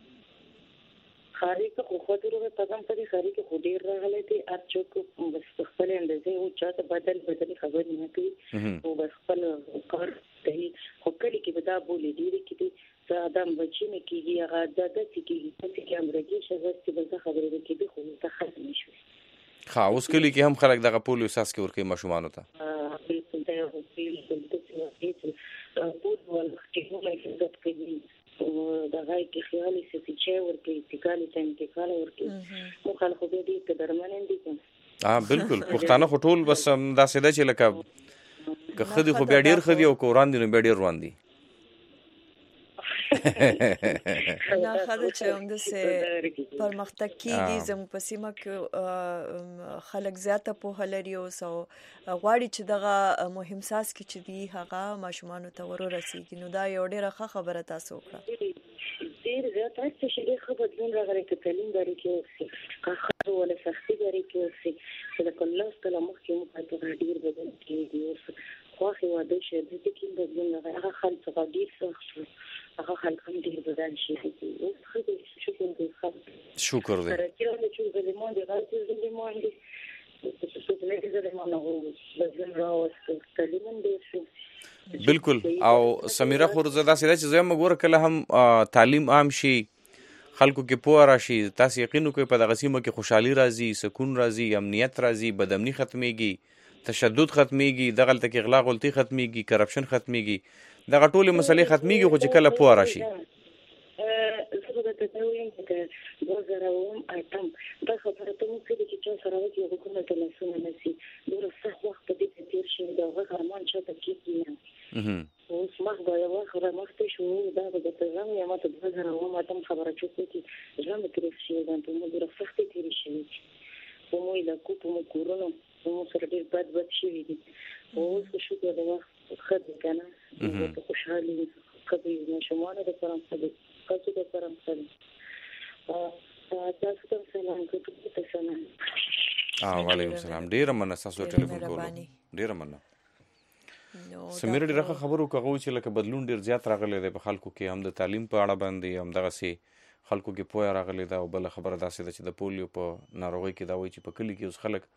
خاري کې خو خو ډیره په کوم په خاري کې خو ډیر راغلی دی اچو کو بس خپل اندازې او چاته بدل بدل خبرې نه کوي او بس خپل کار کوي خو کلی کې به دا بولې ډیره کې ادم بچی نه کیږي هغه د دې کیږي چې امریکای شګه چې بل خبرې کوي خو ته خاص نشوي ها اوس کلی کې هم خلک دغه پولیو ساس کې ورکې ماشومان ته بالکل دا یو پیل چې پوت ول چې موږ یې د کوي دا غي کې خیالي چې ورکې انتقالي ته انتقال ورکې مو خلکو به دې ته درمنن دي ها بالکل پښتانه خټول بس دا سیده چې لکه که خدي خو بیا ډیر خدي او کوران دي نو بیا ډیر روان دي دا خاطر چې هم د سه پرمختګ کیږي زموږ په سیمه کې خلک زیاته په هلري او سو غواړي چې دغه مهم ساس کې چې دی هغه ماشومان ته ورسیږي نو دا یو ډیره ښه خبره تاسو وکړه ډیر زیات څه شي خبر بدلون راغلی چې تعلیم لري کې څه ولا سختي غري کې اوسې چې د کله ستله مخکې مو پاتې ډیر بدل کې دی اوس خو هغه د شه د کې د ژوند هغه خلک څنګه ډیر سخت هغه خلک هم ډیر بدل شي اوس خو دې شکر دې خلک شکر دې راځي چې د لیمون د راځي د لیمون دې څه څه دې د لیمون هو د ژوند راوست کلیمن دې شو بالکل. او سمیرا خورزاده سره چې زما ګور کله هم تعلیم عام شي خلکو کې پوهه راشي تاسو یقین وکړئ په دغه سیمه کې خوشحالي راځي سکون راځي امنیت راځي بدامني ختميږي تشدد ختميږي دغه تل اغلا غلطي ختميږي کرپشن ختميږي دغه ټول مسلې ختميږي خو چې کله پوهه راشي زه د تدوین کې د زراوم اټم دا خبره ته مو کې چې سره وځي حکومت له سونه نسی ډیر سخت وخت دې تیر شي دا هغه ارمان چې ته کې نه اوس مخ دا یو خبره مخته شو دا د تزام یا ماته د زراوم اټم خبره چې چې ځم کې شي دا ته مو ډیر سخت تیر شي په مو له کوپو مو کورونو مو سره ډیر بد بد شي دي اوس شو دا وخت خد کنه ته خوشحالي کبي نشمانه د فرانسې کله د فرانسې ا تاسو ته سلام کوم ته سلام اه وعلیکم السلام ډیر مننه تاسو ټلیفون کولو ډیر مننه سمیر ډیره خبرو کوي چې لکه بدلون ډیر زیات راغلی دی په خلکو کې هم د تعلیم په اړه باندې هم دغه سي خلکو کې پوهه راغلی دا او بل خبره داسې ده چې د پولیو په ناروغي کې دا وایي چې په کلی کې اوس خلک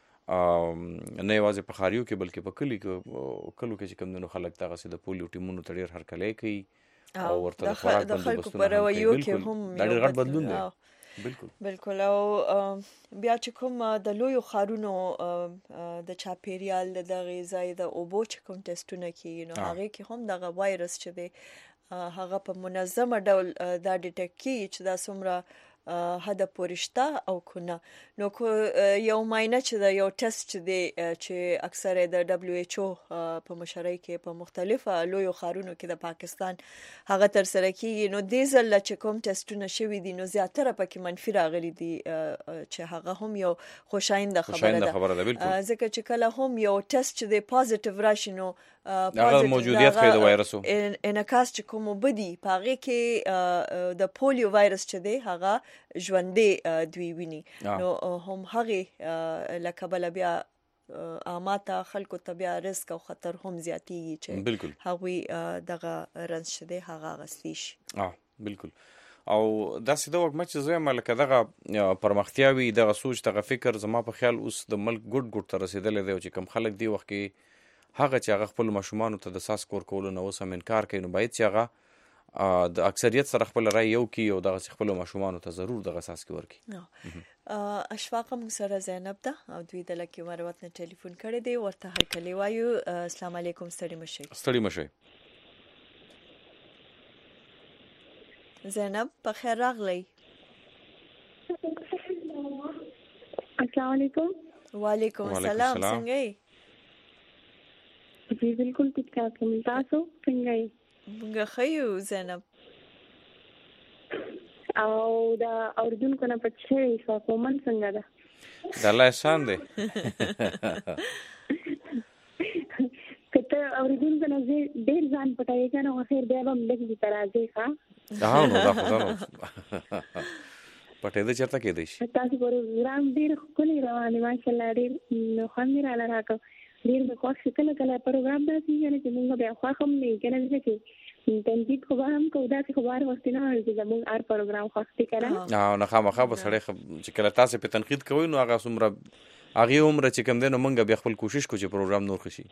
نه یوازې په خاریو کې بلکې په کلی کې کلو کې چې کوم نو خلک دغه سي د پولیو ټیمونو ته ډیر هرکلی کوي او ورته د خوراک بندوبستونه دا ډیر غټ بدلون دی بالکل بالکل. او بیا چې کوم د لویو خارونو د چاپیریال د دغه ځای د اوبو چې کوم ټیسټونه کوي نو هغه کې هم دغه وایرس چې دی هغه په منظمه ډول دا ډیټیکټ کوي چې دا څومره هدا پورشته او کنه نو یو ماینه چې دا یو ټیسټ چې دی چې اکثره د دبليو ایچ او په مشرۍ کې په مختلفه لویو خارونو کې د پاکستان هغه تر سره کیږي نو د ځل چې کوم ټیسټونه شوي دي نو زیاتره پکې منفي راغلي دي چې هغه هم یو خوشاینده خبره ده ځکه چې کله هم یو ټیسټ چې دی پوزټیو راشي نو هغه موجودیت خې د وایرسو انعکاس چې کوم بدی پاغه کې د پولیو وایرس چې دی هغه ژوندې دوی ویني نو هم هغه لکه بل بیا اماته خلکو ته بیا رسک او خطر هم زیاتیږي چې هغوی دغه رنس شده هغه غسلی شي اه بالکل. او دا سیده وګم چې زه ملکه دغه پرمختیاوي دغه سوچ دغه فکر زما په خیال اوس د ملک ګډ ګډ تر رسیدل دی چې کم خلک دی وخت کې هغه چې هغه خپل ماشومان ته د ساس کور کولو نو سم انکار کوي نو باید چې هغه د اکثریت سره خپل رائے یو کی او دغه خپل ماشومان ته ضرور دغه ساس کې ورکی. اشفاق هم سره زینب ده او دوی د لکه مروت نه ټلیفون کړی دی ورته هر کلی وایو السلام علیکم ستړي مشي ستړي مشي زینب په خیر راغلی. السلام علیکم. وعلیکم السلام څنګه یې؟ جی بالکل ټیک ټاک یم تاسو څنګه یې؟ موږ ښه یو زینب. او دا اوریدونکو نه پوښتنه شوه کومن څنګه ده؟ د الله احسان دی. کته اوریدونکو نه ډېر ځان پټایي کنه خو خیر بیا هم لږ تر راځي ښه. ها نو دا خو نو پټې د چرته کې دی شي. تاسو پروګرام ډېر ښکلی روان دی ماشاءالله ډېر خوند را راکو. ډیر د خوښ کله کله پروګرام داسې نه چې موږ بیا خو هم نه کنه چې تنقید خو هم کو دا چې خبر وخت نه چې زموږ هر پروګرام خوښتي کړه اه نه خامخا به سړی چې کله تاسو په تنقید کوئ نو هغه څومره هغه عمر چې کم دی نو موږ بیا خپل کوشش کوو چې پروګرام نور خشي.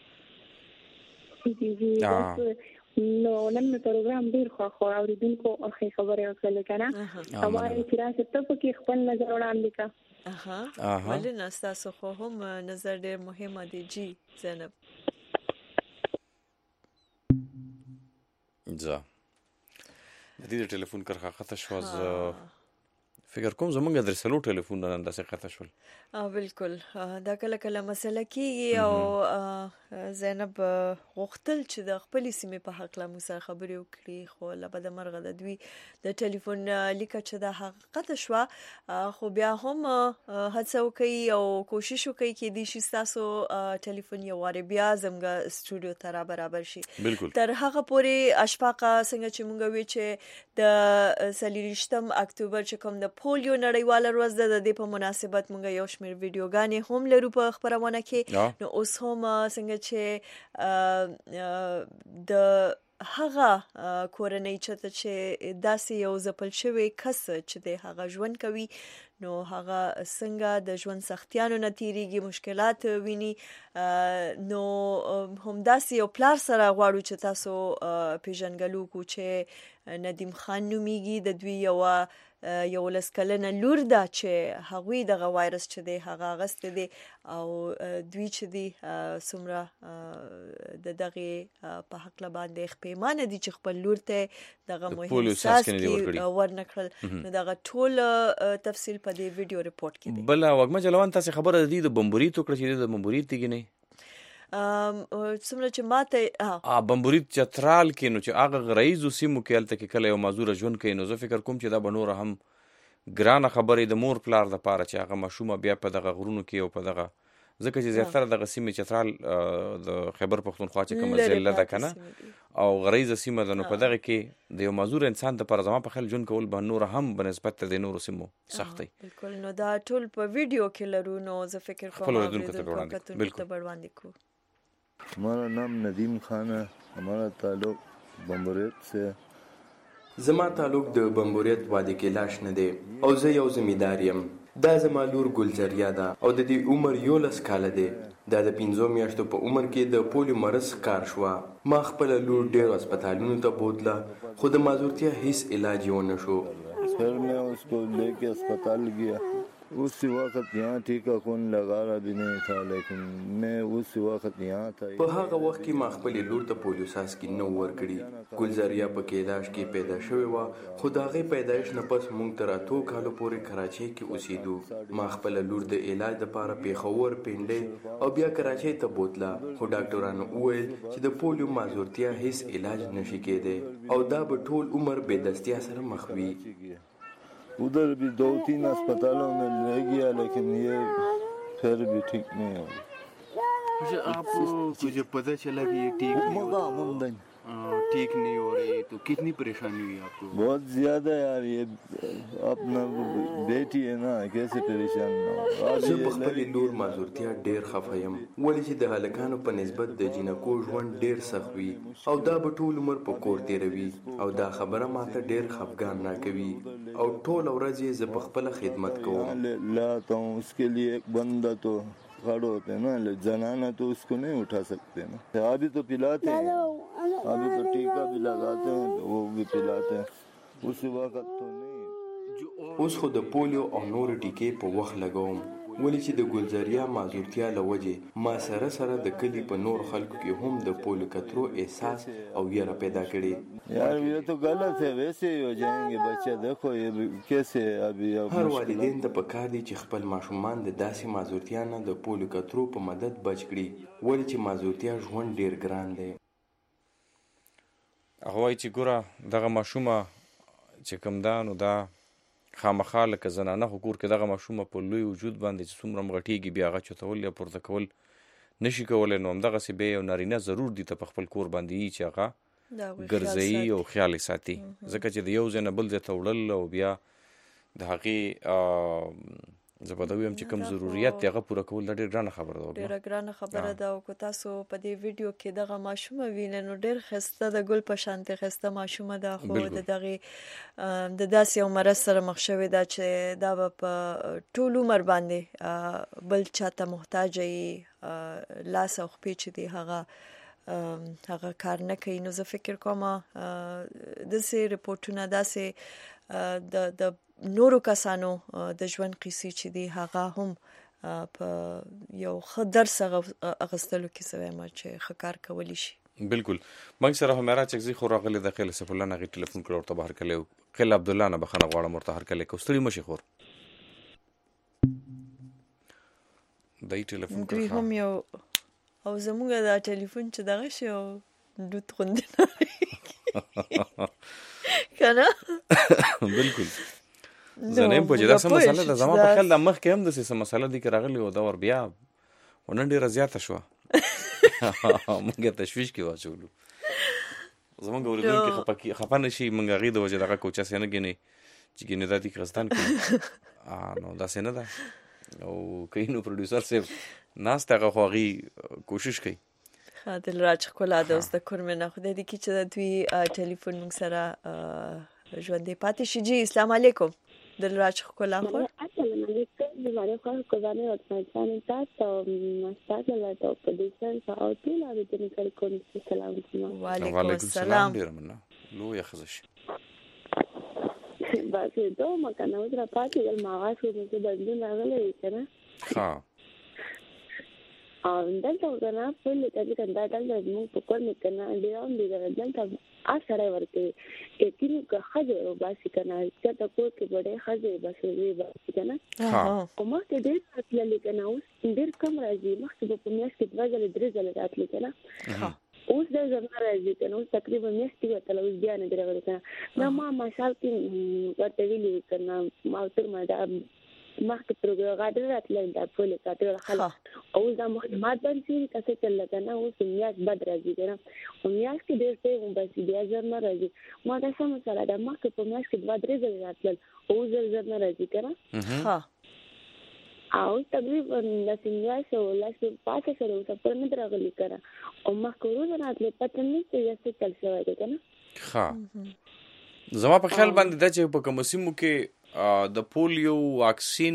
جی جی نو نن پروګرام ډیر خو خو اوریدونکو اخی خبره وکړه کنه هغه چې راځي ته په کې خپل نظر وړاندې کا. اها ولې نستاسو خو هم نظر ډیر مهمه دی جی زینب. ځه د دې ټلیفون کرخه خطا شو از فکر کوم زمونږ درسلو ټلیفون نن داسې خطا شول. بالکل دا کله کله مسله کیږي او زینب غوښتل چې د خپل سیمې په حق لا موږ خبرې وکړي خو لبد مرغه د دوی د ټلیفون لیکه چې د حقیقت شو خو بیا هم هڅه وکړي او کوشش وکړي چې د شي تاسو ټلیفون یو واره بیا زموږ سټوډیو ته برابر شي. تر هغه پورې اشفاق څنګه چې موږ وی چې د سلیریشتم اکتوبر چې کوم د پولیو نړیواله ورځ ده. د دې په مناسبت موږ یو شمېر ویډیوګانې هم لرو په خپرونه کې. نو اوس هم څنګه چې د هغه کورنۍ چته چې داسې یو ځپل شوی کس چې د هغه ژوند کوي نو هغه څنګه د ژوند سختیانو نه تیریږي، مشکلات ویني. نو همداسې یو پلار سره غواړو چې تاسو پیژنګلو کو چې ندیم خان نومیږي. د دوی یو یو لس کلنه لور ده چې هغوی دغه وایرس چې دی هغه اغستی دی او دوی چې دی څومره د دغې په هکله باندې خپېمانه دي چې خپل لور ته دغه مهم څاڅکي ورنه کړل. نو دغه ټول تفصیل په دې ویډیو ریپورټ کې دی. بله وږمه جلوان تاسې خبره د دې د بمبوري تو کړه چې د بمبوري تیږي نه څومره چې ماته بمبوري چترال کې نو چې هغه غریزو سیمو کې هلته کې کله یو معذوره ژوند کوي نو زه فکر کوم چې دا به نوره هم ګرانه خبرې د مور پلار دپاره چې هغه ماشومه بیا په دغه غرونو کې او په دغه ځکه چې زیاتره دغه سیمې چترال د خیبر پښتونخوا چې کومه ضلع ده که نه او غریزه سیمه ده نو په دغه کې د یو معذور انسان دپاره زما په خیال ژوند کول به نوره هم به نسبت د نورو سیمو سخت دی. بلکل. نو دا ټول په ویډیو کې لرو نو زه فکر کوم اورېدونکو ته وړاندې کوو. हमारा नाम नदीम खान है. हमारा ताल्लुक बम्बोरियत से. زما تعلق د بمبوریت وادي کلاش نه دی او زه یو زمیندار یم. دا زما لور ګلزریا ده او د دې عمر یولس کاله دی. دا د پنځو میاشتو په عمر کې د پولیو مرض کار شوه. ما خپله لور ډېرو هسپتالونو ته بوتله خو د معذورتیا هیڅ علاج یې ونه شو. फिर मैं उसको लेके अस्पताल गया. उस वक्त यहाँ टीका कौन लगा रहा भी नहीं था लेकिन मैं उस वक्त यहाँ था. په هغه وخت کې ما خپلې لور ته پولیو څاڅکي نه ورکړي. ګلزریا په کیلاش کې پیدا شوې وه خو د هغې پیدایش نه پس موږ تر اتو کالو پورې کراچۍ کې اوسېدو. ما خپله لور د علاج دپاره پېښور پنډۍ او بیا کراچۍ ته بوتله خو ډاکټرانو وویل چې د پولیو معذورتیا هیڅ علاج نشي کېدی او دا به ټول عمر بېدستیا سره مخ وي. उधर भी दो तीन अस्पतालों में ले गया लेकिन ये फिर भी ठीक नहीं हो. मुझे आपको मुझे पता चला कि ये ठीक नहीं हो ठीक नहीं हो रही तो कितनी परेशानी हुई आपको? बहुत ज्यादा यार. ये अपना बेटी है ना कैसे परेशान ना हो. زه په خپلې لور معذورتیا ډېر خفه یم ولې چې د هلکانو په نسبت د جینکو ژوند ډېر سخت وي او دا به ټول عمر په کور تېروي او دا خبره ماته ډېر خفګان راکوي او ټوله ورځ یې زه په خپله خدمت کوم. لاتا हूँ उसके लिए एक बंदा तो खड़े होते हैं ना जनाना तो उसको नहीं उठा सकते ना. अभी तो पिलाते हैं अभी तो टीका भी लगाते हैं तो वो भी पिलाते हैं. उस वक्त तो नहीं. اوس خو د پولیو او نور ټیکې په وخت لګوم ولې چې د ګلزریا معذورتیا له وجې ما سره سره د کلي په نور خلکو کې هم د پولیو کترو احساس او ویره پیدا کړې. यार ये तो गलत है वैसे ही हो जाएंगे बच्चे. देखो ये कैसे अभी هر والدین ته پکار دي چې خپل ماشومان د داسې معذورتیا نه د پولیو کترو په مدد بچ کړي ولې چې معذورتیا ژوند ډیر ګران دی. هغه وایي چې ګوره دغه ماشومه چې کوم ده نو دا خامخا لکه زنانه خو کور کې دغه ماشومه په لوی وجود باندې چې څومره مغټېږي بیا هغه چتول یا پورته کول نشي کولی نو همدغسې بیا یو نارینه ضرور دي ته په خپل کور باندې یي چې هغه ګرځوي او خیال یې ساتي ځکه چې د یو ځای نه بل ځای ته وړل او بیا د هغې زه به دا ویم چې کوم ضرورت دی هغه پوره کول دا ډېر ګرانه خبره ده. ډېره ګرانه خبره ده او که تاسو په دې ویډیو کې دغه ماشومه وینئ نو ډېر ښایسته د ګل په شانتې ښایسته ماشومه ده خو د دغې د داسې یو مرض سره مخ شوې ده چې دا به په ټول عمر باندې بل چاته محتاجه یي لاس او خپې چې دی هغه هغه کار نه کوي. نو زه فکر کوم داسې رپورټونه داسې د د نورو کسانو د ژوند قصې چې دی هغه هم په یو ښه درس اخیستلو کې زه وایم چې ښه کار کولی شي. بالکل. موږ سره همېرا چکزي خو راغلی د خیل سیف الله نه غي ټلیفون کړ ورته بهر کلی خیل عبد الله نه بخنه غواړم ورته هر کلی کو ستړي مشي خور دای ټلیفون کړ هم یو او زموږ دا ټلیفون چې دغه شی او دوت خوندنه کنه بالکل. زنه په جدا سم مسله ده زما په خیال د مخ کې هم د سم مسله دي کې راغلی او دا ور بیا ونن ډیره زیاته شو موږ تشویش کې واچولو زمونږ ورېدونکي خپه خپه نشي موږ هغې د وجې دغه کوچه سې نه ګڼي چې ګینه د دې قصدان کوي نو دا څنګه ده او کینو پروډوسر سیب ناس ته غوغي کوشش کوي خاطر راج کولا د اوس د کورمنه خو د دې کې چې د دوی ټلیفون موږ سره ژوندې پاتې شي. جی السلام علیکم دلراج کولا خو السلام علیکم د باندې خو کوزانه او ځان تاسو مستعد لا ته په دې سره او ټول اړ دې کړ کوم سلام کوم. وعلیکم السلام. ډیر مننه لو یا خزش باسه دوه مکنه وځه پاتې ول ما واسو دې بدلون راغلی کنه ها او دلته کنه په لته کې کنده دلته موږ په کور کې کنه ډیرون دې دلته اثر ورته کینو که خځه او باسي کنه چې تا کو کې بډې خځه بس وی باسي کنه او ما ته ډېر اصلي کنه اوس ډېر کم راځي مخکې په میاش کې دوه ځله درې ځله راتلی کنه اوس د زما راځي کنه اوس تقریبا میاش کې وته اوس بیا نه درغلی کنه نو ما ماشال کې ورته ویلي کنه ما تر ما دا مخکې پروګرام غاډر راتلی دا په لکه خلک او دا مخدمات باندې تاسو چل کنه اوس میاش بد راځي کنه او میاش کې ډېر څه بس بیا زر نه راځي ما دا سم سره دا مخکې په میاش کې دوه درې ځله راتل او زر زر نه راځي کنه ها او تقریبا د سیمیاش او لاس پاتې سره اوس په نه درغلی کنه او مخکې ورو راتل پته نه چې څه چل شوی دی کنه ها زما په خیال باندې دا چې په کوم سیمو کې د پولیو واکسین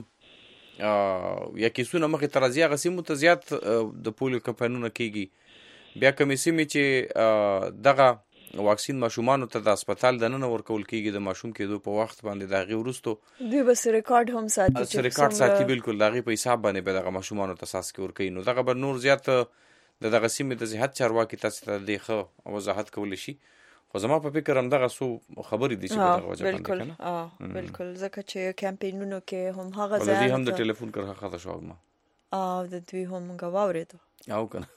یا کیسونه مخې تر ازیا غسیمو ته زیات د پولیو کمپاینونه کیږي بیا کومې سیمې چې دغه واکسین ماشومان ته د هسپتال د نن ورکول کیږي د ماشوم کېدو په وخت باندې دا غي ورستو دوی بس ریکارډ هم ساتي چې ریکارډ ساتي بالکل دا غي په حساب باندې به دغه ماشومان ته اساس کې ور کوي نو دغه بر نور زیات د دغه سیمې د صحت چارواکي تاسو ته د خو وضاحت کول شي خو زما په فکر هم دغه سو خبرې دي چې دغه وجه باندې کنه اه بالکل ځکه چې کمپاینونو کې هم هغه ځای ولې هم د ټلیفون کړه خاطر شو ما اه د دوی هم غواړې او کنه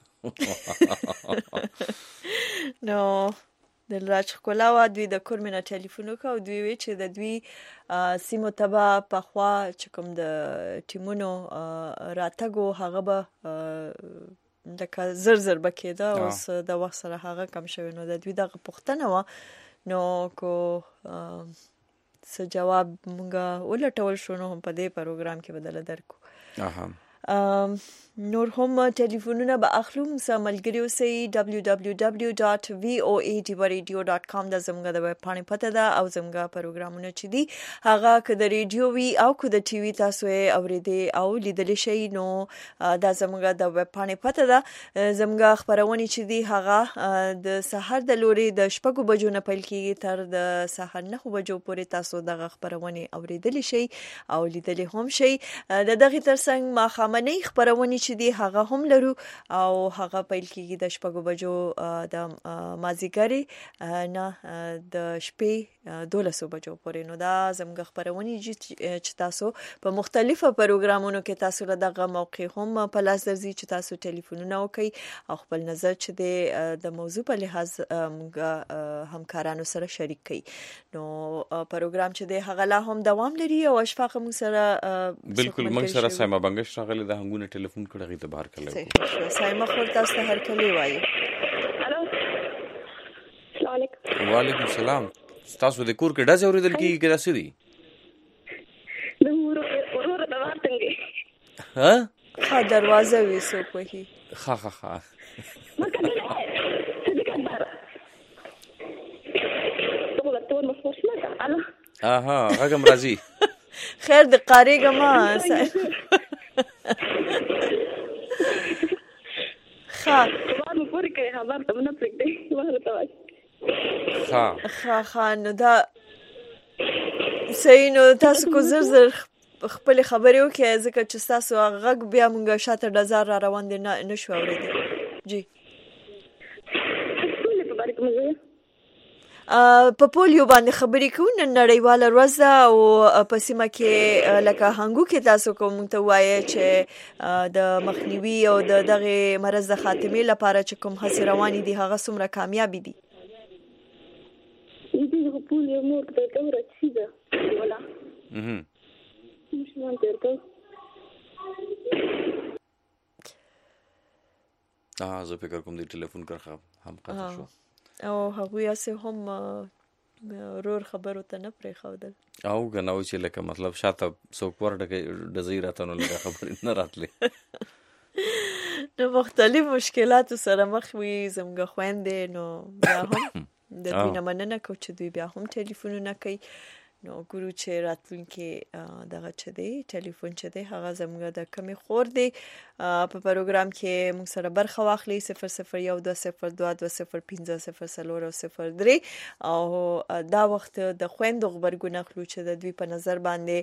نو د راج کولاوا دوی د کورمنه ټلیفون وکاو دوی وی چې د دوی سیمو تبا په خوا چې کوم د ټیمونو راتګو هغه به دغه زر زر بکیدا اوس د وخت سره هغه کم شوی نو د دوی دغه پښتنه و نو کو څه جواب مونږه ولټول شو نو په دې پروګرام کې بدل درکو اها نور هم ټلیفونونه به اخلو مسملګری اوسئ دبليو دبليو دبليو ډاټ وی او ای ډی ریډیو ډاټ کام د زموږ د ویب پاڼې پته ده او زموږ پروګرامونه چې دي هغه که د ریډیو وی او که د ټي وي تاسو یې اوریدئ او لیدلی شئ نو دا زموږ د ویب پاڼې پته ده زموږ خپرونې چې دي هغه د سحر د لوري د شپږو بجو نه پیل کیږي تر د سحر نهو بجو پورې تاسو دغه خپرونې اوریدلی شئ او لیدلی هم شئ د دغه ترڅنګ ما خامنۍ خپرونې چې دی هغه هم لرو او هغه پیل کیږي د شپږو بجو د مازیګری نه د شپې دولسو بجو پورې نو دا زموږ خپرونې چې تاسو په مختلفو پروګرامونو کې تاسو له دغه موقع هم په لاس درځي چې تاسو ټلیفونونه وکړئ او خپل نظر چې دی د موضوع په لحاظ موږ همکارانو سره شریک کړئ نو پروګرام چې دی هغه لا هم دوام لري او اشفاق موږ سره بالکل موږ سره سایمه بنگش راغلی د هنګونه ټلیفون کړی ته بهر کړل سایمه خور تاسو ته هر کلی وایي الو السلام علیکم وعلیکم السلام تاسو د کور کې ډاځ اوریدل کیږي کې راځي دي د ورو ورو د واتنګي ها ها دروازه وېسو کوي ها ها ها مکه نه څه دې کار ته ولته نو څه نه الو اها هغه مرضی خیر د قاریګه ما خا خبر پوری کوي خبر ته نه پرېږدي واه ته خا خا خا نو دا صحیح نو تاسو کو زر زر خپل خبرې وکړئ ځکه چې تاسو غږ بیا مونږه شاته ډزار را روان دي نه نشو اورېدل جی په پولیو باندې خبرې کوو نن نړیواله ورځ ده او په سیمه کې لکه هنګو کې تاسو کوم ته وایي چې د مخنیوي او د دغه مرض د خاتمې لپاره چې کوم هڅې روانې دي هغه څومره کامیابې دي دې پولیو مور ته کومه چیزه ولا اها مشمن ترکو اه زه فکر کوم دې ټلیفون کړه هم قطع شو او هغه یې هم ورور خبرو ته نه پرېښودل او که نه و چې لکه مطلب شاته څوک ورډکې ډزۍ راته نو لکه خبرې نه راتلې نو مختلف مشکلاتو سره مخ وي زموږ خویندې نو بیا هم د دوی نه مننه کوو چې دوی بیا هم ټلیفونونه کوي نو ګورو چې راتلونکي دغه چې دی ټلیفون چې دی هغه زموږ د کمې خور دی په پروګرام کې موږ سره برخه واخلي صفر صفر یو دوه صفر دوه دوه صفر پنځه صفر څلور او صفر درې او دا وخت د خویندو غبرګون اخلو چې د دوی په نظر باندې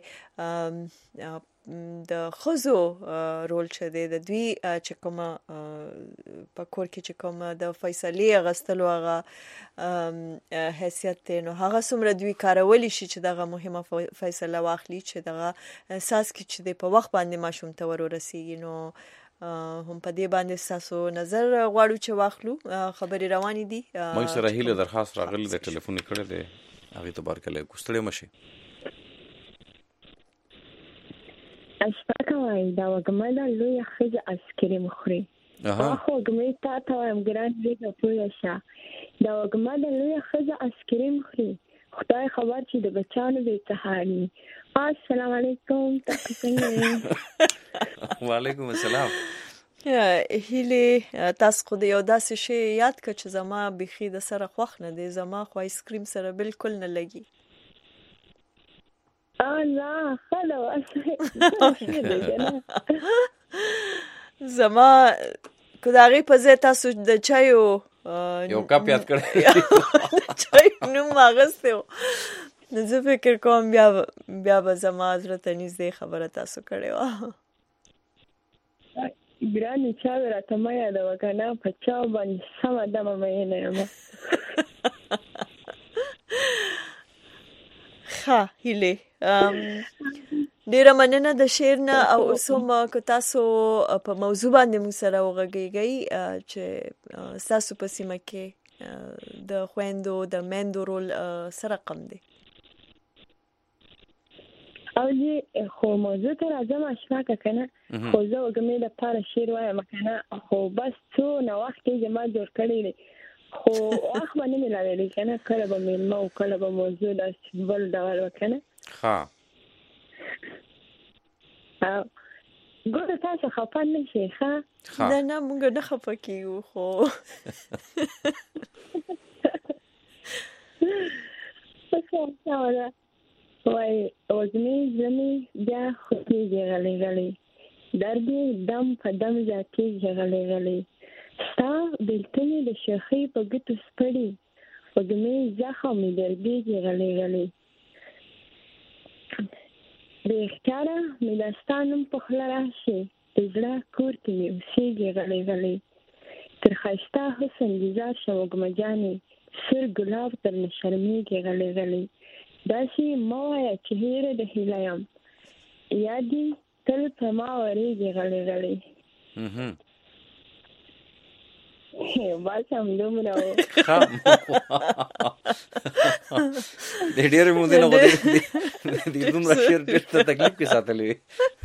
د ښځو رول چې دی د دوی چې کومه په کور کې چې کومه د فیصلې اخیستلو هغه حیثیت دی نو هغه څومره دوی کارولی شي چې دغه مهمه فیصله واخلي چې دغه احساس کې چې دی په وخت باندې ماشوم ته ور ورسیږي نو هم په دې باندې ستاسو نظر غواړو چې واخلو خبرې روانې دي موږ سره هیله درخواست راغلی د ټلیفون کړی دی هغې ته بارکله کوستړی مشي اشفاقه وایي دا وږمه ده لویه ښځه اسکریم خوري خو وږمې تا ته وایم ګران زیږه پوه شه دا وږمه ده لویه ښځه اسکریم خوري خدای خبر چې د بچانو بې سهاري السلام علیکم تاسو څنګه وعلیکم السلام هیلې تاسو خو د یو داسې شی یاد کړه چې زما بیخي د سره خوښ نه دی زما خو آیسکریم سره بالکل نه لګي الله خلا واسه زما کو داغي په ځای تاسو د چایو یو کپ یاد کړی چای نو ماغسته نو زه فکر کوم بیا بیا به زما زړه ته نږدې خبره تاسو کړې وه ګرانې چا راته مه یادوه که نه په چا باندې سمه دمه مینه یم ښه هیلې ډیره مننه د شعر نه او اوس هم که تاسو په موضوع باندې موږ سره وغږیږئ چې ستاسو په سیمه کې د خویندو د میندو رول څه رقم دی او جی خو موضوع ته راځم اشفاقه که نه خو زه وږمې دپاره شعر وایم که نه خو بس څونه وخت یې زما جوړ کړی دی خو وخت به نه میلاویلی که نه کله به میلمه و کله به موضوع داسې بل ډول و که نه ښه ګوره تاسو خفه نه شئ ښه نه نه موږ نه خفه کېږو خو وایي وږمې زمې بیا خوږېږي غلی غلی درد یې دم په دم زیاتېږي غلی غلی ستا بېلتون یې د شوخۍ په ګوتو سپړي وږمې زخم مې دردېږي غلی غلی بې اختیاره مې د ستا نوم په خوله راشي د زړه کور کې مې اوسېږي غلی غلی تر ښایسته حسن ګزار شه وږمه جانې سور ګلاب درنه شرمېږي غلی غلی داسې مه وایه چې هیره د هیله یم یاد یې تل په ما ورېږي غلی غلی بس همدومره و د ډېرې مودې نه خو د دومره شعر ډېر ته تکلیف کې ساتلی وي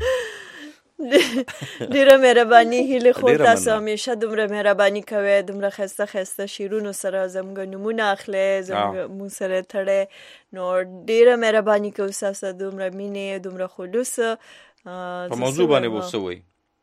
ډیره مهرباني هیله خو تاسو همیشه دومره مهرباني کوي دومره خسته خسته شیرونو سره زموږ نمونه اخلي زموږ مو سره تړي نو ډیره مهرباني کوي تاسو دومره مینه دومره خلوص په موضوع باندې وسوي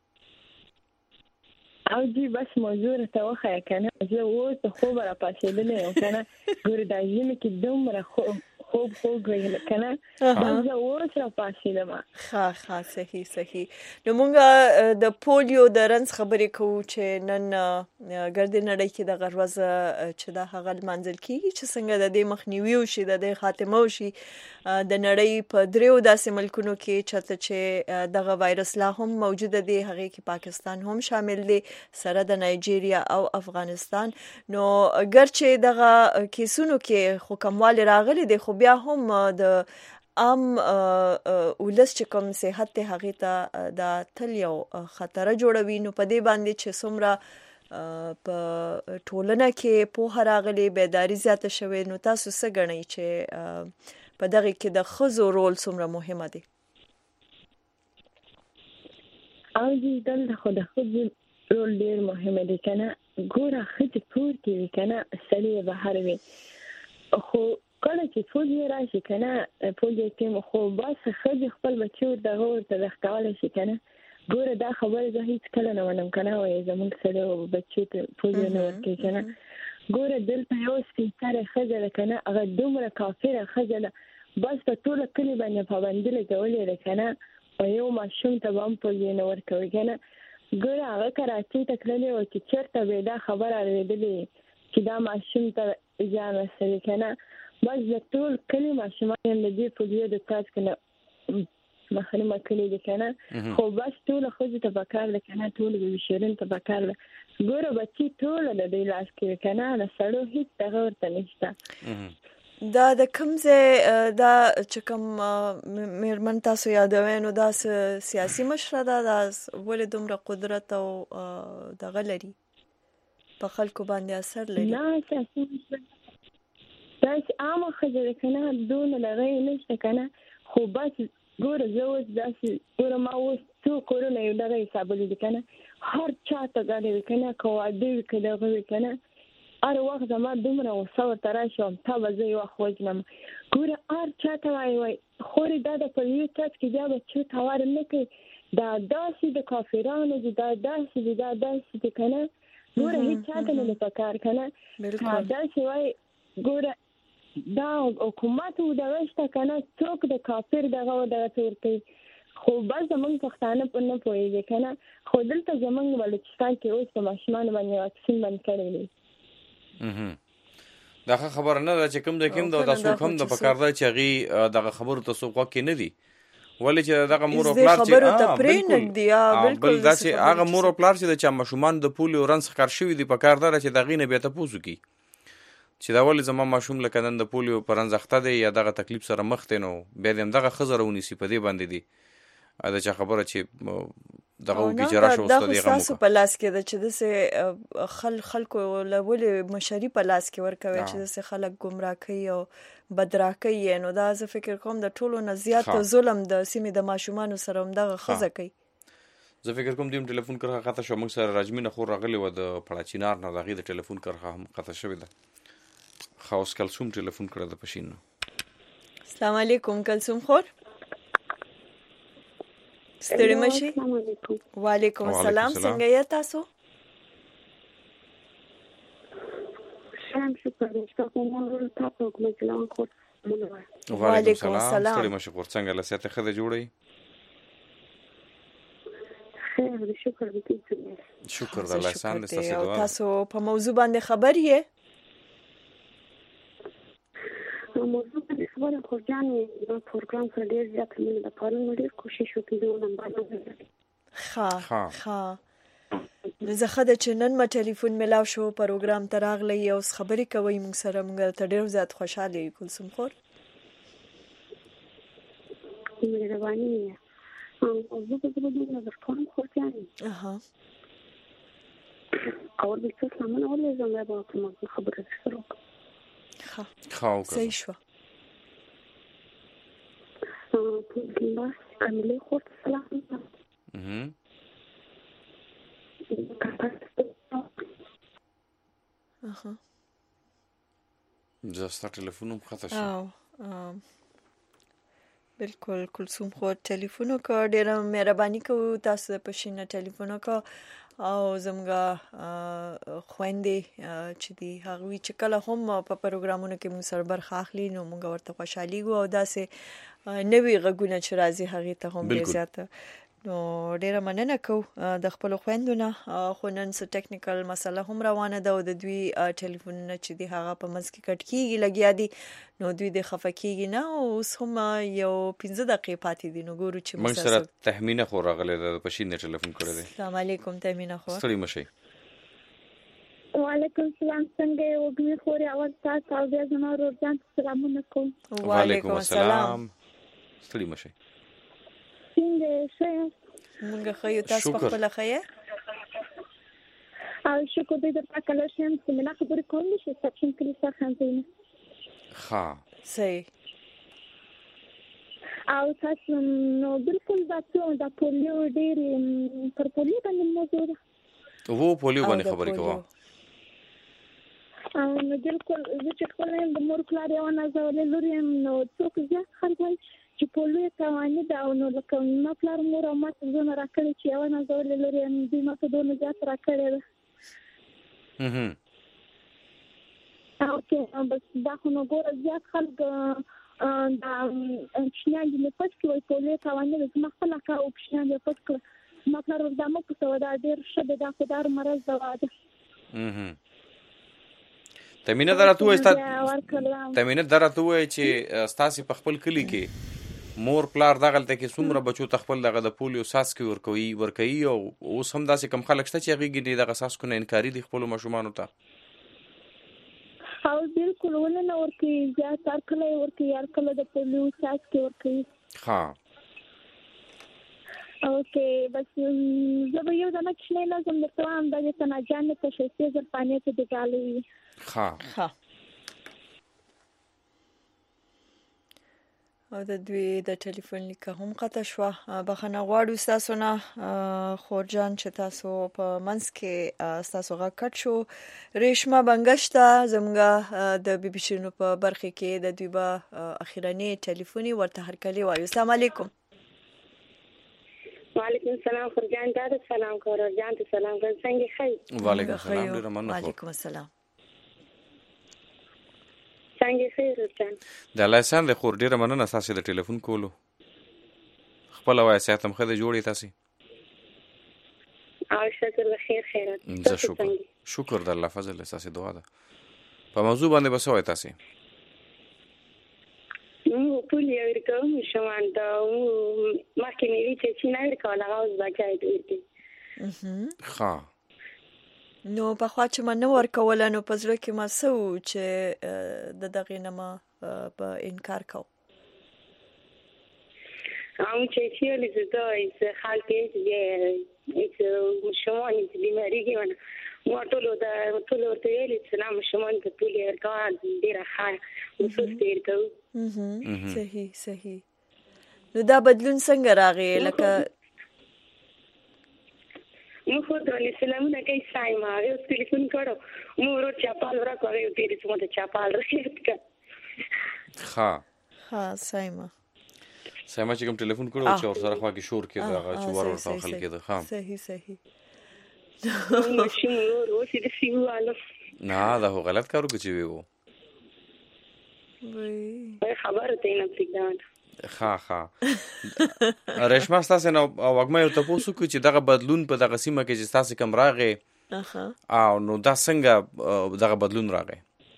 او جی بس موضوع ته وخه کنه زه اوس خوب را پاسېدلې یم کنه ګور د ژمي کې دومره خوب خوب خوب غوښنه کنه زه اوس را پاسېدم ښه ښه صحیح صحیح نو موږ د پولیو د رنځ خبرې کوو چې نن ګرد نړۍ کې د غروز چې دا هغه منځل کیږي چې څنګه د دې مخنیوي وشي د دې خاتمه وشي د نړۍ په دریو داسې ملکونو کې چاته چې دغه وایرس لا هم موجوده دی هغه کې پاکستان هم شامل دی سره د نایجیریا او افغانستان نو ګرچې دغه کیسونو کې خو کموالی راغلی دی خو بیا هم د عام ولس چې کوم صحت ته هغه ته د تل یو خطر جوړوي نو په دې باندې چې څومره په ټولنه کې په راغلي بیداری زیاته شوی نو تاسو څه ګڼئ چې په دغه کې د ښځو رول څومره مهمه دی او دې دلته خو د ښځو رول ډېر مهمه دی کنه ګوره ښځې کور کې وي کنه سړی بهر وي خو کله چې پولیو راشي کنه پولیو کې خو بس خځې خپل بچو دغه ورته لښکولی شي کنه ګوره دا خبره زه هیڅ کله نه منم کنه وایي زموږ سره بچو ته پولیو نه ورکوي کنه ګوره دلته یو سپېڅلې ښځه ده کنه هغه دومره کافره ښځه ده بس په ټوله کلي باندې پابندي لګولې ده کنه او یو ماشوم ته به هم پولیو نه ورکوي کنه ګوره هغه کراچۍ ته تللې وه چې چېرته به یې دا خبره اورېدلې چې دا ماشوم ته زیان رسوي کنه بس د ټول کلي ماشومان هم د دې پولیو د تاج کنه محرومه کړي دي کنه خو بس ټول ښځو ته پکار ده کنه ټول بشرین ته پکار ده ګوره بچي ټول د دې لاس کې کنه د سړو هیڅ دغه ورته نشته دا د کوم ځای دا چې کوم میرمن تاسو یادوي نو دا سیاسي مشره ده دا ولې دومره قدرت او دغه لري په خلکو باندې اثر لري نه سیاسي مشره دا عامه ښځه ده کنه دونه دغه یې نشته کنه خو بس ګوره زه اوس داسې ګوره ما اوس څو کورونه یو دغه حسابولي دي که نه هر چا ته ګاډی وي که نه که واده وي که دغه وي که نه هر وخت زما دومره غوسه ورته راشي او تا به زه یو وخت وژنم ګوره هر چا ته وایي وایي خورې دا د په یو چت کې بیا بچو ته وار نه کوي دا داسې د کافرانو دي دا داسې دي دا داسې دي که نه ګوره هېڅ چا ته نه دی په کار که نه داسې وایي ګوره دا حکومت و دغه شته که نه څوک د کافر دغه و دغه څه ورکوي خو بس زمونږ پښتانه په نه پوهېږي که نه خو دلته زمونږ بلوچستان کې اوس په ماشومانو باندې واکسین بند کړی دی دا ښه خبره نه ده چې کوم دی کوم ده دا څوک هم د پکار ده چې هغې دغه خبرو ته څوک غوږ کې نه دي ولې چې دغه مور او پلار چې بل داسې هغه مور او پلار چې د چا ماشومان د پولیو رنځ ښکار شوي دي پکار ده چې د هغې نه بیا تپوس وکړي چې دا ولې زما ماشوم لکه نن د پولیو په رنځ اخته دی یا دغه تکلیف سره مخ دی نو بیا دې همدغه ښځه راونیسي په دې باندې دي دا چا خبره چې دغه وکړي چې راشي اوس ته دې غم ستاسو په لاس کې ده چې داسې خل خلکو له ولې مشري په لاس کې ورکوي چې داسې خلک ګمراه کوي او بدراه کوي نو دا زه فکر کوم د ټولو نه زیات ظلم د سیمې د ماشومانو سره همدغه ښځه کوي زه فکر کوم دیم ټلیفون کرښه قطع شوه موږ سره راجمینه خور راغلې وه د پړاچینار نه د هغې د ټلیفون کرښه هم قطع شوې ده خاص کلثوم ټلیفون کړه د پښین نو السلام علیکم کلثوم خور ستړي مشي وعلیکم السلام څنګه یې تاسو شام شکر تاسو مونږ تاسو کوم سلام خور وعلیکم السلام ستړي مشي خور څنګه لسیته خده جوړي خیر شکر دې شکر د الله سان تاسو تاسو په موضوع باندې خبر یې موضوع د خبره خو جانې د پروګرام سره ډېر زیات مینه ده پرون مې ډېر کوشش وکړ د نمبر ښه ښه نو زه ښه ده چې نن مې ټلیفون میلاو شو پروګرام ته راغلی اوس خبرې کوئ موږ سره موږ ته ډېر زیات خوشحاله یو کلثوم خور مهرباني زه به زه به نظر کوم خو جانې اول به څه سامان اول زما به کوم خبره سره ښه ښه صحیح شوه بس کاملې خور ته سلام زه ستا ټلیفون هم خطا شو بالکل کلثوم خور ټلیفون وکړه ډېره مهرباني کوو تاسو د پښین نه ټلیفون وکړه او زموږ خويندې چې دي هغوی چې کله هم په پروګرامونو کې موږ سره برخه اخلي نو موږ ورته خوشحاليږو او داسې نوې غږونه چې راځي هغې ته هم ډېر زیاته نو ډېره مننه کوو د خپلو خویندو نه خو نن څه ټیکنیکل مسله هم روانه ده او د دوی ټلیفونونه چې دي هغه په منځ کې کټ کېږي لګیا دي نو دوی د خفه کېږي نه اوس هم یو پنځه دقیقې پاتې دي نو ګورو چې موږ سره تهمینه خور راغلی ده د پښین نه ټلیفون کړی دی السلام علیکم تهمینه خور ستړي مشئ وعلیکم السلام څنګه یې وګړي خوري اول تاسو او بیا زما ورځان سلامونه کوم وعلیکم السلام ستړي مشئ څنګه شه موږ خو یو تاسو په خپل خیا او شکر دې د پاکلو شم چې منا خبرې کوم شي سکشن کې څه خانځینه ها صحیح او تاسو نو بالکل تاسو د پولیو ډېر پر پولیو باندې موضوع وو پولیو باندې خبرې کوم نو بالکل زه چې خپل هم د مور پلار یو نازولې لور یم نو څوک زیات خلک وایي چې پولیو توانې ده او نو لکه ما پلار مور او ما ته زونه راکړې چې یو نازولې لور یم دوی ما ته دونه زیات راکړې ده اوکې بس دا خو نو ګوره زیات خلک دا پشنیان دې مې پټ کړي وایي پولیو توانې ده زما خپله کار و پشنیان دې پټ کړه زما پلار وردا مه پوسوه دا ډېر ښه دی دا خو دا مرض دوا ده تمینه درته وای تمینه درته وای چې ستاسو په خپل کلی کې مور پلار دغلته کې څومره بچو ته خپل دغه د پولیو ساسکي ورکوي ورکوي او اوس هم داسې کم خلک شته چې هغې ګینې دغه ساسکونه انکاري دي خپلو ماشومانو ته او بالکل ونه نه ورکوي زیات هر کله یې ورکوي هر کله د پولیو ساسکي ورکوي ها اوکې بس زه به یو دانه کوچنی نظم درته وایم دا د سناجانې په شیستې زر پانې ته د ډالۍ وي ها ها او د دوی د ټلیفون لیکه هم قطع شوه بخښنه غواړو ستاسو نه خورجان چې تاسو په منځ کې ستاسو غږ کټ شو ریشما بنګشته زموږ د بي بي سي نو په برخه کې د دوی به اخیرنی ټلیفوني ورته هرکلی وایو السلام علیکم وعلیکم السلام خورجان دا سلام کور جان ته سلام کړ څنګه ښه وعلیکم السلام ډیر مننه وعلیکم السلام څنګه ښه خورجان د لایسان د خور ډیر مننه تاسو د ټلیفون کولو خپل وای ساتم خدای جوړی تاسو او شکر د خیر خیرات زه شکر شکر د الله فضل اساس دعا ده په موضوع باندې بس وای تاسو نو پولیو ورکوم شومان دا ما کې مې وی چې چې نه ورکول هغه اوس بچای دی ها نو په خوا چې ما نه ورکول نو په زړه کې ما سو چې د دغه نه ما په انکار کو او چې چې لږه دا حالت یې چې شومان دې بیماری کې ونه مو ټول دا ټول ورته ویل چې نام شومان ته پولیو ورکول ډیره ښه وسوس ډیر کو صحیح صحیح نو دا بدلون څنګه راغی لکه نو خو درنه سلامونه کوي سایما یو ټلیفون کړو مو ورو چاپال ورکو یو تیری څه مته چاپال رسېد کا ها ها سایما سایما چې کوم ټلیفون کړو چې ور سره خوا کې شور کې دا چې ور ور څخه خلک کې ها صحیح صحیح نو شنو ورو چې د سیواله نه دا هو غلط کارو کې ویو وای خبره ته نه پېږدان ها ها ریشما تاسو نو وګمه یو تاسو کو چې دغه بدلون په دغه سیمه کې چې تاسو کوم راغې او نو دا څنګه دغه بدلون راغې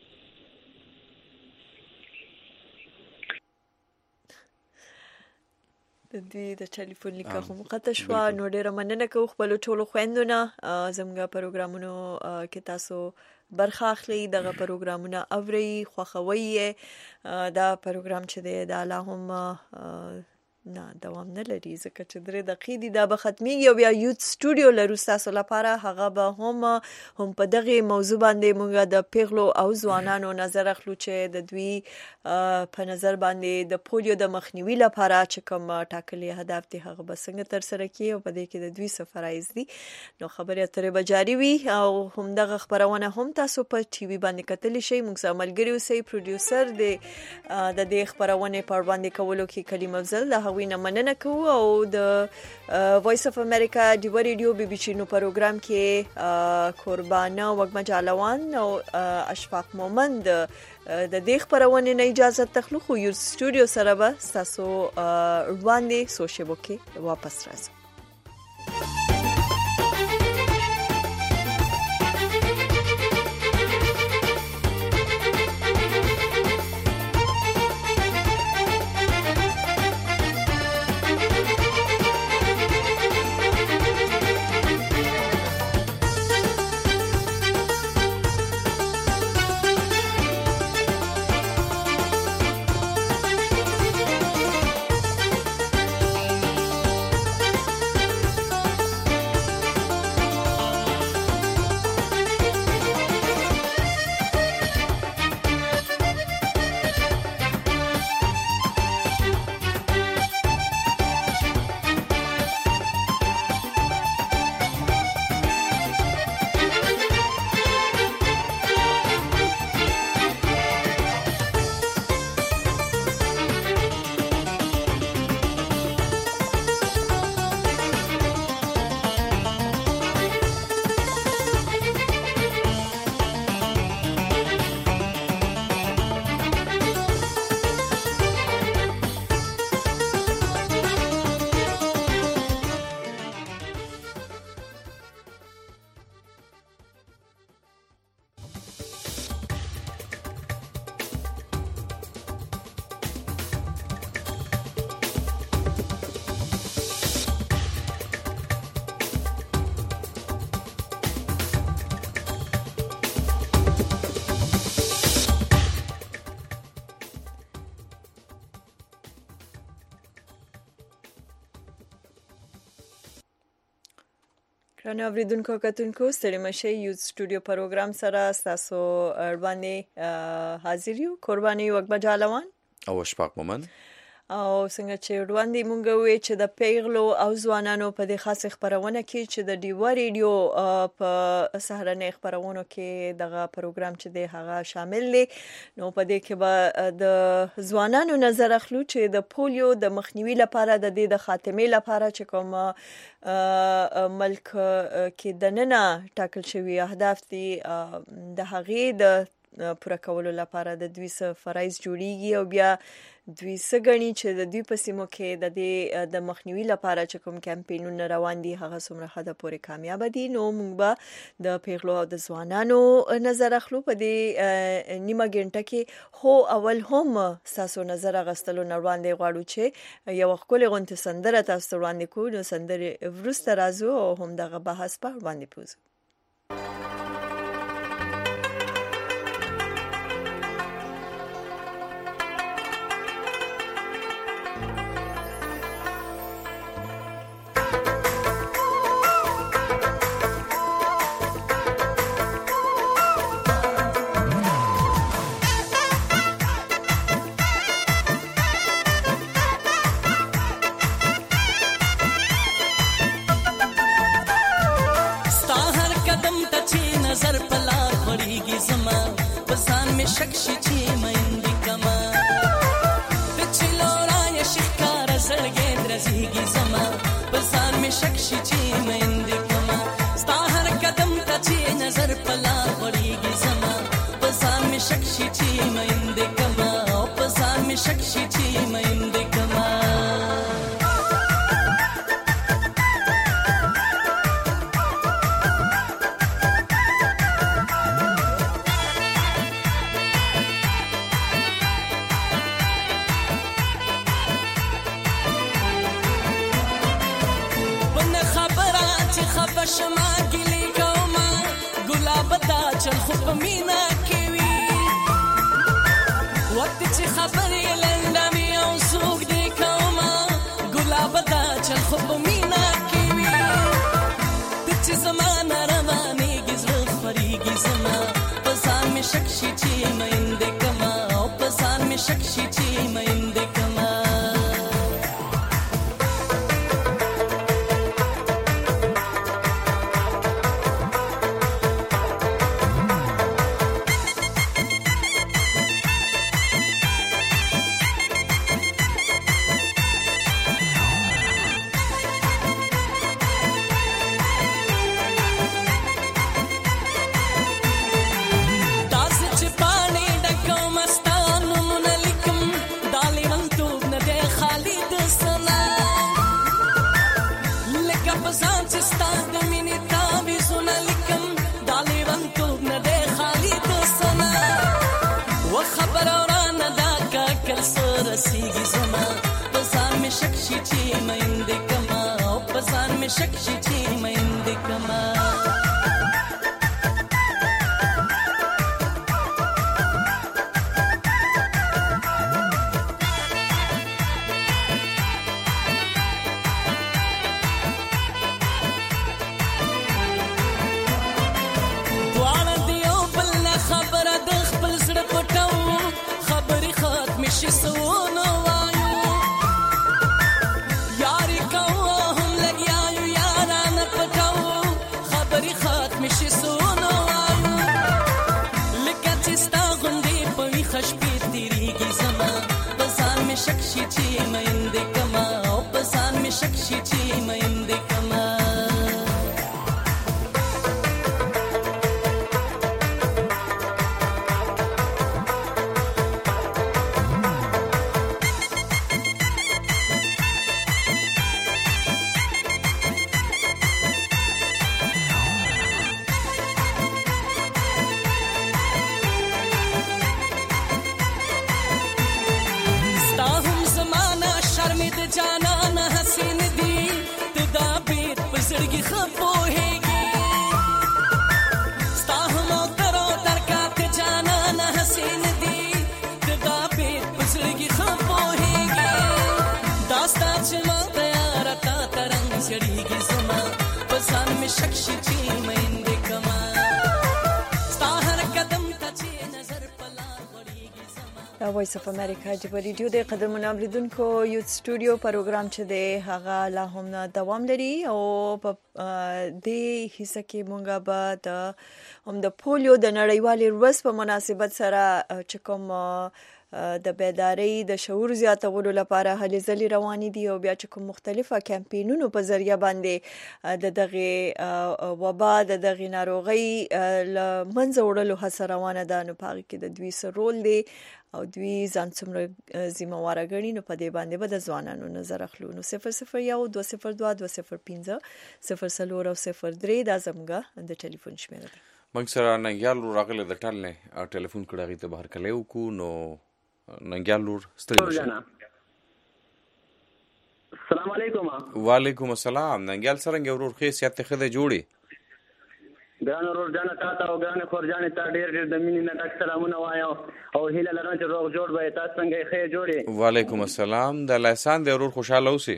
د دې د ټلیفون لیکه هم قطع شوه نو ډیره مننه کوم خپل ټولو خويندونه زموږ پروګرامونو کې تاسو برخه اخلي دغه پروګرامونه اوري خوخوي دا پروګرام چې د الله هم نه دوام نه لري ځکه چې درې دقیقې دا به ختميږي او بیا یوت سټوډیو لرو تاسو لپاره هغه به هم هم په دغه موضوع باندې موږ د پیغلو او ځوانانو نظر اخلو چې د دوی په نظر باندې د پولیو د مخنیوي لپاره چې کوم ټاکلي هدف دي هغه به څنګه تر سره کیږي او په دې کې د دوی سفرایز دي نو خبرې اترې به جاری وي او هم دغه خبرونه هم تاسو په ټي وي باندې کتلی شئ موږ سره ملګری اوسئ پروډوسر د د دې خبرونه په وړاندې کولو کې کلمه افضل د وینه مننه کوو او د وایس اف امریکا دی ریډیو بي بي سي نو پروګرام کې قربانه وګما جالوان او اشفاق مومند د دې خبرونه نه اجازه تخلو خو یو سټوډیو سره به تاسو وړاندې سوشل کې واپس راځو درنو اوریدونکو کتونکو ستړي مشه یو سټوډیو پروګرام سره تاسو باندې حاضر یو قرباني وګ بجالوان او شپږ مومن او څنګه چې وړاندې مونږ وې چې د پیغلو او ځوانانو په د خاص خبرونه کې چې د ډیوا ریډیو په سهارنۍ خبرونو کې دغه پروګرام چې د هغه شامل دی نو په دې کې به د ځوانانو نظر اخلو چې د پولیو د مخنیوي لپاره د دې د خاتمې لپاره چې کوم ملک کې د ننه ټاکل شوی اهداف دي د هغې د پوره کولو لپاره د دوی څخه فرایض جوړیږي او بیا دوی سګنی چې د دوی په سیمو کې د دې د مخنیوي لپاره چې کوم کمپاینونه روان دي هغه څومره حد پورې کامیاب دي نو موږ به د پیغلو او د ځوانانو نظر اخلو په دې نیمه غنټه کې هو اول هم تاسو نظر غستلو نړوان دی غواړو چې یو خپل غونته سندره تاسو وړاندې کو نو سندره ورسته راځو او هم دغه بحث په وړاندې پوزو یاری کو هم لګیاو یاران پټاو خبري مې شک شي چې میندې کما ستا هر قدم ته چې نظر په لار وړيږي زما دا وایس اف امریکا چې په ریډیو د قدرمن اوریدونکو یوت سټوډیو پروګرام چې دی هغه لا هم دوام لري او په دې حصہ کې مونږه به د هم د پولیو د نړیوالې ورځ په مناسبت سره چې کوم د بیداری د شعور زیاتولو لپاره هلې ځلې روانې دي او بیا چې کوم مختلفه کمپینونو په ذریعہ باندې د دغه وبا د دغه ناروغي ل منځ وړلو هڅه روانه ده نو په کې د دوی سره رول دی او دوی ځان څومره ذمہواره ګڼي نو په دې باندې به د ځوانانو نظر اخلو نو صفر صفر یو دوه صفر دوه دوه صفر پنځه صفر څلور او صفر درې دا زموږه د ټلیفون شمیره ده موږ سره ننګیال راغله د ټال نه ټلیفون کړه ته بهر کلیو کو نو ننګیال لور ستړي السلام علیکم وعلیکم السلام ننګیال څنګه ورور خې سیاته خده جوړي ګران ورور جان تاسو او ګران خور جان ته ډېر ډېر د مینې نه ډک سلامونه وایو او هیله لرم چې روغ جوړ وي تاسو څنګه خې جوړي وعلیکم السلام د لسان د ورور خوشاله اوسئ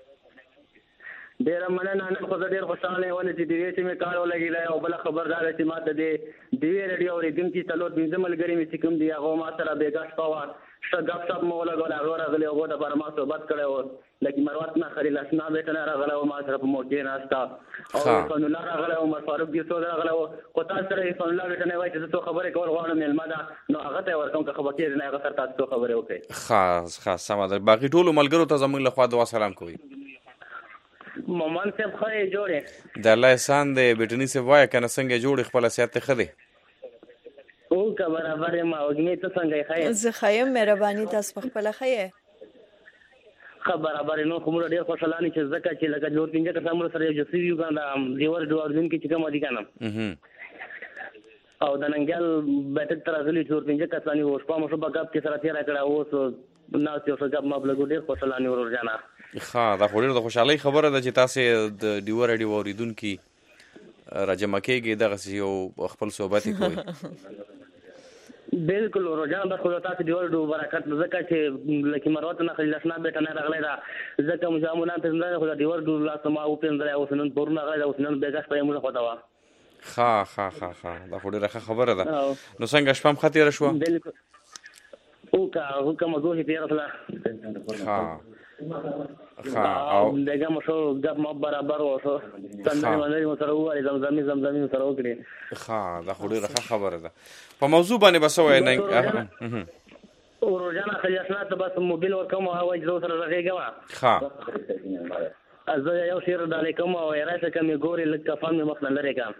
ډیر مننه نن خو ډیر خوشاله یم چې دې چې مې کار ولګیدای او بل خبردار چې ما ته دې دې ریډیو اوریدونکو څلور پنځه ملګری مې کوم دی هغه ما سره بیګاش پاوه شګاب صاحب مو لګول هغه راغلی او د پر ما صحبت کړو لکه مروت نه خري لاسنا بیت نه راغله او ما سره په موټي راستا او فن الله راغله او عمر فاروق دې سره راغله او کو تاسو سره فن الله بیت نه وای چې څه خبره کول غواړم ملما دا نو هغه ته ورکوم که خبر کې نه هغه سره تاسو خبره وکړي خاص خاص سمادر باقي ټول ملګرو ته زموږ له خوا دعا سلام کوي مومن صاحب خو جوړه د الله احسان دې بیٹنی سے وای کنه څنګه جوړ خپل سیاست خده او کا برابر ما وګنی ته څنګه خای زه خایم مهرباني تاسو خپل خای خبر برابر نو کوم ډیر خوشاله نه چې زکه چې لکه جوړ پینځه کسان سره یو جسې یو کنه دیور دوه دن کې چې کوم دي کنه او د ننګل بیٹک تر ازلی جوړ پینځه کسان یو شپه مو شپه غاب کې سره تیر کړه اوس نو چې اوس غاب ما بل ډیر خوشاله نه ورور جانا ښه دا خو ډېر د خوشحالۍ خبره ده چې تاسې د ډیوه راډیو اورېدونکي راجمع کېږئ دغسې یو خپل صحبت یې کوئ بالکل روزانه بس خو تاسو ډیوه راډیو برکت ځکه چې لکه مروت نه خلل اسنا بیت نه راغلی دا ځکه مجامونه ته نه خو ډیوه راډیو لاسه ما او پندره او سنن پورونه راغلی او سنن بیګاس په موږ خو دا وا ښه ښه ښه ښه دا خو ډېره ښه خبره ده نو څنګه شپه هم ښه تېره شوه بالکل او کا او کومه ګوښه تېره شوه ښه ها او دغه مو شو غب مو برابر وشو څنګه باندې مو سره وایي زمزمي زمزمي سره وکړي ښه دا خو ډېره ښه خبره ده په موضوع باندې بس وای نه او روزانه خلیاسنا ته بس موبایل ورکوم او هغه زو سره راغېږم ښه زه یو شیر دالې کوم او راځه کمې ګوري لکه فهم مخ نه لري کا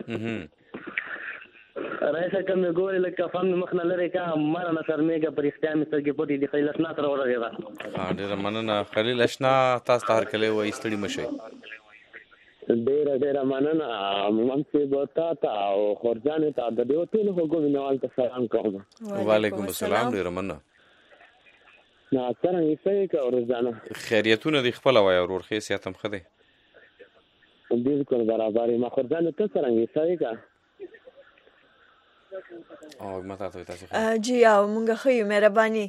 راځه کمې ګوري لکه فهم مخ نه لري کا مر نه شرمېږه پر اختیامي سرګې پټې دي خلیاسنا سره ورغېږم ها ډېر مننه خلیل اشنا تاسو ته هر کله وای ستړي مشي ډېر ډېر مننه ممسي بوتا تا او خورجان ته د دې ټول حکومتوال ته سلام کوم وعلیکم السلام ډېر مننه نا څنګه یې څه کا ورځانه خیریتونه دی خپل وای ورور خې سیاتم خده بالکل برابر ما خورجان ته څنګه یې څه کا او ماته ته تاسو جی او مونږه خو مهرباني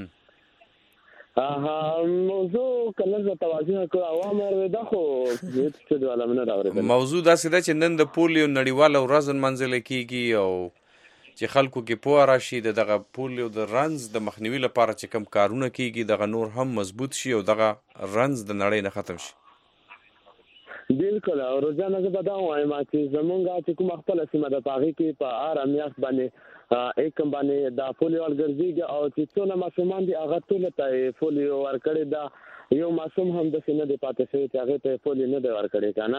ها موضوع کله د توازن کو اوامر ده خو هیڅ څه د علامه نه راوړل موضوع دا سده چې نن د پولیو نړیوال ورځ منځل کیږي او چې خلکو کې پوهه راشي دغه پولیو د رنز د مخنیوي لپاره چې کم کارونه کیږي دغه نور هم مضبوط شي او دغه رنز د نړۍ نه ختم شي بالکل او روزانه زه به دا وایم چې زمونږ چې کوم خپل سیمه د پاغي کې په آرامیاس باندې ایکم باندې دا پولیو ورګرځيږي او چې څونه ماشومان دي هغه ټول ته پولیو ورکړي دا یو ماشوم هم د سینې د پاتې شوی چې هغه ته پولیو نه دی ورکړي کنه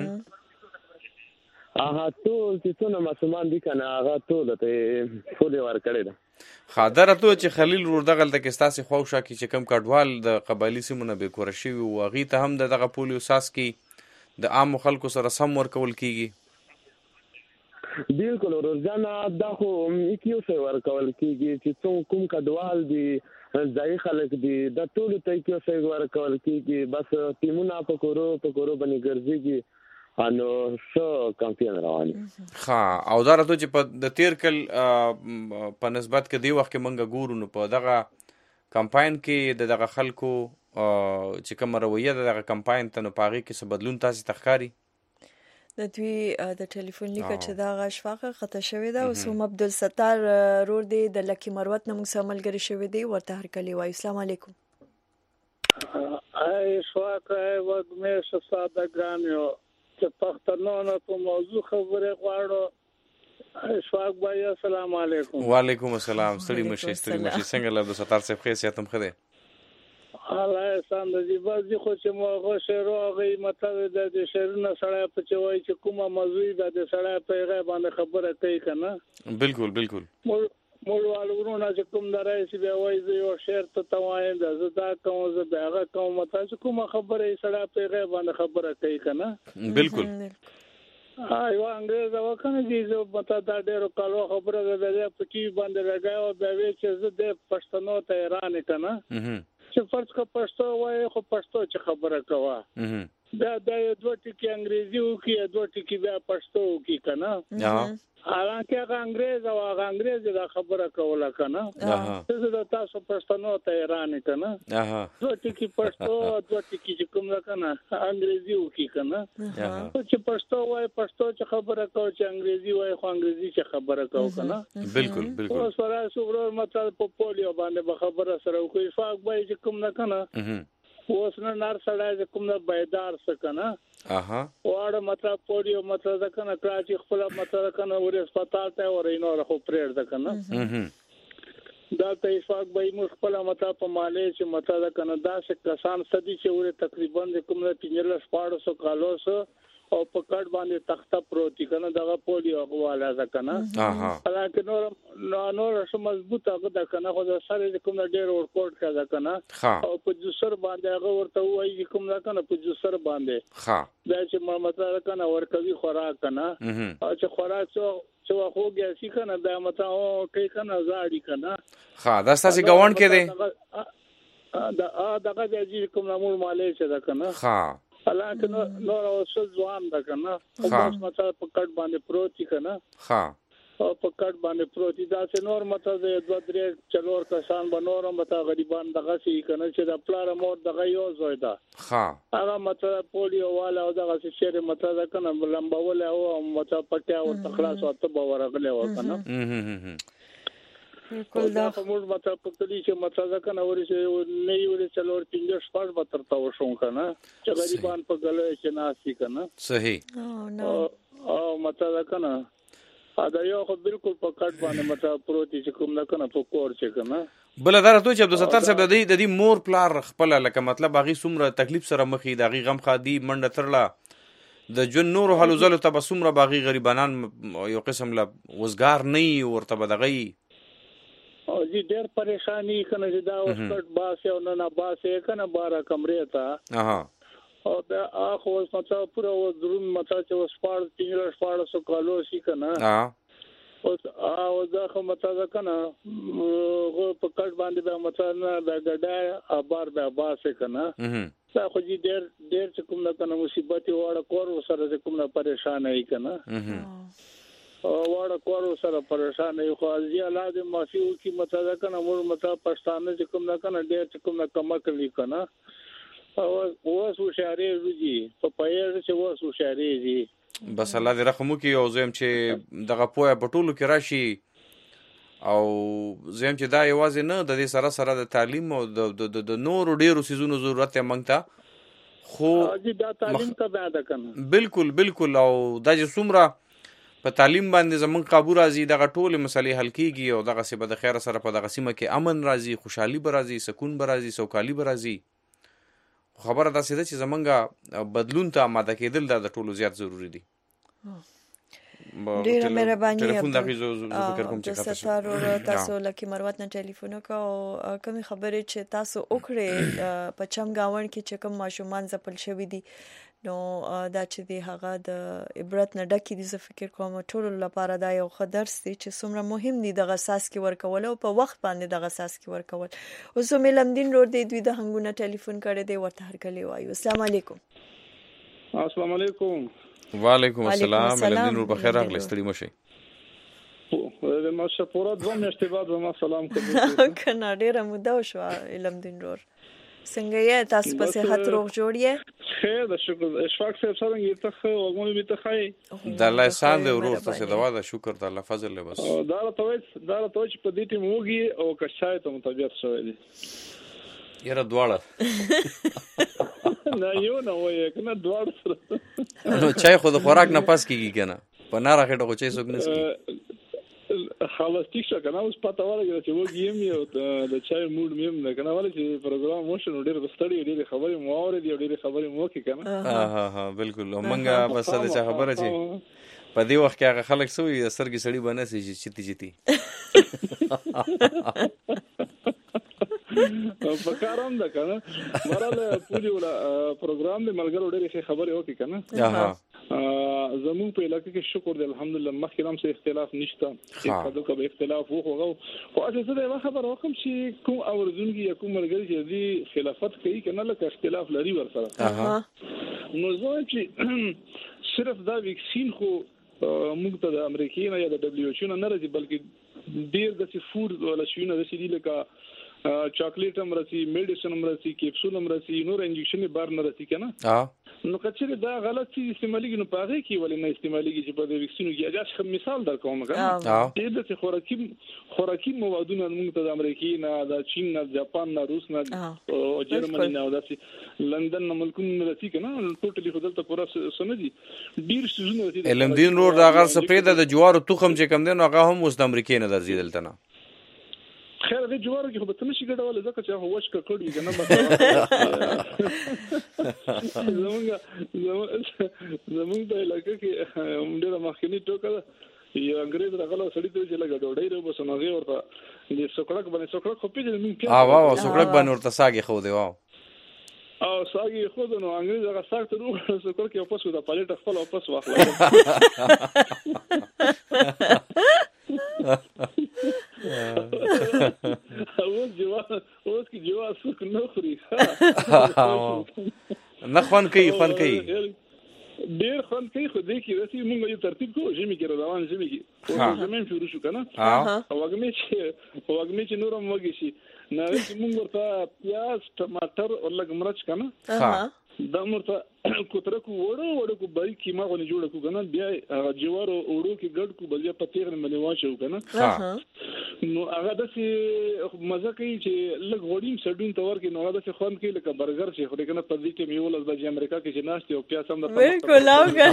هغه ټول چې څونه ماشومان دي کنه هغه ټول ته پولیو ورکړي دا خاطر ته چې خلیل ور دغه تل کې ستاسو خوښه کې چې کم کډوال د قبایلی سیمونه به کور شي او غي ته هم دغه پولیو ساس کې د عام خلکو سره سم ورکول کیږي بالکل روزانه دا خو یو څه ورکول کیږي چې کوم کډوال دي ځای خلک دي د ټول ته یو څه ورکول کیږي بس ټیمونه په کورو په کورو باندې ګرځيږي انو شو کمپین رواني ها او دا راته چې په د تیر کل په نسبت کې دی وخت کې منګه ګورو نو په دغه کمپاین کې دغه خلکو چې کوم رویه دغه کمپاین ته نو پاغي کې څه بدلون تاسو تخکاری د دوی د ټلیفون لیکه چې دا غشفاقه خطا شوې ده. اوس هم عبدالستار رور دی د لکی مروت نه موږ سره ملګری شوی دی، ورته هرکلی وایو. السلام علیکم. ای شواقه وګمې شصادګان یو چې پښتنو په موضوع خبره غواړو. شواق بھائی السلام علیکم. وعلیکم السلام. ستړي مشي ستړي مشي څنګه له عبدالستار صاحب خیر سیاتم خده الله احسان دې بازي خو چې موغه شعر او غي مطلب د شعرونه سره په چوي چې کومه موضوع د سره په غي باندې خبره کوي کنه. بالکل بالکل مول والورونه چې کوم درای چې به وایي زه یو شعر ته توای د زدا کوم زه دغه کوم مطلب چې کومه خبره سره په غي باندې خبره کوي کنه. بالکل ایو انګريز وکنه دې زه مته دا ډېر کالو خبره ده په ټي وي باندې راغاو به وی چې زه د پښتنو ته ایران کنه چې فرض کا پښتو وای خو پښتو چې خبره کوا دا د دوه ټکی انګریزي او کې دوه ټکی بیا پښتو کې کنه. حالانکه هغه انګریز او هغه انګریز دا خبره کوله کنه. څه د تاسو پښتنو ته ایران کنه دوه ټکی پښتو دوه ټکی چې کوم کنه انګریزي او کې کنه. چې پښتو وای پښتو چې خبره کو چې انګریزي وای خو انګریزي چې خبره کو کنه. بالکل بالکل اوس ورای سوبرو مطلب په پولیو باندې خبره سره کوي فاق وای چې کوم نه کنه اوس نه نار سړی کوم نه بیدار سکنه. اها واړه مطلب پولیو مطلب کنه کراچي خپل مطلب کنه ور هسپتال ته ورینو راخو پرېړ ده کنه. دا ته اشفاق به موږ خپل مطلب په مالې چې مطلب کنه دا څه کسان سدي چې ور تقریبا کوم نه پنځه شپږ سو کالو سو او په کټ باندې تخته پروتي کنه دغه پولیو غواله ده کنه. اها حالانکه نور نور سم مضبوط هغه ده کنه خو د سره کوم ډېر ورکوټ کړه کنه او په جسر باندې هغه ورته وایي کوم نه کنه په جسر باندې ها دا چې مطلب کنه ورکوي خوراک کنه او چې خوراک څو څو خوږه شي کنه دا مطلب او کوي کنه زاړي کنه. ها دا ستاسو ګاوند کې دی دا دغه چې کوم نامور مالې څه ده کنه. ها حالانکه نور اوسه ځوان ده کنه اوس مطلب په کټ باندې پروتي کنه. ها او په کټ باندې پروتي دا چې نور مطلب د دوه درې چلور کسان به نور مطلب غریبان دغه شي کنه چې د پلار مور دغه یو زوی ده. ها هغه مطلب پولیو والا او دغه شعر مطلب کنه لمبول او مطلب پټیا او تخلاص او ته ورغله وکنه. بالکل دا موږ مطلب په کلی چې مطلب کنه ورسې نه یو څلور پنځه شپږ به تر تا وشو کنه چې غریبان په ګلې چې ناسي کنه. صحیح او مطلب کنه دا یو خو بالکل په کټ باندې مطلب پروتي چې کوم نه کنه په کور چې کنه. بل دا راته چې عبدالستار صاحب د دې د دې مور پلار خپل لکه مطلب هغه څومره تکلیف سره مخې د هغه غم خادي منډه ترله د جن نور حلو زلو ته بسومره باغی غریبانان یو قسم له وزګار نه ورته بدغی او جی ډېر پریشانی کنه چې دا اوس کټ باسه او نه باسه کنه بارا کمرې ته. اها او دا اخو مطلب پورا و درون مطلب چې اوس پاړ تینل شپاړ سو کالو شي کنه. ها اوس او دا خو مطلب کنه غو په کټ باندې دا مطلب نه دا ګډه ابار به باسه کنه. دا خو جی ډېر ډېر چې کوم نه کنه مصیبت وړه کور سره کوم نه پریشان ای کنه. او وړه کور سره پریشان یو خو ازي الله دې معافي وکي مطلب کنه مور مطلب پښتانه چې کوم نه کنه ډېر چې کوم نه کما کلی کنه او اوس وشاري روجي په پیر چې اوس وشاري دي. بس الله دې رحم وکي او زم چې دغه پوهه بټولو کې راشي او زم چې دا یوازې نه د دې سره سره د تعلیم او د د نور ډیرو سيزونو ضرورت یې مونږ ته خو دا تعلیم ته بعد کنه. بالکل بالکل او دا چې څومره په تعلیم باندې زمون قابو راځي دغه ټول مسلې حل کیږي او دغه څه به د خیر سره په دغه سیمه کې امن راځي خوشحالي به راځي سکون به راځي سوکالي به راځي. خبره دا سیده چې زمونږه بدلون ته آماده کېدل د ټولو زیات ضروری دي. ډیره مهرباني ټلیفون د غیزو فکر کوم چې تاسو ستاسو تاسو لکه مروت نه ټلیفون وکاو کوم خبره چې تاسو وکړې په چم گاون کې چې کوم ماشومان زپل شوی دي نو دا چې دی هغه د عبرت نه ډکې دي زه فکر کوم ټول لپاره دا یو خدرس دی چې څومره مهم دي د غساس کې ورکول او په وخت باندې د غساس کې ورکول. اوس ملمدین روډ دی دوی د هنګونه ټلیفون کړي دی ورته هرکلی وایو. السلام علیکم. السلام علیکم. وعلیکم السلام. ملمدین روډ بخیر راغلی ستړي مشي. د ماشه پورا دوه میاشتې بعد ما سلام کوم. کنه ډیره موده شو علمدین روډ څنګه یې تاسو په صحت روغ جوړ یې؟ خیر د شکر اشفاق صاحب سره یې ته وګونی به ته خای د الله احسان دی ورور ته دوا د شکر د الله فضل له بس دا راته دا راته چې په دې ټیم وږي او کښای ته مطابق شوی دی یره دواړه نه یو نه وای کنه دواړه سره نو چای خو د خوراک نه پاس کیږي کنه په ناره خټه خو چای څوک نه سکي خلاص ټیک شو کنه اوس پته ورغله چې وږي یم یو د چای موډ مې نه کنه ولې چې پروګرام موشن ډېر بستړي ډېر خبرې مو اورې دي ډېر خبرې مو کې کنه ها ها ها بالکل مونږه بس د چا خبره چې په دې وخت کې هغه خلک سوې سرګي سړی بنه سي چې چتی چتی په کارام ده کنه مراله پوری ولا پروګرام دې ملګرو ډېر ښه خبرې وکړي کنه زمون په علاقې کې شکر دې الحمدلله مخکې هم څه اختلاف نشته خدای کو به اختلاف وخو خو اساسه دې خبر وکم چې کوم اوردونګي یا کوم ملګری چې دې خلافت کوي کنه لکه اختلاف لري ور سره نو زه چې صرف دا ویکسین خو موږ ته د امریکای نه یا د دبليو ایچ او نه راځي بلکې ډېر د فود ولا شونه د سړي لکه چاکلیټ هم راسي میډیسن هم راسي کیپسول هم راسي نور انجکشن بار نه راسي کنه نو کچره دا غلط چیز استعمالي نو پاره کې ولې نه استعمالي چې په دې ویکسینو کې اجازه خم مثال درکوم کنه دې د خوراکي خوراکي موادونه موږ ته د امریکای نه د چین نه جاپان نه روس نه او جرمني نه او داسې لندن نه ملکونو نه راسي کنه ټوټلی خدای ته پورا سمجي ډیر سيزونه راسي علم دین روډ راغر سپریده د جوارو تخم چې کم دین هغه هم اوس د امریکای نه درځي دلته نه خیر دې جوړه کې خو به تم شي ګډول ځکه چې هو وښ کړی کنه زمونږ زمونږ د علاقې کې ډېر مخکنی ټوکه یو انګريز راغله سړی ته چې لګ ډوډۍ رو بس نوغه ورته دې سوکړک باندې سوکړک خو پیژنې مونږ اه واو سوکړک باندې ورته ساګي خو دی واو او ساګي خو نو انګريز هغه ساګ ته روح سوکړک یو پس ودا پالټ خپل واپس واخله اوس جوا اوس کی جوا سوک نه خوري نه خوان کوي خوان کوي ډیر خوان کوي خو دې کې رسي موږ یو ترتیب کوو چې میګره روان چې میګي او زمين شروع شو کنه او هغه می چې او هغه می چې نورم وږي شي نه چې موږ ورته پیاز ټماټر او لږ مرچ کنه دا مرته کوتره کو وړو وړو کو بای کیما غو نه جوړ کو کنه بیا جوارو وړو کې ګډ کو بل په تیر نه باندې واچو کنه نو هغه د سي مزه کوي چې لږ وړین سډون تور کې نو هغه د خوان کې لکه برګر شي خو کنه په دې کې میول د امریکا کې چې ناشته او پیاس هم د بالکل اوګه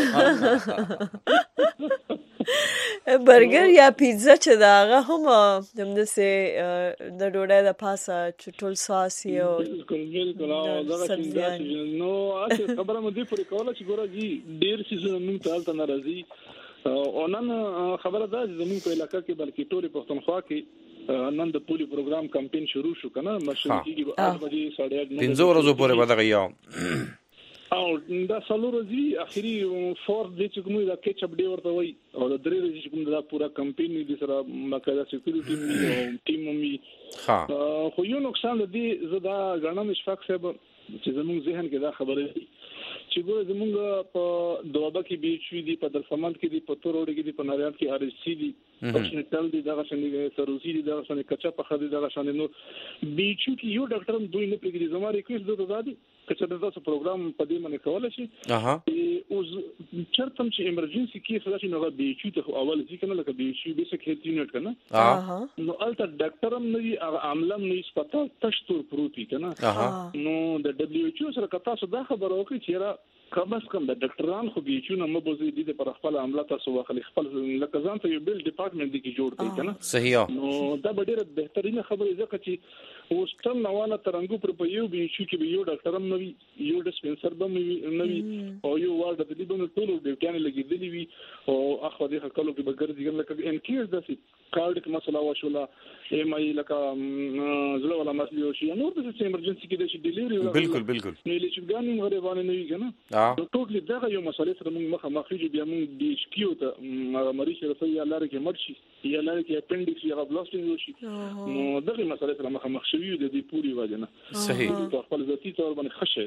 برګر یا پیزا چې دا هغه هم د سه د ډوډۍ د پاسه چټول ساس یو بالکل بالکل او دا چې نو اته خبره مې دې پرې کوله چې ګوره جی ډېر سيزونه موږ ته الته ناراضي او نن خبره ده چې زموږ په علاقې کې بلکې ټولې پښتونخوا کې نن د پولی پروګرام کمپین شروع شو کنه مشن کېږي آठ بجې ساڑھے آٹھ پنځه ورځې پورې به دغه یو او دا څلور ورځې اخري فور دې چې کومه دا کېچ اپ ډے ورته وای او د درې ورځې کوم دا پورا کمپین دې سره مکه سکیورټي ټیم مې ها خو یو نقصان دې زدا غنم اشفاق صاحب چې زموږ ذهن کې دا خبره چې ګوره زموږ په دوابه کې بي ایچ دي په درسمند کې دي په توروډ کې دي په ناریات کې ار ایچ سی دي پښنټل دي دا څنګه سروسی دي دا څنګه کچا په خدي دا څنګه نو بي ایچ کی یو ډاکټر دوی نه پېږي زموږ ریکوست دوی زادي چې دا تاسو پروګرام په دې باندې کولای شي اها او چرته چې ایمرجنسي کې خلاص نه بي ایچ ته اول ځکه نه لکه بي ایچ بیسیک هیلث یونټ کنه اها نو الته ډاکټر هم نه عاملم نه سپتا تشتور پروتي کنه نو د دبليو ایچ او سره تاسو دا خبره وکړئ چې را کم از کم د ډاکټران خو بي ایچ او نه مبوزي دي پر خپل عمله تاسو واخلي خپل لکه ځان ته یو بل ډپارټمنټ دی کې جوړ کړئ کنه صحیح نو دا ډیره بهترینه خبره ځکه چې اوس تم نواله ترنګو پر په یو بي ایچ کې به یو ډاکټر هم نوي یو ډسپنسر به نوي او یو وارد د دې بنو ټول ډیوټیان لګیدلی وي او اخو دې خلکو کې به ګرځي لکه ان کیس داسې کارډیک مسله وشوله ایم آی لکه زړه ولا مسله شي نو د ایمرجنسي کې د شي ډیلیوري بالکل بالکل نو چې ګان غره باندې نه وي کنه نو ټوټلی دغه یو مسله سره موږ مخه مخې بیا موږ ډي ایچ کیو ته مریض سره یا لاره کې مرشي یا لاره کې اپنډکس یا بلاستینګ وشي نو دغه مسله سره مخه مخ شوی د دې پوری وجه نه صحیح په خپل ذاتی تور باندې خشه دي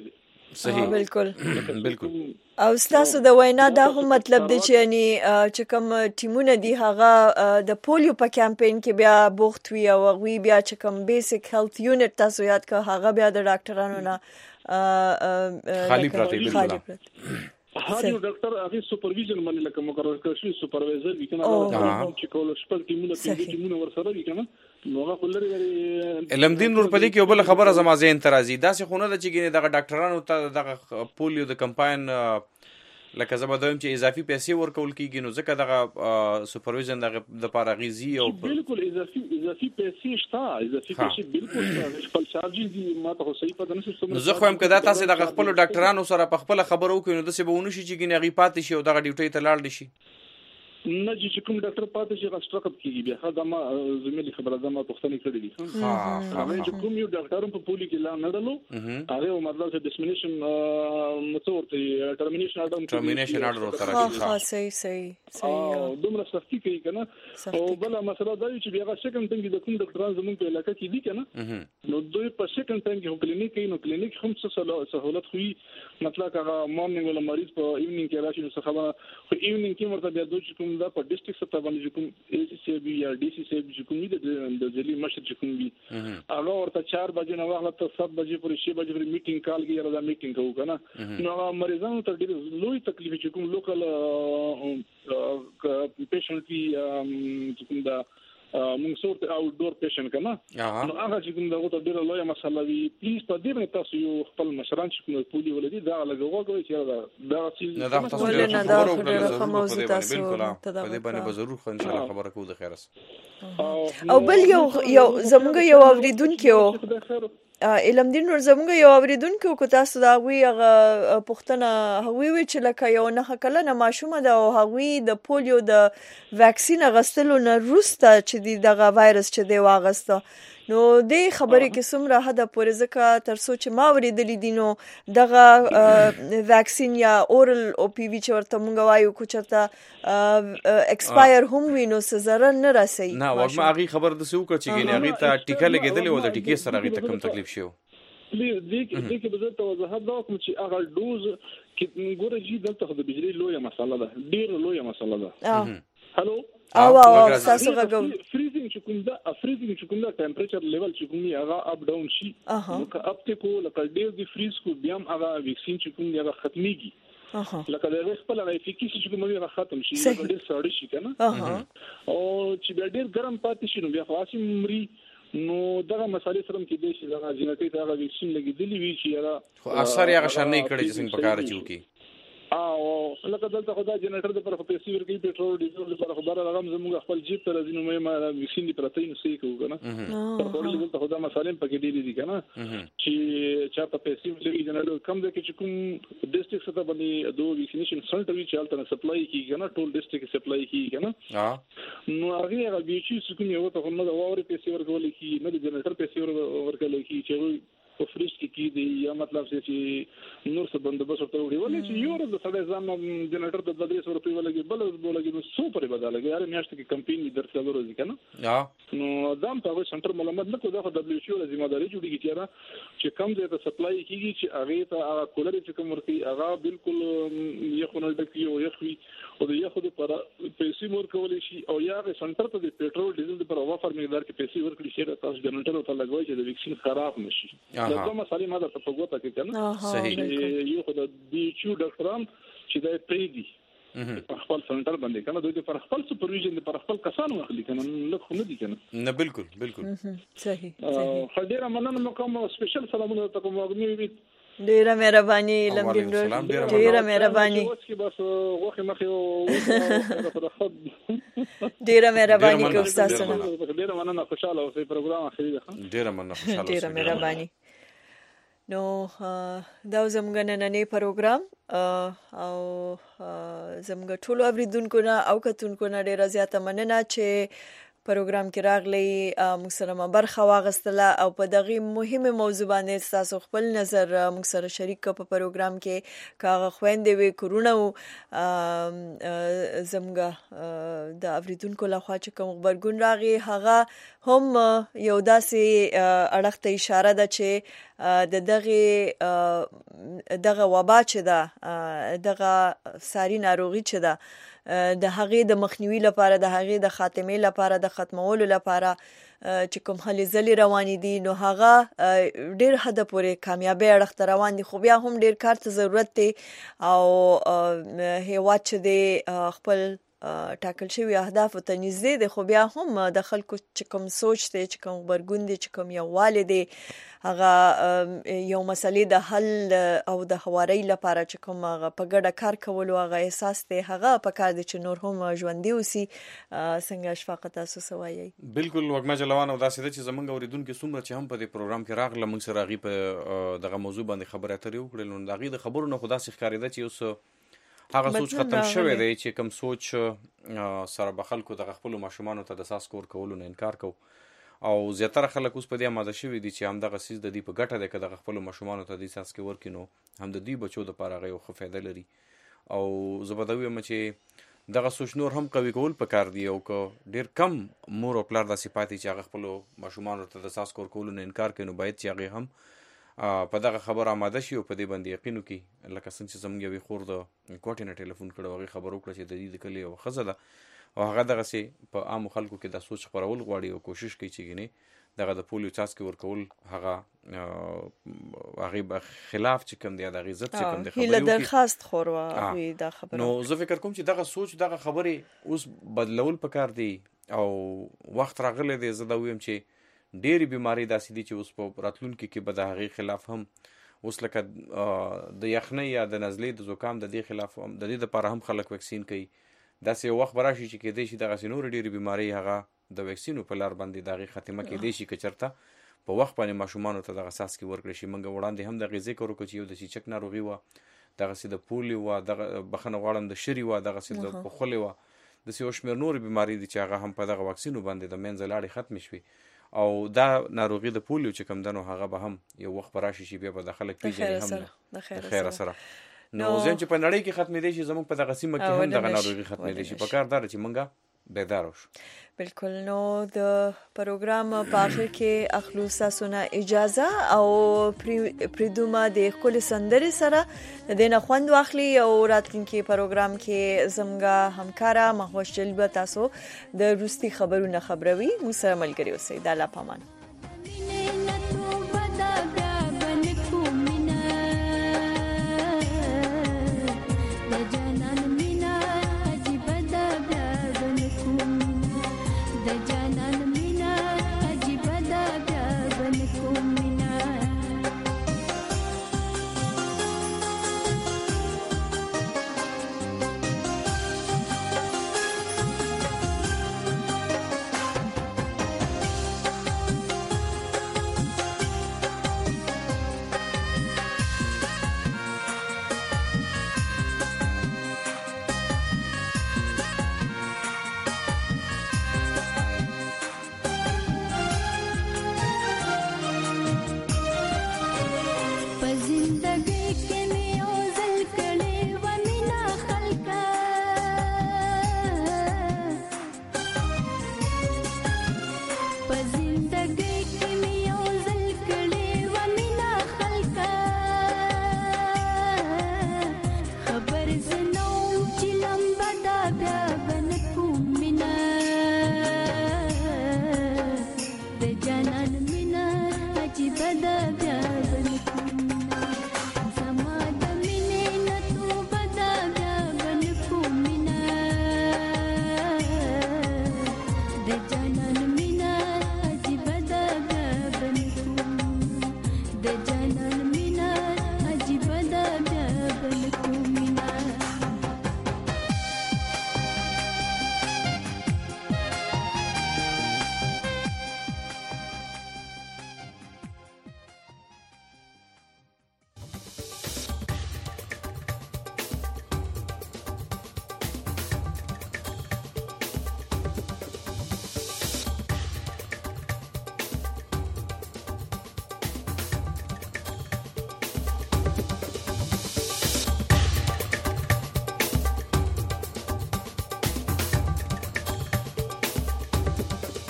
صحیح بالکل بالکل. او ستاسو د وینا دا هم مطلب دی چې یعنی چې کوم ټیمونه دي هغه د پولیو په کمپاین کې بیا بوخت وي او غوي بیا چې کوم بیسیک هیلث یونټ تاسو یاد کا هغه بیا د ډاکټرانو نه خالی پراته بالکل. هر یو ډاکټر هغه سپرویژن باندې لکه مقرر کړی سپروایزر وی کنه هغه چې کول شپږ ټیمونه پنځه ټیمونه ورسره وی کنه نو هغه خلری غری علمدین نور پدې کې بل خبره زما زین ترازی دا څه خونه د چې ګینه دغه ډاکټرانو ته دغه پولیو د کمپاین لکه زما دویم چې اضافي پیسې ورکول کیږي نو ځکه دغه سپرویژن دغه د پاره غیزي او بالکل اضافي اضافي پیسې شته اضافي پیسې بالکل خپل چارجز دي ما ته صحیح پته نشي نو زه خو هم کدا تاسو دغه خپل ډاکټرانو سره په خپل خبرو کوي نو د څه بهونه شي چې ګینه غي پاتې شي او دغه ډیوټي ته لاړ شي نه چې کوم ډاکټر پاتې شي غشترکب کیږي بیا دا ما زميلي خبره ده ما پښتني کړې دي ها هغه چې کوم یو ډاکټر په پولی کې لا نه دلو هغه مطلب چې ډسمینیشن متصورتي ټرمینیشن اډم ټرمینیشن اډر سره ها صحیح صحیح صحیح دومره سختي کوي کنه او بل مسله دا چې بیا سکند ټنګ د کوم ډاکټران زموږ په علاقې کې دي کنه نو دوی په سکند ټنګ کې کلینیک کې نو کلینیک هم څه سہولت خوې مطلب هغه مورنینګ ولا مریض په ایونینګ کې راشي نو څه خبره په ایونینګ کې ورته بیا دوی کوم دا په ډیسټریکټ سطح باندې کوم ای سی سی بي یا ډي سی سی بي کوم دي د ځلې مشر کوم دي هغه ورته چار بجې نه وخت ته سات بجې پورې شي بجې پورې میټینګ کال کې یا دا میټینګ کوو کنه نو هغه مریضانو ته ډېر لوی تکلیف چې کوم لوکل پیشنټ وي کوم دا موږ صورت اوټ ډور پیشنټ کنه نو هغه چې کوم دغه ته ډیره لویه مسله وي پلیز په دې باندې تاسو یو خپل مشران چې کوم پولی ولدي دا لګوغوي چې دا دا نه دا تاسو ډیره خبره وکړه بالکل په دې باندې به ضرور خو ان شاء الله خبره کوو د خیر او بل یو یو زموږ یو اوریدونکو علم دین ور زموږ یو اوریدونکو کو تاسو دا وی هغه پښتنه هوی وی چې لکه یو نه کلنه ماشومه ده او هغوی د پولیو د ویکسین غستلو نه روسته چې دغه وایرس چې دی واغسته نو دې خبرې کې څومره حد پورې ځکه تر څو چې ما ورېدلې دي نو دغه ویکسین یا اورل او پی وی چې ورته مونږ وایو کو چرته ایکسپایر هم وي نو څه ضرر نه رسي نه وګما هغه خبر د څه وکړي چې هغه ته ټیکه لګېدلې و د ټیکې سره هغه ته کم تکلیف شو دې دې کې به زه وضاحت دا کوم چې هغه ډوز کې ګوره چې دلته د بجلی لویه مسله ده ډېر لویه مسله ده هالو او او تاسو غوږ فریزینګ چې کوم دا فریزینګ چې کوم دا ټمپریچر لیول چې کوم هغه اپ ډاون شي نو که اپ ته کو لکه ډیر دی فریز کو بیا هغه ویکسین چې کوم هغه ختميږي لکه دا خپل هغه افیکیسي چې کوم هغه ختم شي ډیر سړی شي کنه او چې ډیر ګرم پاتې شي نو بیا خاصه مري نو دغه مسالې سره کې د شي دغه جنټي دغه ویکسین لګیدلی وی چې هغه خو اثر یې هغه شان نه کړی چې څنګه پکاره چوکي او لکه دلته خدای جنریټر د پر پیسې ورګي پټرول ډیزل لپاره خبره رقم زموږ خپل جیب ته راځي نو مې ویکسین دی پرته نو سې کوو کنه په ټول دلته خدای مسالې پکې دی دي کنه چې چا په پیسې ولې جنریټر کم ده چې کوم ډیسټریکټ سره باندې دوه ویکسینیشن سنټر وی چې الته سپلای کیږي کنه ټول ډیسټریکټ سپلای کیږي کنه نو هغه هغه بي چې کوم یو ته هم د اوري پیسې ورکول کی نه د جنریټر پیسې ورکول کی چې په فریش کې کی دی یا مطلب چې نور څه بندوبست ورته وړي ولې چې یو ورځ د سړی ځان جنریټر د بدري سره په ولګي بل ولګي نو سو پرې بدلږي یاره میاشت کې کمپاین درته ورځي کنه نو دام په سنټر ملامت نه کو دا د دبليو ایچ او ذمہ داری جوړیږي چې کم ځای ته سپلای کیږي چې هغه ته کولر چې کوم ورته هغه بالکل یو خنل ډکی او یخوي او د یخو لپاره پیسې مور کولې شي او یا سنټر ته د پټرول ډیزل لپاره وافر مقدار کې پیسې ورکړي چې تاسو جنریټر ته لګوي چې د ویکسین خراب نشي دا مسالې ما درته په ګوته کې کنه صحیح یو خدای دی چې ډاکټران چې دا پریدي خپل سنټر باندې کنه دوی په خپل سپرویژن په خپل کسانو اخلي کنه نو خو نه دي کنه نه بالکل بالکل صحیح خډيره مننه مو کوم سپیشل سلامونه ته کوم وګنی وي ډیره مهرباني لمبین ډیره مهرباني ډیره مهرباني کوم تاسو نه ډیره مننه خوشاله اوسئ پروګرام اخري ده ډیره مننه خوشاله اوسئ ډیره مهرباني نو دا زموږ نننې پروګرام او زموږ ټولو اوریدونکو نه او کتونکو نه ډیره زیاته مننه چې پروګرام کې راغلی موږ سره برخه واغستله او په دغه مهمه موضوع باندې تاسو خپل نظر موږ سره شریک په پروګرام کې کاغه خويندې وي کورونه زمګه د اوریدونکو لخوا چې کوم خبرګون راغی هغه هم یو داسې اړخ ته اشاره ده چې د دغه دغه وبا چې ده دغه ساري ناروغي چې ده د هغې د مخنیوي لپاره د هغې د خاتمې لپاره د ختمولو لپاره چې کوم هلې ځلې روانې دي نو هغه ډېر حد پورې کامیابی اړخ ته روان دي خو بیا هم ډېر کار ته ضرورت دی او هیواد چې دی خپل ټاکل شوی اهداف ته نږدې دي خو بیا هم د خلکو چې کوم سوچ دی چې کوم غبرګون دی چې کوم یووالی دی هغه یو مسلې د حل او د هواري لپاره چې کوم هغه په ګډه کار کول او هغه احساس دی هغه په کار دي چې نور هم ژوندۍ اوسي څنګه اشفاق تاسو سوایي بالکل وګما جلوان او داسې چې زمونږ اوریدونکو څومره چې هم په دې پروګرام کې راغله موږ سره غي په دغه موضوع باندې خبرې اترې وکړل نو دغه د خبرونو خدا سي ښکارېده چې اوس هغه سوچ ختم شوی دی چې کوم سوچ سره به خلکو د خپل ماشومان ته د اساس کور کولو نه انکار کو او زیاتره خلک اوس په دې آماده شوي دي چې هم دغه سیس د دې په ګټه ده چې د خپل ماشومان ته د اساس کې ورکینو هم د دې بچو د لپاره غو خو فائدہ لري او زبردوی م چې دغه سوچ نور هم قوي کول پکار دی او که ډیر کم مور او پلار د صفاتي چې هغه خپل ماشومان ته د اساس کور کولو نه انکار کوي نو باید چې هغه هم په دغه خبر آماده شي او په دې باندې یقین وکړي لکه څنګه چې زموږ یو خور د کوټې نه ټلیفون کړو هغه خبر وکړه چې د دې د کلی او خزه ده او هغه دغه سي په عام خلکو کې د سوچ خبرول غواړي او کوشش کوي چې ګني دغه د پولیو چاس کې ورکول هغه هغه خلاف چې کوم دی دغه عزت چې کوم دی خبرې درخواست خوروا دا خبره نو زه فکر کوم چې دغه سوچ دغه خبرې اوس بدلول پکار دی او وخت راغلی دی زه دا ویم چې ډېری بیماری داسې دي چې اوس په راتلونکي کې به د هغې خلاف هم اوس لکه د یخنۍ یا د نزلې د زکام د دې خلاف هم د دې لپاره هم خلک ویکسین کوي داسې یو وخت به راشي چې کېدای شي دغسې نورې ډېرې بیمارۍ هغه د ویکسینو په لار باندې د هغې خاتمه کېدای شي که چېرته په وخت باندې ماشومانو ته دغه څاڅکي ورکړی شي موږ وړاندې هم دغې ذکر وکړو چې یو د چیچک ناروغي وه دغسې د پولیو وه دغه بخښنه غواړم د شري وه دغسې د پخولې وه داسې یو شمېر نورې بیمارۍ دي چې هغه هم په دغه واکسینو باندې د منځه لاړې ختمې شوې او دا ناروغي د پولیو چې کم دنو هغه به هم یو وخت راشي چې بیا به د خلک پیژني هم د خیر سره نو زم چې په نړۍ کې ختمې دي شي زموږ په دغه سیمه کې هم دغه ناروغي ختمې دي شي په کار دار چې مونږه بیدار اوسو بالکل نو د پروګرام په اخر کې اخلو ساسونه اجازه او پریدوما د خپل سندري سره د دینه خوند واخلي او راتلونکي پروګرام کې زمګه همکارا مهوش جلبه تاسو د روستي خبرونه خبروي مو سره ملګری اوسئ د الله پامان